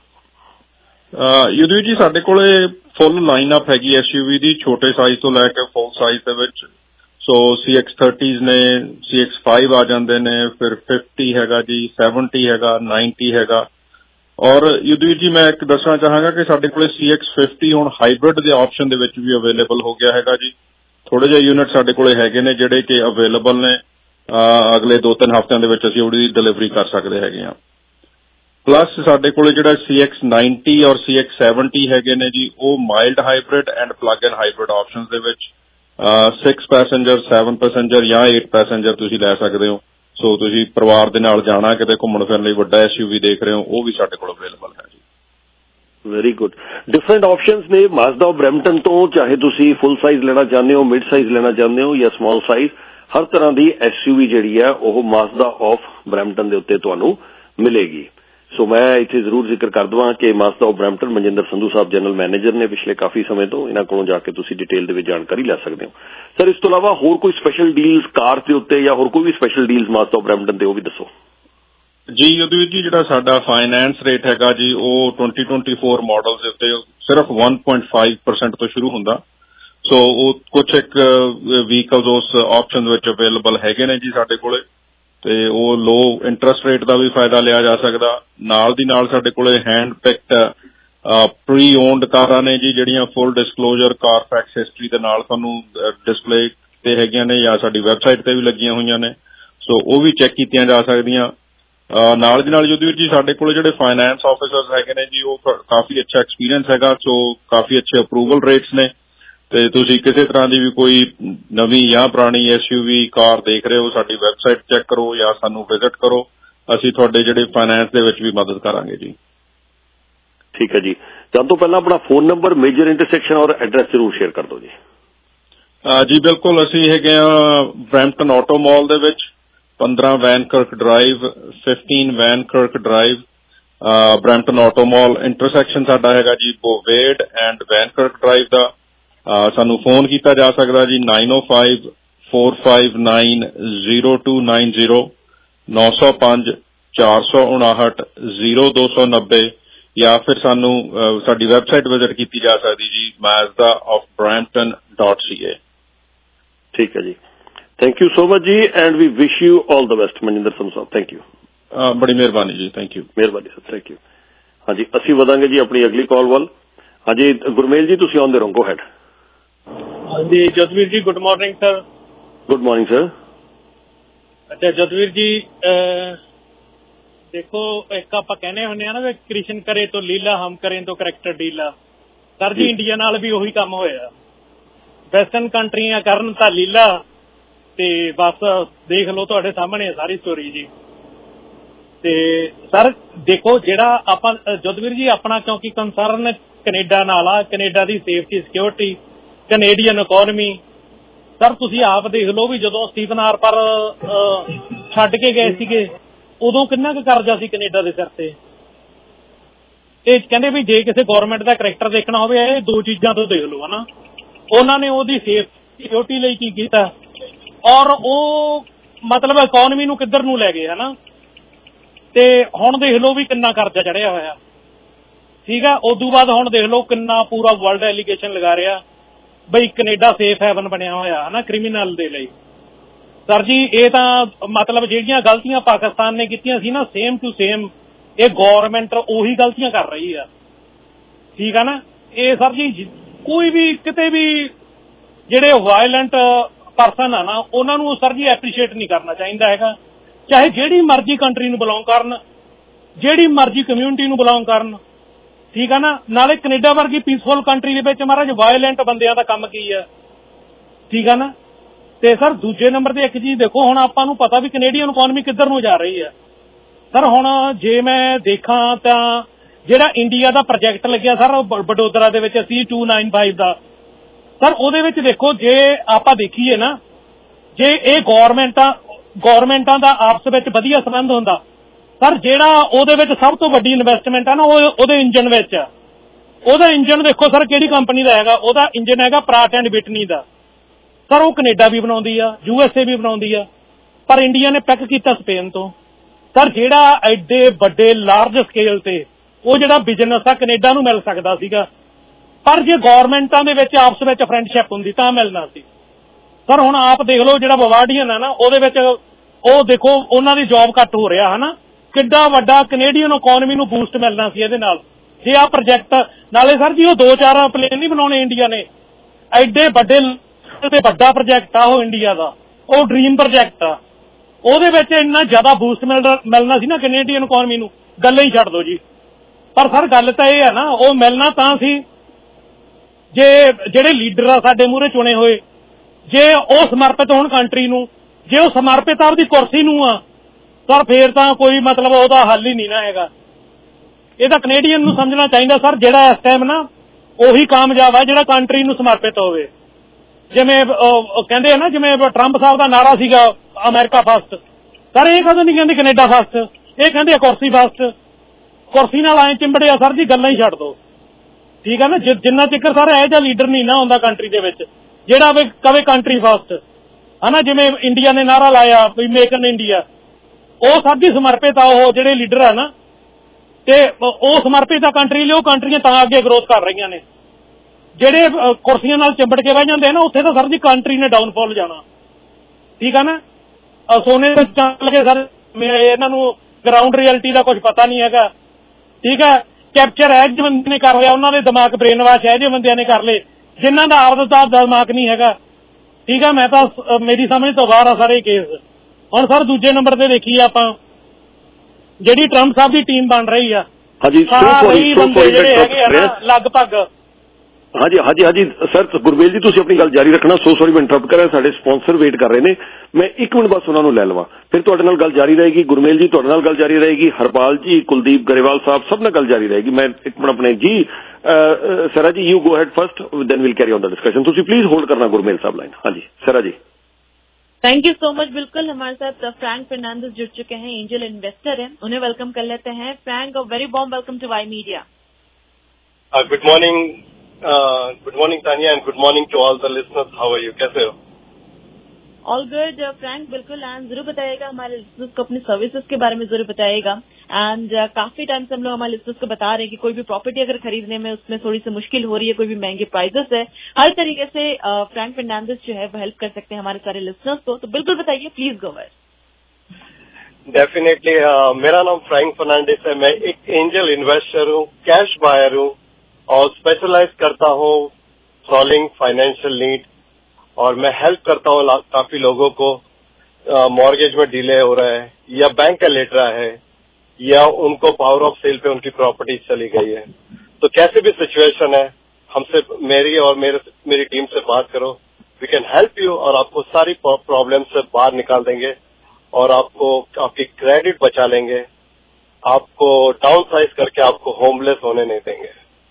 ਯੁੱਧਵੀਰ ਜੀ ਸਾਡੇ ਕੋਲੇ ਫੁੱਲ ਲਾਈਨ ਅਪ ਹੈਗੀ ਐਸਯੂਵੀ ਦੀ, ਛੋਟੇ ਸਾਈਜ਼ ਤੋਂ ਲੈ ਕੇ ਫੁੱਲ ਸਾਈਜ਼ ਦੇ ਵਿੱਚ। ਸੋ ਸੀ ਐਕਸ ਥਰਟੀਜ਼ ਨੇ, ਸੀ ਐਕਸ ਫਾਈਵ ਆ ਜਾਂਦੇ ਨੇ, ਫਿਰ ਫਿਫਟੀ ਹੈਗਾ ਜੀ, ਸੈਵਨਟੀ ਹੈਗਾ, ਨਾਈਨਟੀ ਹੈਗਾ। ਔਰ ਯੁੱਧਵੀਰ ਜੀ ਮੈਂ ਇੱਕ ਦੱਸਣਾ ਚਾਹਾਂਗਾ ਕਿ ਸਾਡੇ ਕੋਲੇ ਸੀ ਐਕਸ ਫਿਫਟੀ ਹੁਣ ਹਾਈਬ੍ਰਿਡ ਦੇ ਆਪਸ਼ਨ ਦੇ ਵਿੱਚ ਵੀ ਅਵੇਲੇਬਲ ਹੋ ਗਿਆ ਹੈਗਾ ਜੀ। ਥੋੜੇ ਜਿਹੇ ਯੂਨਿਟ ਸਾਡੇ ਕੋਲੇ ਹੈਗੇ ਨੇ ਜਿਹੜੇ ਕਿ ਅਵੇਲੇਬਲ ਨੇ, ਅਗਲੇ ਦੋ ਤਿੰਨ ਹਫ਼ਤਿਆਂ ਦੇ ਵਿੱਚ ਅਸੀਂ ਉਹਦੀ ਡਿਲੀਵਰੀ ਕਰ ਸਕਦੇ ਹੈਗੇ ਹਾਂ। ਪਲੱਸ ਸਾਡੇ ਕੋਲੇ ਜਿਹੜਾ ਸੀ ਐਕਸ ਨਾਈਨਟੀ ਔਰ ਸੀ ਐਕਸ ਸੈਵਨਟੀ ਹੈਗੇ ਨੇ ਜੀ, ਉਹ mild hybrid and plug in hybrid options ਦੇ ਵਿੱਚ ਸਿਕਸ ਪੈਸੇਂਜਰ, ਸੈਵਨ ਪੈਸੇਂਜਰ ਜਾਂ ਏਟ ਪੈਸੇਂਜਰ ਤੁਸੀਂ ਲੈ ਸਕਦੇ ਹੋ। ਸੋ ਤੁਸੀਂ ਪਰਿਵਾਰ ਦੇ ਨਾਲ ਜਾਣਾ, ਕਿਤੇ ਘੁੰਮਣ ਫਿਰਨ ਲਈ ਵੱਡਾ ਐਸਯੂਵੀ ਦੇਖ ਰਹੇ ਹੋ, ਉਹ ਵੀ ਸਾਡੇ ਕੋਲ ਅਵੇਲੇਬਲ ਹੈ ਜੀ। Very good. ਡਿਫਰੈਂਟ ਆਪਸ਼ਨਸ ਨੇ ਮਾਜ਼ਦਾ ਬਰੈਂਪਟਨ ਤੋਂ, ਚਾਹੇ ਤੁਸੀਂ ਫੁੱਲ ਸਾਈਜ਼ ਲੈਣਾ ਚਾਹੁੰਦੇ ਹੋ, ਮਿਡ ਸਾਈਜ਼ ਲੈਣਾ ਚਾਹੁੰਦੇ ਹੋ ਜਾਂ ਸਮਾਲ ਸਾਈਜ਼, ਹਰ ਤਰ੍ਹਾਂ ਦੀ ਐਸਯੂਵੀ ਜਿਹੜੀ ਹੈ ਉਹ ਮਾਜ਼ਦਾ ਆਫ ਬਰੈਂਪਟਨ ਦੇ ਉੱਤੇ ਤੁਹਾਨੂੰ ਮਿਲੇਗੀ। ਸੋ ਮੈਂ ਇੱਥੇ ਜ਼ਰੂਰ ਜ਼ਿਕਰ ਕਰ ਦਵਾਂ ਕਿ Mazda of Brampton Manjinder Sandhu sahib general manager ਨੇ ਪਿਛਲੇ ਕਾਫੀ ਸਮੇਂ ਤੋਂ, ਇਹਨਾਂ ਕੋਲੋਂ ਜਾ ਕੇ ਤੁਸੀਂ ਡਿਟੇਲ ਦੇ ਵਿੱਚ ਜਾਣਕਾਰੀ ਲੈ ਸਕਦੇ ਹੋ। ਸਰ ਇਸ ਤੋਂ ਇਲਾਵਾ ਹੋਰ ਕੋਈ ਸਪੈਸ਼ਲ ਡੀਲਸ ਕਾਰ ਦੇ ਉੱਤੇ ਜਾਂ ਹੋਰ ਕੋਈ ਵੀ special deals Mazda of Brampton ਤੇ, ਉਹ ਵੀ ਦੱਸੋ ਜੀ। ਉਹਦੇ ਵਿੱਚ ਜਿਹੜਾ ਸਾਡਾ ਫਾਈਨੈਂਸ ਰੇਟ ਹੈਗਾ ਜੀ ਉਹ ਟਵੈਂਟੀ ਟਵੈਂਟੀ ਫੋਰ ਮਾਡਲ ਦੇ ਉੱਤੇ ਸਿਰਫ ਵਨ ਪੁਆਇੰਟ ਫਾਈਵ ਪਰਸੈਂਟ ਤੋਂ ਸ਼ੁਰੂ ਹੁੰਦਾ। ਸੋ ਉਹ ਕੁਛ ਇੱਕ ਵਹੀਕਲਸ ਉਸ ਆਪਸ਼ਨ ਵਿੱਚ ਅਵੇਲੇਬਲ ਹੈਗੇ ਨੇ ਜੀ ਸਾਡੇ ਕੋਲੇ, ਤੇ ਉਹ ਲੋ ਇੰਟਰਸਟ ਰੇਟ ਦਾ ਵੀ ਫਾਇਦਾ ਲਿਆ ਜਾ ਸਕਦਾ। ਨਾਲ ਦੀ ਨਾਲ ਸਾਡੇ ਕੋਲੇ ਹੈਂਡ ਪਿਕਡ ਪ੍ਰੀ ਓਨਡ ਕਾਰਾਂ ਨੇ ਜੀ, ਜਿਹੜੀਆਂ ਫੁੱਲ ਡਿਸਕਲੋਜ਼ਰ ਕਾਰਫੈਕਸ ਹਿਸਟਰੀ ਦੇ ਨਾਲ ਤੁਹਾਨੂੰ ਡਿਸਪਲੇ ਤੇ ਹੈਗੀਆਂ ਨੇ ਜਾਂ ਸਾਡੀ ਵੈਬਸਾਈਟ ਤੇ ਵੀ ਲੱਗੀਆਂ ਹੋਈਆਂ ਨੇ। ਸੋ ਉਹ ਵੀ ਚੈੱਕ ਕੀਤੀਆਂ ਜਾ ਸਕਦੀਆਂ। ਨਾਲ ਦੀ ਨਾਲ ਯੁੱਧਵੀਰ ਜੀ ਸਾਡੇ ਕੋਲ ਜਿਹੜੇ ਫਾਈਨੈਂਸ ਆਫਿਸਰਸ ਹੈਗੇ ਨੇ ਜੀ, ਉਹ ਕਾਫੀ ਅੱਛਾ ਐਕਸਪੀਰੀਅੰਸ ਹੈਗਾ। ਸੋ ਕਾਫੀ ਅੱਛੇ ਅਪਰੂਵਲ ਰੇਟਸ ਨੇ, ਤੇ ਤੁਸੀਂ ਕਿਸੇ ਤਰ੍ਹਾਂ ਦੀ ਵੀ ਕੋਈ ਨਵੀਂ ਜਾਂ ਪੁਰਾਣੀ ਐਸਯੂਵੀ ਕਾਰ ਦੇਖ ਰਹੇ ਹੋ, ਸਾਡੀ ਵੈਬਸਾਈਟ ਚੈੱਕ ਕਰੋ ਜਾਂ ਸਾਨੂੰ ਵਿਜ਼ਿਟ ਕਰੋ, ਅਸੀਂ ਤੁਹਾਡੇ ਜਿਹੜੇ ਫਾਈਨੈਂਸ ਦੇ ਵਿੱਚ ਵੀ ਮਦਦ ਕਰਾਂਗੇ ਜੀ। ਠੀਕ ਹੈ ਜੀ। ਜਾਣ ਤੋਂ ਪਹਿਲਾਂ ਆਪਣਾ ਫੋਨ ਨੰਬਰ, ਮੇਜਰ ਇੰਟਰਸੈਕਸ਼ਨ ਔਰ ਐਡਰੈਸ ਜ਼ਰੂਰ ਸ਼ੇਅਰ ਕਰ ਦਿਓ ਜੀ। ਜੀ ਬਿਲਕੁਲ, ਅਸੀਂ ਹੈਗੇ ਆ ਬਰੈਂਪਟਨ ਆਟੋ ਮਾਲ ਦੇ ਵਿੱਚ, ਪੰਦਰਾਂ Vankirk Drive, fifteen Vankirk Drive, Brampton auto mall. Intersection ਸਾਡਾ ਹੈਗਾ ਜੀ ਬੋਵੇਡ ਐਂਡ ਵੈਨਕਰਕ ਡਰਾਈਵ ਦਾ। ਸਾਨੂੰ ਫੋਨ ਕੀਤਾ ਜਾ ਸਕਦਾ ਜੀ nine o five four five nine zero two nine zero, ਨੌ ਸੌ ਪੰਜ ਚਾਰ ਸੌ ਉਨਾਹਠ ਜ਼ੀਰੋ ਦੋ ਸੌ ਨੱਬੇ, ਜਾਂ ਫਿਰ ਸਾਨੂੰ ਸਾਡੀ ਵੈਬਸਾਈਟ ਵਿਜ਼ਿਟ ਕੀਤੀ ਜਾ ਸਕਦੀ ਜੀ Mazda of Brampton dot C A. ਠੀਕ ਹੈ ਜੀ, ਥੈਂਕ ਯੂ ਸੋ ਮਚ ਜੀ, and we wish you all the best Manjinder Sandhu sahib. Thank you. ਬੜੀ ਮਿਹਰਬਾਨੀ ਜੀ, ਥੈਂਕ ਯੂ। ਮਿਹਰਬਾਨੀ ਸਰ, ਥੈਂਕ ਯੂ। ਹਾਂਜੀ ਅਸੀਂ ਵਧਾਂਗੇ ਜੀ ਆਪਣੀ ਅਗਲੀ ਕਾਲ ਵੱਲ। ਹਾਂਜੀ ਗੁਰਮੇਲ ਜੀ, ਤੁਸੀਂ ਆਉਂਦੇ ਰਹੋ, ਗੋ ਹੈਡ। ਹਾਂਜੀ Jasvir ji, good morning sir. Good morning sir. ਅੱਛਾ ਜਸਵੀਰ ਜੀ, ਦੇਖੋ ਇੱਕ ਆਪਾਂ ਕਹਿੰਦੇ ਹੁੰਦੇ ਆ ਨਾ ਵੀ ਕ੍ਰਿਸ਼ਨ ਕਰੇ ਤੋਂ ਲੀਲਾ, ਹਮ ਕਰੇ ਤੋਂ ਕਰੈਕਟਰ ਡੀਲਾ। ਸਰ ਜੀ ਇੰਡੀਆ ਨਾਲ ਵੀ ਉਹੀ ਕੰਮ ਹੋਇਆ। ਵੈਸਟਰਨ ਕੰਟਰੀਆਂ ਕਰਨ ਤਾਂ ਲੀਲਾ, ਤੇ ਬਸ ਦੇਖ ਲਓ ਤੁਹਾਡੇ ਸਾਹਮਣੇ ਸਾਰੀ ਸਟੋਰੀ ਜੀ। ਤੇ ਸਰ ਦੇਖੋ ਜਿਹੜਾ ਆਪਾਂ ਜਸਵੀਰ ਜੀ ਆਪਣਾ ਕਿਉਂਕਿ ਕੰਸਰਨ ਕੈਨੇਡਾ ਨਾਲ ਆ, ਕੈਨੇਡਾ ਦੀ safety security, Canadian economy. Sir ਤੁਸੀਂ ਆਪ ਦੇਖ ਲਓ ਵੀ ਜਦੋਂ ਸਟੀਫਨ ਹਾਰਪਰ ਛੱਡ ਕੇ ਗਏ ਸੀਗੇ ਉਦੋਂ ਕਿੰਨਾ ਕੁ ਕਰਜ਼ਾ ਸੀ ਕੈਨੇਡਾ ਦੇ ਸਿਰ ਤੇ। ਤੇ ਕਹਿੰਦੇ ਵੀ ਜੇ ਕਿਸੇ ਗੌਰਮੈਂਟ ਦਾ ਕਰੈਕਟਰ ਦੇਖਣਾ ਹੋਵੇ ਇਹ ਦੋ ਚੀਜ਼ਾਂ ਤੋਂ ਦੇਖ ਲਓ ਹਨਾ। ਉਹਨਾਂ ਨੇ ਉਹਦੀ ਸੇਫ ਸਿਕਿਉਰਿਟੀ ਲਈ ਕੀ ਕੀਤਾ ਔਰ ਉਹ ਮਤਲਬ ਇਕੋਨਮੀ ਨੂੰ ਕਿੱਧਰ ਨੂੰ ਲੈ ਗਏ ਹਨਾ। ਤੇ ਹੁਣ ਦੇਖ ਲਓ ਵੀ ਕਿੰਨਾ ਕਰਜ਼ਾ ਚੜਿਆ ਹੋਇਆ, ਠੀਕ ਆ। ਉਦੋਂ ਬਾਅਦ ਹੁਣ ਦੇਖ ਲਓ ਕਿੰਨਾ ਪੂਰਾ ਵਰਲਡ ਐਲੀਗੇਸ਼ਨ ਲਗਾ ਰਿਹਾ ਬਈ ਕੈਨੇਡਾ ਸੇਫ ਹੈਵਨ ਬਣਿਆ ਹੋਇਆ ਹਨਾ ਕ੍ਰਿਮੀਨਲ ਦੇ ਲਈ। ਸਰ ਜੀ ਇਹ ਤਾਂ ਮਤਲਬ ਜਿਹੜੀਆਂ ਗਲਤੀਆਂ ਪਾਕਿਸਤਾਨ ਨੇ ਕੀਤੀਆਂ ਸੀ ਨਾ ਸੇਮ ਟੂ ਸੇਮ ਇਹ ਗੌਰਮੈਂਟ ਉਹੀ ਗਲਤੀਆਂ ਕਰ ਰਹੀ ਆ। ਠੀਕ ਆ ਨਾ। ਇਹ ਸਰ ਜੀ ਕੋਈ ਵੀ ਕਿਤੇ ਵੀ ਜਿਹੜੇ ਵਾਇਲੈਂਟ ਪਰਸਨ ਆ ਨਾ ਉਹਨਾਂ ਨੂੰ ਸਰ ਜੀ ਐਪਰੀਸ਼ੀਏਟ ਨਹੀਂ ਕਰਨਾ ਚਾਹੀਦਾ ਹੈਗਾ, ਚਾਹੇ ਜਿਹੜੀ ਮਰਜ਼ੀ ਕੰਟਰੀ ਨੂੰ ਬਿਲੋਂਗ ਕਰਨ, ਜਿਹੜੀ ਮਰਜ਼ੀ ਕਮਿਊਨਿਟੀ ਨੂੰ ਬਿਲੋਂਗ ਕਰਨ। ਠੀਕ ਆ ਨਾ। ਨਾਲੇ ਕੈਨੇਡਾ ਵਰਗੀ ਪੀਸਫੁਲ ਕੰਟਰੀ ਦੇ ਵਿੱਚ ਮਹਾਰਾਜ ਵਾਇਲੈਂਟ ਬੰਦਿਆਂ ਦਾ ਕੰਮ ਕੀ ਆ। ਠੀਕ ਆ ਨਾ। ਤੇ ਸਰ ਦੂਜੇ ਨੰਬਰ ਤੇ ਇੱਕ ਚੀਜ਼ ਦੇਖੋ, ਹੁਣ ਆਪਾਂ ਨੂੰ ਪਤਾ ਵੀ ਕੈਨੇਡੀਅਨ ਇਕਨੋਮੀ ਕਿੱਧਰ ਨੂੰ ਜਾ ਰਹੀ ਆ। ਸਰ ਹੁਣ ਜੇ ਮੈਂ ਦੇਖਾਂ ਤਾਂ ਜਿਹੜਾ ਇੰਡੀਆ ਦਾ ਪ੍ਰੋਜੈਕਟ ਲੱਗਿਆ ਸਰ ਵਡੋਦਰਾ ਦੇ ਵਿੱਚ ਸੀ ਟੂ ਨਾਈਨ ਫਾਈਵ ਦਾ, ਸਰ ਉਹਦੇ ਵਿੱਚ ਦੇਖੋ ਜੇ ਆਪਾਂ ਦੇਖੀਏ ਨਾ, ਜੇ ਇਹ ਗੌਰਮੈਂਟਾਂ ਗੌਰਮੈਂਟਾਂ ਦਾ ਆਪਸ ਵਿੱਚ ਵਧੀਆ ਸੰਬੰਧ ਹੁੰਦਾ, ਸਰ ਜਿਹੜਾ ਉਹਦੇ ਵਿੱਚ ਸਭ ਤੋਂ ਵੱਡੀ ਇਨਵੈਸਟਮੈਂਟ ਆ ਨਾ ਉਹ ਉਹਦੇ ਇੰਜਨ ਵਿੱਚ ਆ। ਉਹਦਾ ਇੰਜਨ ਦੇਖੋ ਸਰ ਕਿਹੜੀ ਕੰਪਨੀ ਦਾ ਹੈਗਾ, ਉਹਦਾ ਇੰਜਨ ਹੈਗਾ ਪ੍ਰਾਟ ਐਂਡ ਵਿਟਨੀ ਦਾ। ਸਰ ਉਹ ਕੈਨੇਡਾ ਵੀ ਬਣਾਉਂਦੀ ਆ, ਯੂ ਐਸ ਏ ਵੀ ਬਣਾਉਂਦੀ ਆ, ਪਰ ਇੰਡੀਆ ਨੇ ਪਿਕ ਕੀਤਾ ਸਪੇਨ ਤੋਂ। ਸਰ ਜਿਹੜਾ ਐਡੇ ਵੱਡੇ ਲਾਰਜ ਸਕੇਲ ਤੇ ਉਹ ਜਿਹੜਾ ਬਿਜ਼ਨਸ ਆ ਕੈਨੇਡਾ ਨੂੰ ਮਿਲ ਸਕਦਾ ਸੀਗਾ, ਪਰ ਜੇ ਗੌਰਮੈਂਟਾਂ ਦੇ ਵਿੱਚ ਆਪਸ ਵਿੱਚ ਫਰੈਂਡਸ਼ਿਪ ਹੁੰਦੀ ਤਾਂ ਮਿਲਣਾ ਸੀ। ਸਰ ਹੁਣ ਆਪ ਦੇਖ ਲਓ ਜਿਹੜਾ ਬਵਾਰਡੀਅਨ ਆ ਨਾ ਉਹਦੇ ਵਿੱਚ ਉਹ ਦੇਖੋ ਉਹਨਾਂ ਦੀ ਜੌਬ ਕੱਟ ਹੋ ਰਿਹਾ ਹੈ ਨਾ, ਕਿੱਡਾ ਵੱਡਾ ਕੈਨੇਡੀਅਨ ਇਕਨੋਮੀ ਨੂੰ ਬੂਸਟ ਮਿਲਣਾ ਸੀ ਇਹਦੇ ਨਾਲ ਜੇ ਆਹ ਪ੍ਰੋਜੈਕਟ। ਨਾਲੇ ਸਰ ਜੀ ਉਹ ਦੋ ਚਾਰ ਪਲੇਨ ਨਹੀਂ ਬਣਾਉਣੇ ਇੰਡੀਆ ਨੇ, ਐਡੇ ਵੱਡੇ ਤੇ ਵੱਡਾ ਪ੍ਰੋਜੈਕਟ ਆ ਉਹ ਇੰਡੀਆ ਦਾ, ਉਹ ਡ੍ਰੀਮ ਪ੍ਰੋਜੈਕਟ ਆ। ਉਹਦੇ ਵਿੱਚ ਇੰਨਾ ਜ਼ਿਆਦਾ ਬੂਸਟ ਮਿਲਣਾ ਸੀ ਨਾ ਕੈਨੇਡੀਅਨ ਇਕਨੋਮੀ ਨੂੰ, ਗੱਲਾਂ ਹੀ ਛੱਡ ਦਿਓ ਜੀ। ਪਰ ਸਰ ਗੱਲ ਤਾਂ ਇਹ ਆ ਨਾ ਉਹ ਮਿਲਣਾ ਤਾਂ ਸੀ ਜੇ ਜਿਹੜੇ ਲੀਡਰ ਆ ਸਾਡੇ ਮੂਹਰੇ ਚੁਣੇ ਹੋਏ, ਜੇ ਉਹ ਸਮਰਪਿਤ ਹੋਣ ਕੰਟਰੀ ਨੂੰ, ਜੇ ਉਹ ਸਮਰਪਿਤ ਆਪਦੀ ਕੁਰਸੀ ਨੂੰ ਆ, ਸਰ ਫੇਰ ਤਾਂ ਕੋਈ ਮਤਲਬ ਉਹਦਾ ਹੱਲ ਹੀ ਨਹੀਂ ਨਾ ਹੈਗਾ। ਇਹ ਤਾਂ ਕੈਨੇਡੀਅਨ ਨੂੰ ਸਮਝਣਾ ਚਾਹੀਦਾ ਸਰ ਜਿਹੜਾ ਇਸ ਟਾਈਮ ਨਾ ਉਹੀ ਕਾਮਯਾਬ ਆ ਜਿਹੜਾ ਕੰਟਰੀ ਨੂੰ ਸਮਰਪਿਤ ਹੋਵੇ। ਜਿਵੇਂ ਕਹਿੰਦੇ ਆ ਨਾ, ਜਿਵੇਂ ਟਰੰਪ ਸਾਹਿਬ ਦਾ ਨਾਰਾ ਸੀਗਾ ਅਮਰੀਕਾ ਫਸਟ, ਸਰ ਇਹ ਕਦੋਂ ਨਹੀਂ ਕਹਿੰਦੇ ਕੈਨੇਡਾ ਫਸਟ, ਇਹ ਕਹਿੰਦੇ ਆ ਕੁਰਸੀ ਫਸਟ। ਕੁਰਸੀ ਨਾਲ ਆਏ ਚਿੰਬੜਿਆ ਸਰ ਜੀ, ਗੱਲਾਂ ਹੀ ਛੱਡ ਦੋ। ਠੀਕ ਹੈ ਨਾ। ਜਿੰਨਾ ਚਿਰ ਸਰ ਇਹੋ ਜਿਹਾ ਲੀਡਰ ਨਹੀਂ ਨਾ ਹੁੰਦਾ ਕੰਟਰੀ ਦੇ ਵਿੱਚ ਜਿਹੜਾ ਵੀ ਕਵੇ ਕੰਟਰੀ ਫਸਟ ਹੈ ਨਾ, ਜਿਵੇਂ ਇੰਡੀਆ ਨੇ ਨਾਰਾ ਲਾਇਆ ਵੀ ਮੇਕ ਇਨ ਇੰਡੀਆ, ਉਹ ਸਭ ਦੀ ਸਮਰਪਿਤ ਆ ਉਹ ਜਿਹੜੇ ਲੀਡਰ ਆ ਨਾ, ਤੇ ਉਹ ਸਮਰਪਿਤ ਆ ਕੰਟਰੀ ਲਈ। ਉਹ ਕੰਟਰੀਆਂ ਤਾਂ ਅੱਗੇ ਗਰੋਥ ਕਰ ਰਹੀਆਂ ਨੇ। ਜਿਹੜੇ ਕੁਰਸੀਆਂ ਨਾਲ ਚਿੰਬੜ ਕੇ ਬਹਿ ਜਾਂਦੇ ਆ ਨਾ ਉੱਥੇ ਤਾਂ ਸਰ ਜੀ ਕੰਟਰੀ ਨੇ ਡਾਊਨਫਾਲ ਜਾਣਾ। ਠੀਕ ਆ ਨਾ। ਸੋਨੇ ਦੇ ਚੱਲ ਕੇ ਸਰ ਇਹਨਾਂ ਨੂੰ ਗਰਾਊਂਡ ਰਿਐਲਿਟੀ ਦਾ ਕੁਝ ਪਤਾ ਨਹੀਂ ਹੈਗਾ। ਠੀਕ ਹੈ। ਕੈਪਚਰ ਇਹ ਜਿਹੇ ਬੰਦੇ ਨੇ ਕਰ ਲਿਆ, ਉਹਨਾਂ ਦੇ ਦਿਮਾਗ ਬ੍ਰੇਨ ਵਾਸ਼ ਇਹ ਜਿਹੇ ਬੰਦਿਆਂ ਨੇ ਕਰ ਲਏ ਜਿਨ੍ਹਾਂ ਦਾ ਆਪਦਾ ਦਿਮਾਗ ਨਹੀਂ ਹੈਗਾ। ਠੀਕ ਹੈ। ਮੈਂ ਤਾਂ ਮੇਰੀ ਸਮਝ ਤੋਂ ਬਾਹਰ ਆ ਸਾਰੇ ਕੇਸ। ਹੁਣ ਸਰ ਦੂਜੇ ਨੰਬਰ ਤੇ ਦੇਖੀਏ ਆਪਾਂ ਜਿਹੜੀ ਟਰੰਪ ਸਾਹਿਬ ਦੀ ਟੀਮ ਬਣ ਰਹੀ ਆ, ਸਾਰੇ ਬੰਦੇ ਜਿਹੜੇ ਹੈਗੇ ਆ ਨਾ ਲਗਭਗ। ਹਾਂਜੀ ਹਾਂਜੀ ਹਾਂਜੀ ਸਰ ਗੁਰਮੇਲ ਜੀ ਤੁਸੀਂ ਆਪਣੀ ਗੱਲ ਜਾਰੀ ਰੱਖਣਾ। ਸੋ ਸੌਰੀ ਮੈਂ ਇੰਟਰਪਟ ਕਰ ਰਿਹਾ, ਸਾਡੇ ਸਪਾਂਸਰ ਵੇਟ ਕਰ ਰਹੇ ਨੇ। ਮੈਂ ਇੱਕ ਮਿੰਟ ਬਸ ਉਹਨਾਂ ਨੂੰ ਲੈ ਲਵਾਂ, ਫਿਰ ਤੁਹਾਡੇ ਨਾਲ ਗੱਲ ਜਾਰੀ ਰਹੇਗੀ। ਗੁਰਮੇਲ ਜੀ ਤੁਹਾਡੇ ਨਾਲ ਗੱਲ ਜਾਰੀ ਰਹੇਗੀ, ਹਰਪਾਲ ਜੀ, ਕੁਲਦੀਪ ਗਰੇਵਾਲ ਸਾਹਿਬ ਸਭ ਨਾਲ ਗੱਲ ਜਾਰੀ ਰਹੇਗੀ। ਮੈਂ ਇੱਕ ਮਿੰਟ ਆਪਣੇ ਜੀ Sara ji you go ahead first, then will carry on the discussion. ਤੁਸੀਂ प्लीज होल्ड करना गुरमेल साहब लाइन। हाँ जी Sara ji. Thank you so much. बिल्कुल हमारे साथ फ्रैंक फर्नांडिस जुड़ चुके हैं, एंजल इन्वेस्टर हैं, उन्हें वेलकम कर लेते हैं। Frank, a very warm welcome to Y media. Good morning good morning Tania and good morning to all the listeners. How are you, कैसे हो? All good Frank. बिल्कुल एंड जरूर बताइएगा हमारे लिसनर्स को अपनी सर्विसेज के बारे में जरूर बताइएगा। एंड uh, काफी टाइम से हम लोग हमारे लिसनर्स को बता रहे हैं कि कोई भी प्रॉपर्टी अगर खरीदने में उसमें थोड़ी सी मुश्किल हो रही है, कोई भी महंगे प्राइजेस है, हर तरीके से फ्रैंक uh, फर्नांडिस जो है वो हेल्प कर सकते हैं हमारे सारे लिसनर्स को। तो बिल्कुल बताइए, please go ahead. Definitely uh, मेरा नाम फ्रैंक फर्नांडिस है। मैं एक एंजल इन्वेस्टर हूँ, कैश बायर हूँ और स्पेशलाइज करता हूँ सॉल्विंग फाइनेंशियल नीड, और मैं हेल्प करता हूँ काफी लोगों को मॉर्गेज में डिले हो रहा है या बैंक का लेट रहा है या उनको पावर ऑफ सेल पे उनकी प्रॉपर्टी चली गई है। तो कैसे भी सिचुएशन है, हमसे मेरी और मेरे मेरी टीम से बात करो, वी कैन हेल्प यू और आपको सारी प्रॉब्लम से बाहर निकाल देंगे और आपको आपकी क्रेडिट बचा लेंगे, आपको डाउन साइज करके आपको होमलेस होने नहीं देंगे।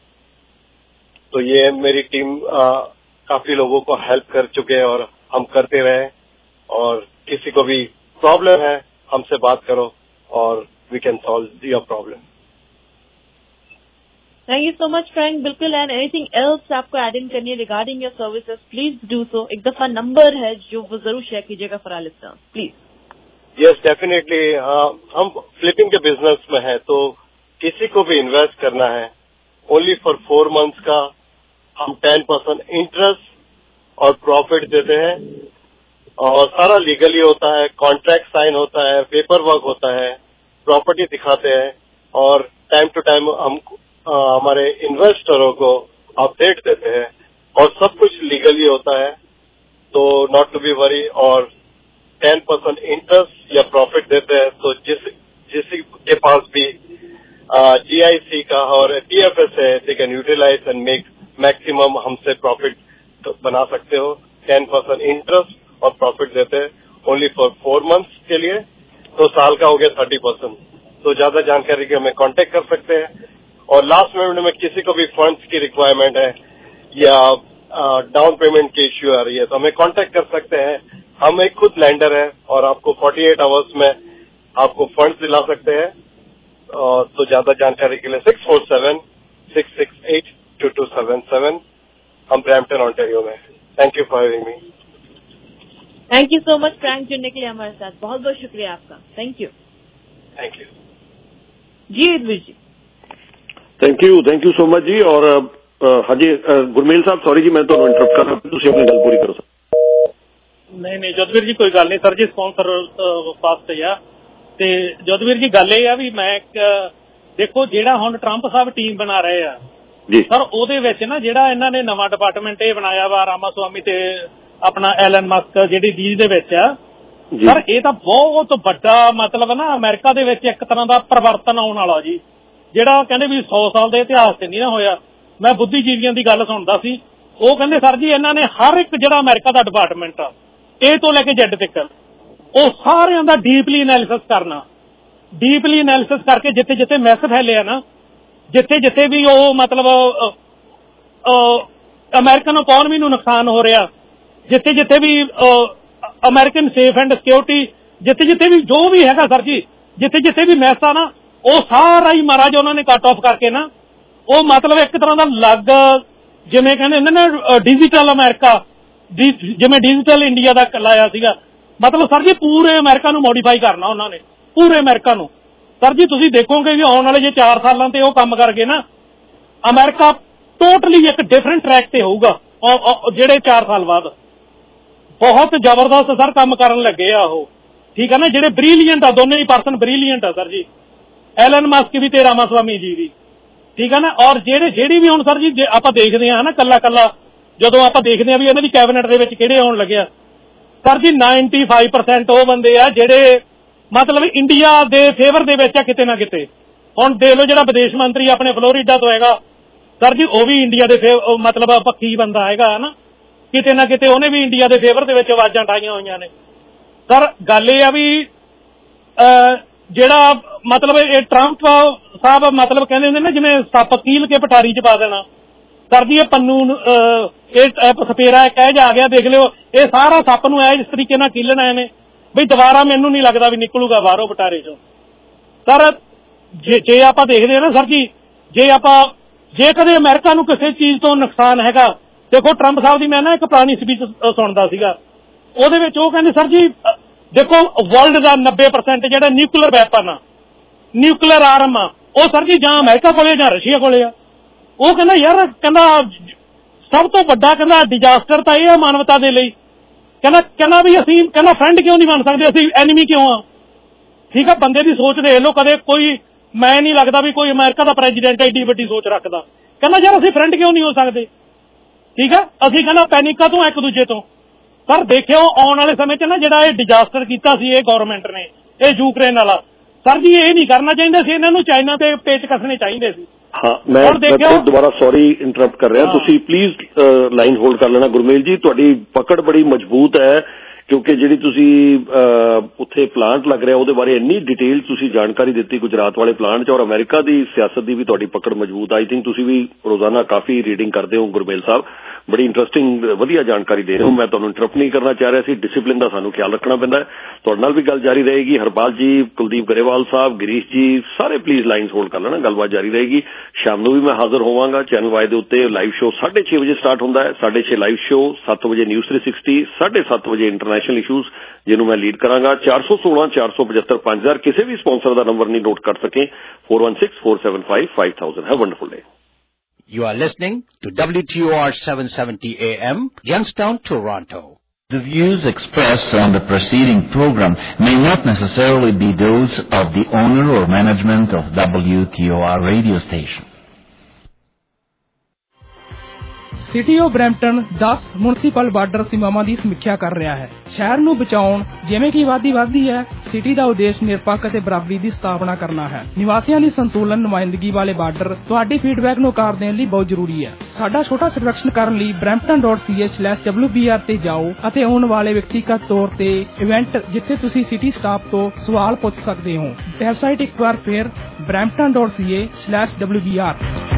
तो ये मेरी टीम आ, काफी लोगों को हेल्प कर चुके हैं और हम करते रहे। और किसी को भी प्रॉब्लम है हमसे बात करो और we can solve your problem. Thank you so much Frank. बिल्कुल एंड एनीथिंग एल्स आपको एड इन करनी है regarding your services, please do so. एक दफा नंबर है जो वो जरूर शेयर कीजिएगा for our listeners, please. Yes definitely. हम फ्लिपिंग के बिजनेस में है, तो किसी को भी इन्वेस्ट करना है ओनली फॉर फोर मंथ्स का हम टेन परसेंट इंटरेस्ट और प्रॉफिट देते हैं। और सारा लीगली होता है, कॉन्ट्रैक्ट साइन होता है, पेपर वर्क होता है, प्रॉपर्टी दिखाते हैं और टाइम टू टाइम हम हमारे इन्वेस्टरों को अपडेट देते हैं और सब कुछ लीगली होता है, तो नॉट टू बी वरी। और टेन परसेंट इंटरेस्ट या प्रॉफिट देते हैं, तो जिस जिस के पास भी जीआईसी का और टीएफएस है, they can utilize and make maximum हमसे प्रॉफिट तो बना सकते हो। टेन परसेंट इंटरेस्ट और प्रॉफिट देते हैं ओनली फॉर फोर मंथ्स के लिए, तो साल का हो गया थर्टी परसेंट। तो ज्यादा जानकारी के हमें कांटेक्ट कर सकते हैं। और लास्ट मिनट में किसी को भी फंड्स की रिक्वायरमेंट है या डाउन पेमेंट की इश्यू आ रही है तो हमें कांटेक्ट कर सकते हैं। हम एक खुद लैंडर है और आपको अड़तालीस आवर्स में आपको फंड्स दिला सकते हैं। तो ज्यादा जानकारी के लिए six four seven six six eight two two seven seven, हम ब्रैम्पटन ऑन्टेरियो में। Thank you for having me. Thank you so much Frank जुड़ने के लिए हमारे साथ, बहुत बहुत शुक्रिया आपका। Thank you. थैंक यू जी Yudhvir ji. Thank you thank you so much जी। और हाँ जी गुरमेल साहब, सॉरी जी मैं ਤੁਹਾਨੂੰ ਇੰਟਰਪਟ ਕਰ ਰਿਹਾ, ਤੁਸੀਂ ਆਪਣੀ ਗੱਲ ਪੂਰੀ ਕਰੋ। ਨਹੀਂ ਨਹੀਂ ਜੋਧਵੀਰ ਜੀ ਕੋਈ ਗੱਲ ਨਹੀਂ ਸਰ ਜੀ, ਸਪਾਂਸਰ ਫਾਸਟ ਆ। ਤੇ ਜੋਧਵੀਰ ਜੀ ਗੱਲ ਇਹ ਆ ਵੀ ਮੈਂ ਦੇਖੋ ਜਿਹੜਾ ਹੁਣ ਟਰੰਪ ਸਾਹਿਬ ਟੀਮ ਬਣਾ ਰਹੇ ਆ ਜੀ ਸਰ, ਉਹਦੇ ਵਿੱਚ ਨਾ ਜਿਹੜਾ ਇਹਨਾਂ ਨੇ ਨਵਾਂ ਡਿਪਾਰਟਮੈਂਟ ਇਹ ਬਣਾਇਆ ਵਾ ਰਾਮਾਸਵਾਮੀ ਤੇ ਆਪਣਾ ਐਲਨ ਮਸਕ ਜਿਹੜੀ ਡੀਲ ਦੇ ਵਿੱਚ ਆ ਸਰ, ਇਹ ਤਾਂ ਬਹੁਤ ਵੱਡਾ ਮਤਲਬ ਨਾ ਅਮਰੀਕਾ ਦੇ ਵਿੱਚ ਇੱਕ ਤਰ੍ਹਾਂ ਦਾ ਪਰਿਵਰਤਨ ਆਉਣ ਵਾਲਾ ਜੀ, ਜਿਹੜਾ ਕਹਿੰਦੇ ਵੀ ਸੌ ਸਾਲ ਦੇ ਇਤਿਹਾਸ ਤੇ ਨਹੀਂ ਨਾ ਹੋਇਆ। ਮੈਂ ਬੁੱਧੀਜੀਵੀਆਂ ਦੀ ਗੱਲ ਸੁਣਦਾ ਸੀ, ਉਹ ਕਹਿੰਦੇ ਸਰ ਜੀ ਇਹਨਾਂ ਨੇ ਹਰ ਇੱਕ ਜਿਹੜਾ ਅਮਰੀਕਾ ਦਾ ਡਿਪਾਰਟਮੈਂਟ ਆ ਏ ਤੋਂ ਲੈ ਕੇ ਜੈਡ ਤੱਕ ਉਹ ਸਾਰਿਆਂ ਦਾ ਡੀਪਲੀ ਐਨਾਲਿਸਿਸ ਕਰਨਾ, ਡੀਪਲੀ ਐਨਾਲਿਸਿਸ ਕਰਕੇ ਜਿੱਥੇ ਜਿੱਥੇ ਮੈਸ ਫੈਲਿਆ ਨਾ, ਜਿੱਥੇ ਜਿੱਥੇ ਵੀ ਉਹ ਮਤਲਬ ਅਮਰੀਕਨ ਇਕਨੋਮੀ ਨੂੰ ਨੁਕਸਾਨ ਹੋ ਰਿਹਾ, ਜਿੱਥੇ ਜਿੱਥੇ ਵੀ ਅਮਰੀਕਨ ਸੇਫ ਐਂਡ ਸਿਕਿਉਰਿਟੀ, ਜਿੱਥੇ ਜਿੱਥੇ ਵੀ ਜੋ ਵੀ ਹੈਗਾ ਸਰ ਜੀ, ਜਿੱਥੇ ਜਿੱਥੇ ਵੀ ਮੈਸ ਆ ਨਾ ਉਹ ਸਾਰਾ ਹੀ ਮਹਾਰਾਜ ਉਹਨਾਂ ਨੇ ਕੱਟ ਆਫ ਕਰਕੇ ਨਾ ਉਹ ਮਤਲਬ ਇੱਕ ਤਰ੍ਹਾਂ ਦਾ ਅਲੱਗ, ਜਿਵੇਂ ਕਹਿੰਦੇ ਹੁੰਦੇ ਨਾ ਡਿਜੀਟਲ ਅਮਰੀਕਾ, ਜਿਵੇਂ ਡਿਜੀਟਲ ਇੰਡੀਆ ਦਾ ਲਾਇਆ ਸੀਗਾ, ਮਤਲਬ ਸਰ ਜੀ ਪੂਰੇ ਅਮਰੀਕਾ ਨੂੰ ਮੋਡੀਫਾਈ ਕਰਨਾ ਉਹਨਾਂ ਨੇ, ਪੂਰੇ ਅਮਰੀਕਾ ਨੂੰ। ਸਰ ਜੀ ਤੁਸੀਂ ਦੇਖੋਗੇ ਵੀ ਆਉਣ ਵਾਲੇ ਜੇ ਚਾਰ ਸਾਲਾਂ ਤੇ ਉਹ ਕੰਮ ਕਰਕੇ ਨਾ ਅਮਰੀਕਾ ਟੋਟਲੀ ਇੱਕ ਡਿਫਰੈਂਟ ਟਰੈਕ ਤੇ ਹੋਊਗਾ ਜਿਹੜੇ ਚਾਰ ਸਾਲ ਬਾਅਦ। ਬਹੁਤ ਜ਼ਬਰਦਸਤ ਸਰ ਕੰਮ ਕਰਨ ਲੱਗੇ ਆ ਉਹ, ਠੀਕ ਹੈ ਨਾ। ਜਿਹੜੇ ਬ੍ਰਿਲੀਅੰਟ ਆ, ਦੋਨੇ ਹੀ ਪਰਸਨ ਬ੍ਰਿਲੀਅੰਟ ਆ ਸਰ ਜੀ, ਐਲਨ ਮਸਕ ਵੀ ਤੇ ਰਾਮਾਸਵਾਮੀ ਜੀ ਵੀ, ਠੀਕ ਹੈ ਨਾ। ਔਰ ਜਿਹੜੇ ਜਿਹੜੀ ਵੀ ਹੁਣ ਸਰ ਜੀ ਜੇ ਆਪਾਂ ਦੇਖਦੇ ਹਾਂ ਨਾ ਕੱਲਾ ਕੱਲਾ, ਜਦੋਂ ਆਪਾਂ ਦੇਖਦੇ ਹਾਂ ਵੀ ਇਹਨਾਂ ਦੀ ਕੈਬਨਿਟ ਦੇ ਵਿੱਚ ਕਿਹੜੇ ਆਉਣ ਲੱਗਿਆ ਸਰ ਜੀ, ਨਾਈਨਟੀ ਫਾਈਵ ਪਰਸੈਂਟ ਉਹ ਬੰਦੇ ਆ ਜਿਹੜੇ ਮਤਲਬ ਇੰਡੀਆ ਦੇ ਫੇਵਰ ਦੇ ਵਿੱਚ ਆ ਕਿਤੇ ਨਾ ਕਿਤੇ। ਹੁਣ ਦੇਖ ਲਓ ਜਿਹੜਾ ਵਿਦੇਸ਼ ਮੰਤਰੀ ਆਪਣੇ ਫਲੋਰੀਡਾ ਤੋਂ ਹੈਗਾ ਸਰ ਜੀ, ਉਹ ਵੀ ਇੰਡੀਆ ਦੇ ਮਤਲਬ ਪੱਖੀ ਬੰਦਾ ਹੈਗਾ ਨਾ, ਕਿਤੇ ਨਾ ਕਿਤੇ ਉਹਨੇ ਵੀ ਇੰਡੀਆ ਦੇ ਫੇਵਰ ਦੇ ਵਿੱਚ ਆਵਾਜ਼ਾਂ ਉਠਾਈਆਂ ਹੋਈਆਂ ਨੇ। ਸਰ ਗੱਲ ਇਹ ਆ ਵੀ ਜਿਹੜਾ ਮਤਲਬ ਇਹ ਟਰੰਪ ਸਾਹਿਬ ਮਤਲਬ ਕਹਿੰਦੇ ਹੁੰਦੇ ਨਾ ਜਿਵੇਂ ਸੱਪ ਕੀਲ ਕੇ ਪਟਾਰੀ ਚ ਪਾ ਦੇਣਾ ਸਰ ਜੀ, ਇਹ ਪੰਨੂ ਇਹ ਸਪੇਰਾ ਕਹਿ ਜਾ ਗਿਆ, ਦੇਖ ਲਿਓ ਇਹ ਸਾਰਾ ਸੱਪ ਨੂੰ ਇਸ ਤਰੀਕੇ ਨਾਲ ਕੀਲਣ ਆਏ ਨੇ ਬਈ ਦੁਬਾਰਾ ਮੈਨੂੰ ਨਹੀਂ ਲੱਗਦਾ ਵੀ ਨਿਕਲੂਗਾ ਬਾਹਰੋਂ ਪਟਾਰੇ ਚੋਂ। ਸਰ ਜੇ ਜੇ ਆਪਾਂ ਦੇਖਦੇ ਹਾਂ ਨਾ ਸਰ ਜੀ, ਜੇ ਆਪਾਂ ਜੇ ਕਦੇ ਅਮਰੀਕਾ ਨੂੰ ਕਿਸੇ ਚੀਜ਼ ਤੋਂ ਨੁਕਸਾਨ ਹੈਗਾ, ਦੇਖੋ ਟਰੰਪ ਸਾਹਿਬ ਦੀ ਮੈਂ ਨਾ ਇੱਕ ਪੁਰਾਣੀ ਸਪੀਚ ਸੁਣਦਾ ਸੀਗਾ, ਉਹਦੇ ਵਿੱਚ ਉਹ ਕਹਿੰਦੇ ਸਰ ਜੀ ਦੇਖੋ ਵਰਲਡ ਦਾ ਨੱਬੇ ਪਰਸੈਂਟ ਜਿਹੜਾ ਨਿਊਕਲੀਅਰ ਵੈਪਨ ਆ, ਨਿਊਕਲੀਅਰ ਆਰਮ ਆ, ਉਹ ਸਰ ਜੀ ਜਾਂ ਅਮਰੀਕਾ ਕੋਲੇ ਜਾਂ ਰਸ਼ੀਆ ਕੋਲੇ ਆ। ਉਹ ਕਹਿੰਦਾ ਯਾਰ ਕਹਿੰਦਾ ਸਭ ਤੋਂ ਵੱਡਾ ਕਹਿੰਦਾ ਡਿਜ਼ਾਸਟਰ ਤਾਂ ਇਹ ਆ ਮਾਨਵਤਾ ਦੇ ਲਈ, ਕਹਿੰਦਾ ਕਹਿੰਦਾ ਵੀ ਅਸੀਂ ਕਹਿੰਦਾ ਫਰੈਂਡ ਕਿਉਂ ਨਹੀਂ ਬਣ ਸਕਦੇ, ਅਸੀਂ ਐਨੀਮੀ ਕਿਉਂ ਆ। ਠੀਕ ਆ, ਬੰਦੇ ਦੀ ਸੋਚ ਦੇਖ ਲਓ, ਕਦੇ ਕੋਈ ਮੈਂ ਨਹੀਂ ਲੱਗਦਾ ਵੀ ਕੋਈ ਅਮਰੀਕਾ ਦਾ ਪ੍ਰੈਜ਼ੀਡੈਂਟ ਐਡੀ ਵੱਡੀ ਸੋਚ ਰੱਖਦਾ। ਕਹਿੰਦਾ ਯਾਰ ਅਸੀਂ ਫਰੈਂਡ ਕਿਉਂ ਨਹੀਂ ਹੋ ਸਕਦੇ, ਠੀਕ ਆ, ਅਸੀਂ ਕਹਿੰਦਾ ਪੈਨਿਕਾ ਤੋਂ ਇੱਕ ਦੂਜੇ ਤੋਂ। ਸਰ ਦੇਖਿਓ ਆਉਣ ਵਾਲੇ ਸਮੇਂ 'ਚ ਨਾ ਜਿਹੜਾ ਇਹ ਡਿਜ਼ਾਸਟਰ ਕੀਤਾ ਸੀ ਇਹ ਗੌਰਮੈਂਟ ਨੇ, ਇਹ ਯੂਕਰੇਨ ਵਾਲਾ, ਸਰ ਜੀ ਇਹ ਨਹੀਂ ਕਰਨਾ ਚਾਹੀਦਾ ਸੀ, ਇਹਨਾਂ ਨੂੰ ਚਾਈਨਾ ਤੇ ਪੇਚ ਕੱਸਣੇ ਚਾਹੀਦੇ ਸੀ। ਹਾਂ ਮੈਂ ਦੁਬਾਰਾ ਸੌਰੀ ਇੰਟਰਪਟ ਕਰ ਰਿਹਾ, ਤੁਸੀਂ ਪਲੀਜ਼ ਲਾਈਨ ਹੋਲਡ ਕਰ ਲੈਣਾ। ਗੁਰਮੇਲ ਜੀ ਤੁਹਾਡੀ ਪਕੜ ਬੜੀ ਮਜ਼ਬੂਤ ਹੈ, ਕਿਉਂਕਿ ਜਿਹੜੀ ਤੁਸੀਂ ਉੱਥੇ ਪਲਾਂਟ ਲੱਗ ਰਿਹਾ ਉਹਦੇ ਬਾਰੇ ਇੰਨੀ ਡਿਟੇਲ ਤੁਸੀਂ ਜਾਣਕਾਰੀ ਦਿੱਤੀ ਗੁਜਰਾਤ ਵਾਲੇ ਪਲਾਂਟ 'ਚ, ਔਰ ਅਮਰੀਕਾ ਦੀ ਸਿਆਸਤ ਦੀ ਵੀ ਤੁਹਾਡੀ ਪਕੜ ਮਜ਼ਬੂਤ। ਆਈ ਥਿੰਕ ਤੁਸੀਂ ਵੀ ਰੋਜ਼ਾਨਾ ਕਾਫੀ ਰੀਡਿੰਗ ਕਰਦੇ ਹੋ ਗੁਰਮੇਲ ਸਾਹਿਬ, ਬੜੀ ਇੰਟਰਸਟਿੰਗ ਵਧੀਆ ਜਾਣਕਾਰੀ ਦੇ ਰਹੇ ਹੋ। ਮੈਂ ਤੁਹਾਨੂੰ ਇੰਟਰਪਟ ਨਹੀਂ ਕਰਨਾ ਚਾਹ ਰਿਹਾ ਸੀ, ਡਿਸਿਪਲਿਨ ਦਾ ਸਾਨੂੰ ਖਿਆਲ ਰੱਖਣਾ ਪੈਂਦਾ ਹੈ। ਤੁਹਾਡੇ ਨਾਲ ਵੀ ਗੱਲ ਜਾਰੀ ਰਹੇਗੀ। ਹਰਪਾਲ ਜੀ, ਕੁਲਦੀਪ ਗਰੇਵਾਲ ਸਾਹਿਬ, ਗਿਰੀਸ਼ ਜੀ, ਸਾਰੇ ਪਲੀਜ਼ ਲਾਈਨਸ ਹੋਲਡ ਕਰ ਲੈਣਾ, ਗੱਲਬਾਤ ਜਾਰੀ ਰਹੇਗੀ। ਸ਼ਾਮ ਨੂੰ ਵੀ ਮੈਂ ਹਾਜ਼ਰ ਹੋਵਾਂਗਾ ਚੈਨਲ ਵਾਈ ਦੇ ਉੱਤੇ। ਲਾਈਵ ਸ਼ੋਅ ਸਾਢੇ ਛੇ ਵਜੇ ਸਟਾਰਟ ਹੁੰਦਾ ਹੈ, ਸਾਢੇ ਛੇ ਲਾਈਵ ਸ਼ੋਅ, ਸੱਤ ਵਜੇ ਨਿਊਜ਼ ਥ੍ਰੀ ਸਿਕਸਟੀ, ਸਾਢੇ ਸੱਤ ਵਜੇ ਇੰਟਰਨੈਸ਼ਨਲ ਇਸ਼ੂਜ਼ ਜਿਹਨੂੰ ਮੈਂ ਲੀਡ ਕਰਾਂਗਾ। ਚਾਰ ਸੌ ਸੋਲਾਂ ਚਾਰ ਸੌ ਪਚੱਤਰ ਪੰਜ ਹਜ਼ਾਰ ਕਿਸੇ ਵੀ ਸਪਾਂਸਰ ਦਾ ਨੰਬਰ ਨਹੀਂ ਨੋਟ ਕਰ ਸਕੇ, four one six four seven five five thousand। Have a wonderful day. You are listening to W T O R seven seventy A M, Youngstown, Toronto. The views expressed on the preceding program may not necessarily be those of the owner or management of W T O R radio station. City of Brampton ਦਸ municipal border ਸੀਮਾਵਾਂ ਦੀ ਸਮੀਖਿਆ ਕਰ ਰਿਹਾ ਹੈ। ਸ਼ਹਿਰ ਨੂੰ ਬਚਾਉਣ ਜਿਵੇਂ ਕਿ ਆਬਾਦੀ ਵੱਧਦੀ ਹੈ, ਸਿਟੀ ਦਾ ਉਦੇਸ਼ ਨਿਰਪੱਖ ਅਤੇ ਬਰਾਬਰੀ ਦੀ ਸਥਾਪਨਾ ਕਰਨਾ ਹੈ। ਨਿਵਾਸੀਆਂ ਦੀ ਸੰਤੁਲਨ ਨੁਮਾਇੰਦਗੀ ਵਾਲੇ ਬਾਰਡਰ ਤੁਹਾਡੀ ਫੀਡਬੈਕ ਨੂੰ ਆਕਾਰ ਦੇਣ ਲਈ ਬਹੁਤ ਜ਼ਰੂਰੀ ਹੈ। ਸਾਡਾ ਛੋਟਾ ਸਰਵੇਖਣ ਕਰਨ ਲਈ Brampton dot C A slash W B R ਤੇ ਜਾਓ ਅਤੇ ਆਉਣ ਵਾਲੇ ਵਿਅਕਤੀਗਤ ਤੌਰ ਤੇ ਇਵੈਂਟ ਜਿੱਥੇ ਤੁਸੀਂ ਸਿਟੀ ਸਟਾਫ ਤੋਂ ਸਵਾਲ ਪੁੱਛ ਸਕਦੇ ਹੋ। ਵੈਬਸਾਈਟ ਇੱਕ ਵਾਰ ਫਿਰ Brampton dot C A slash W B R.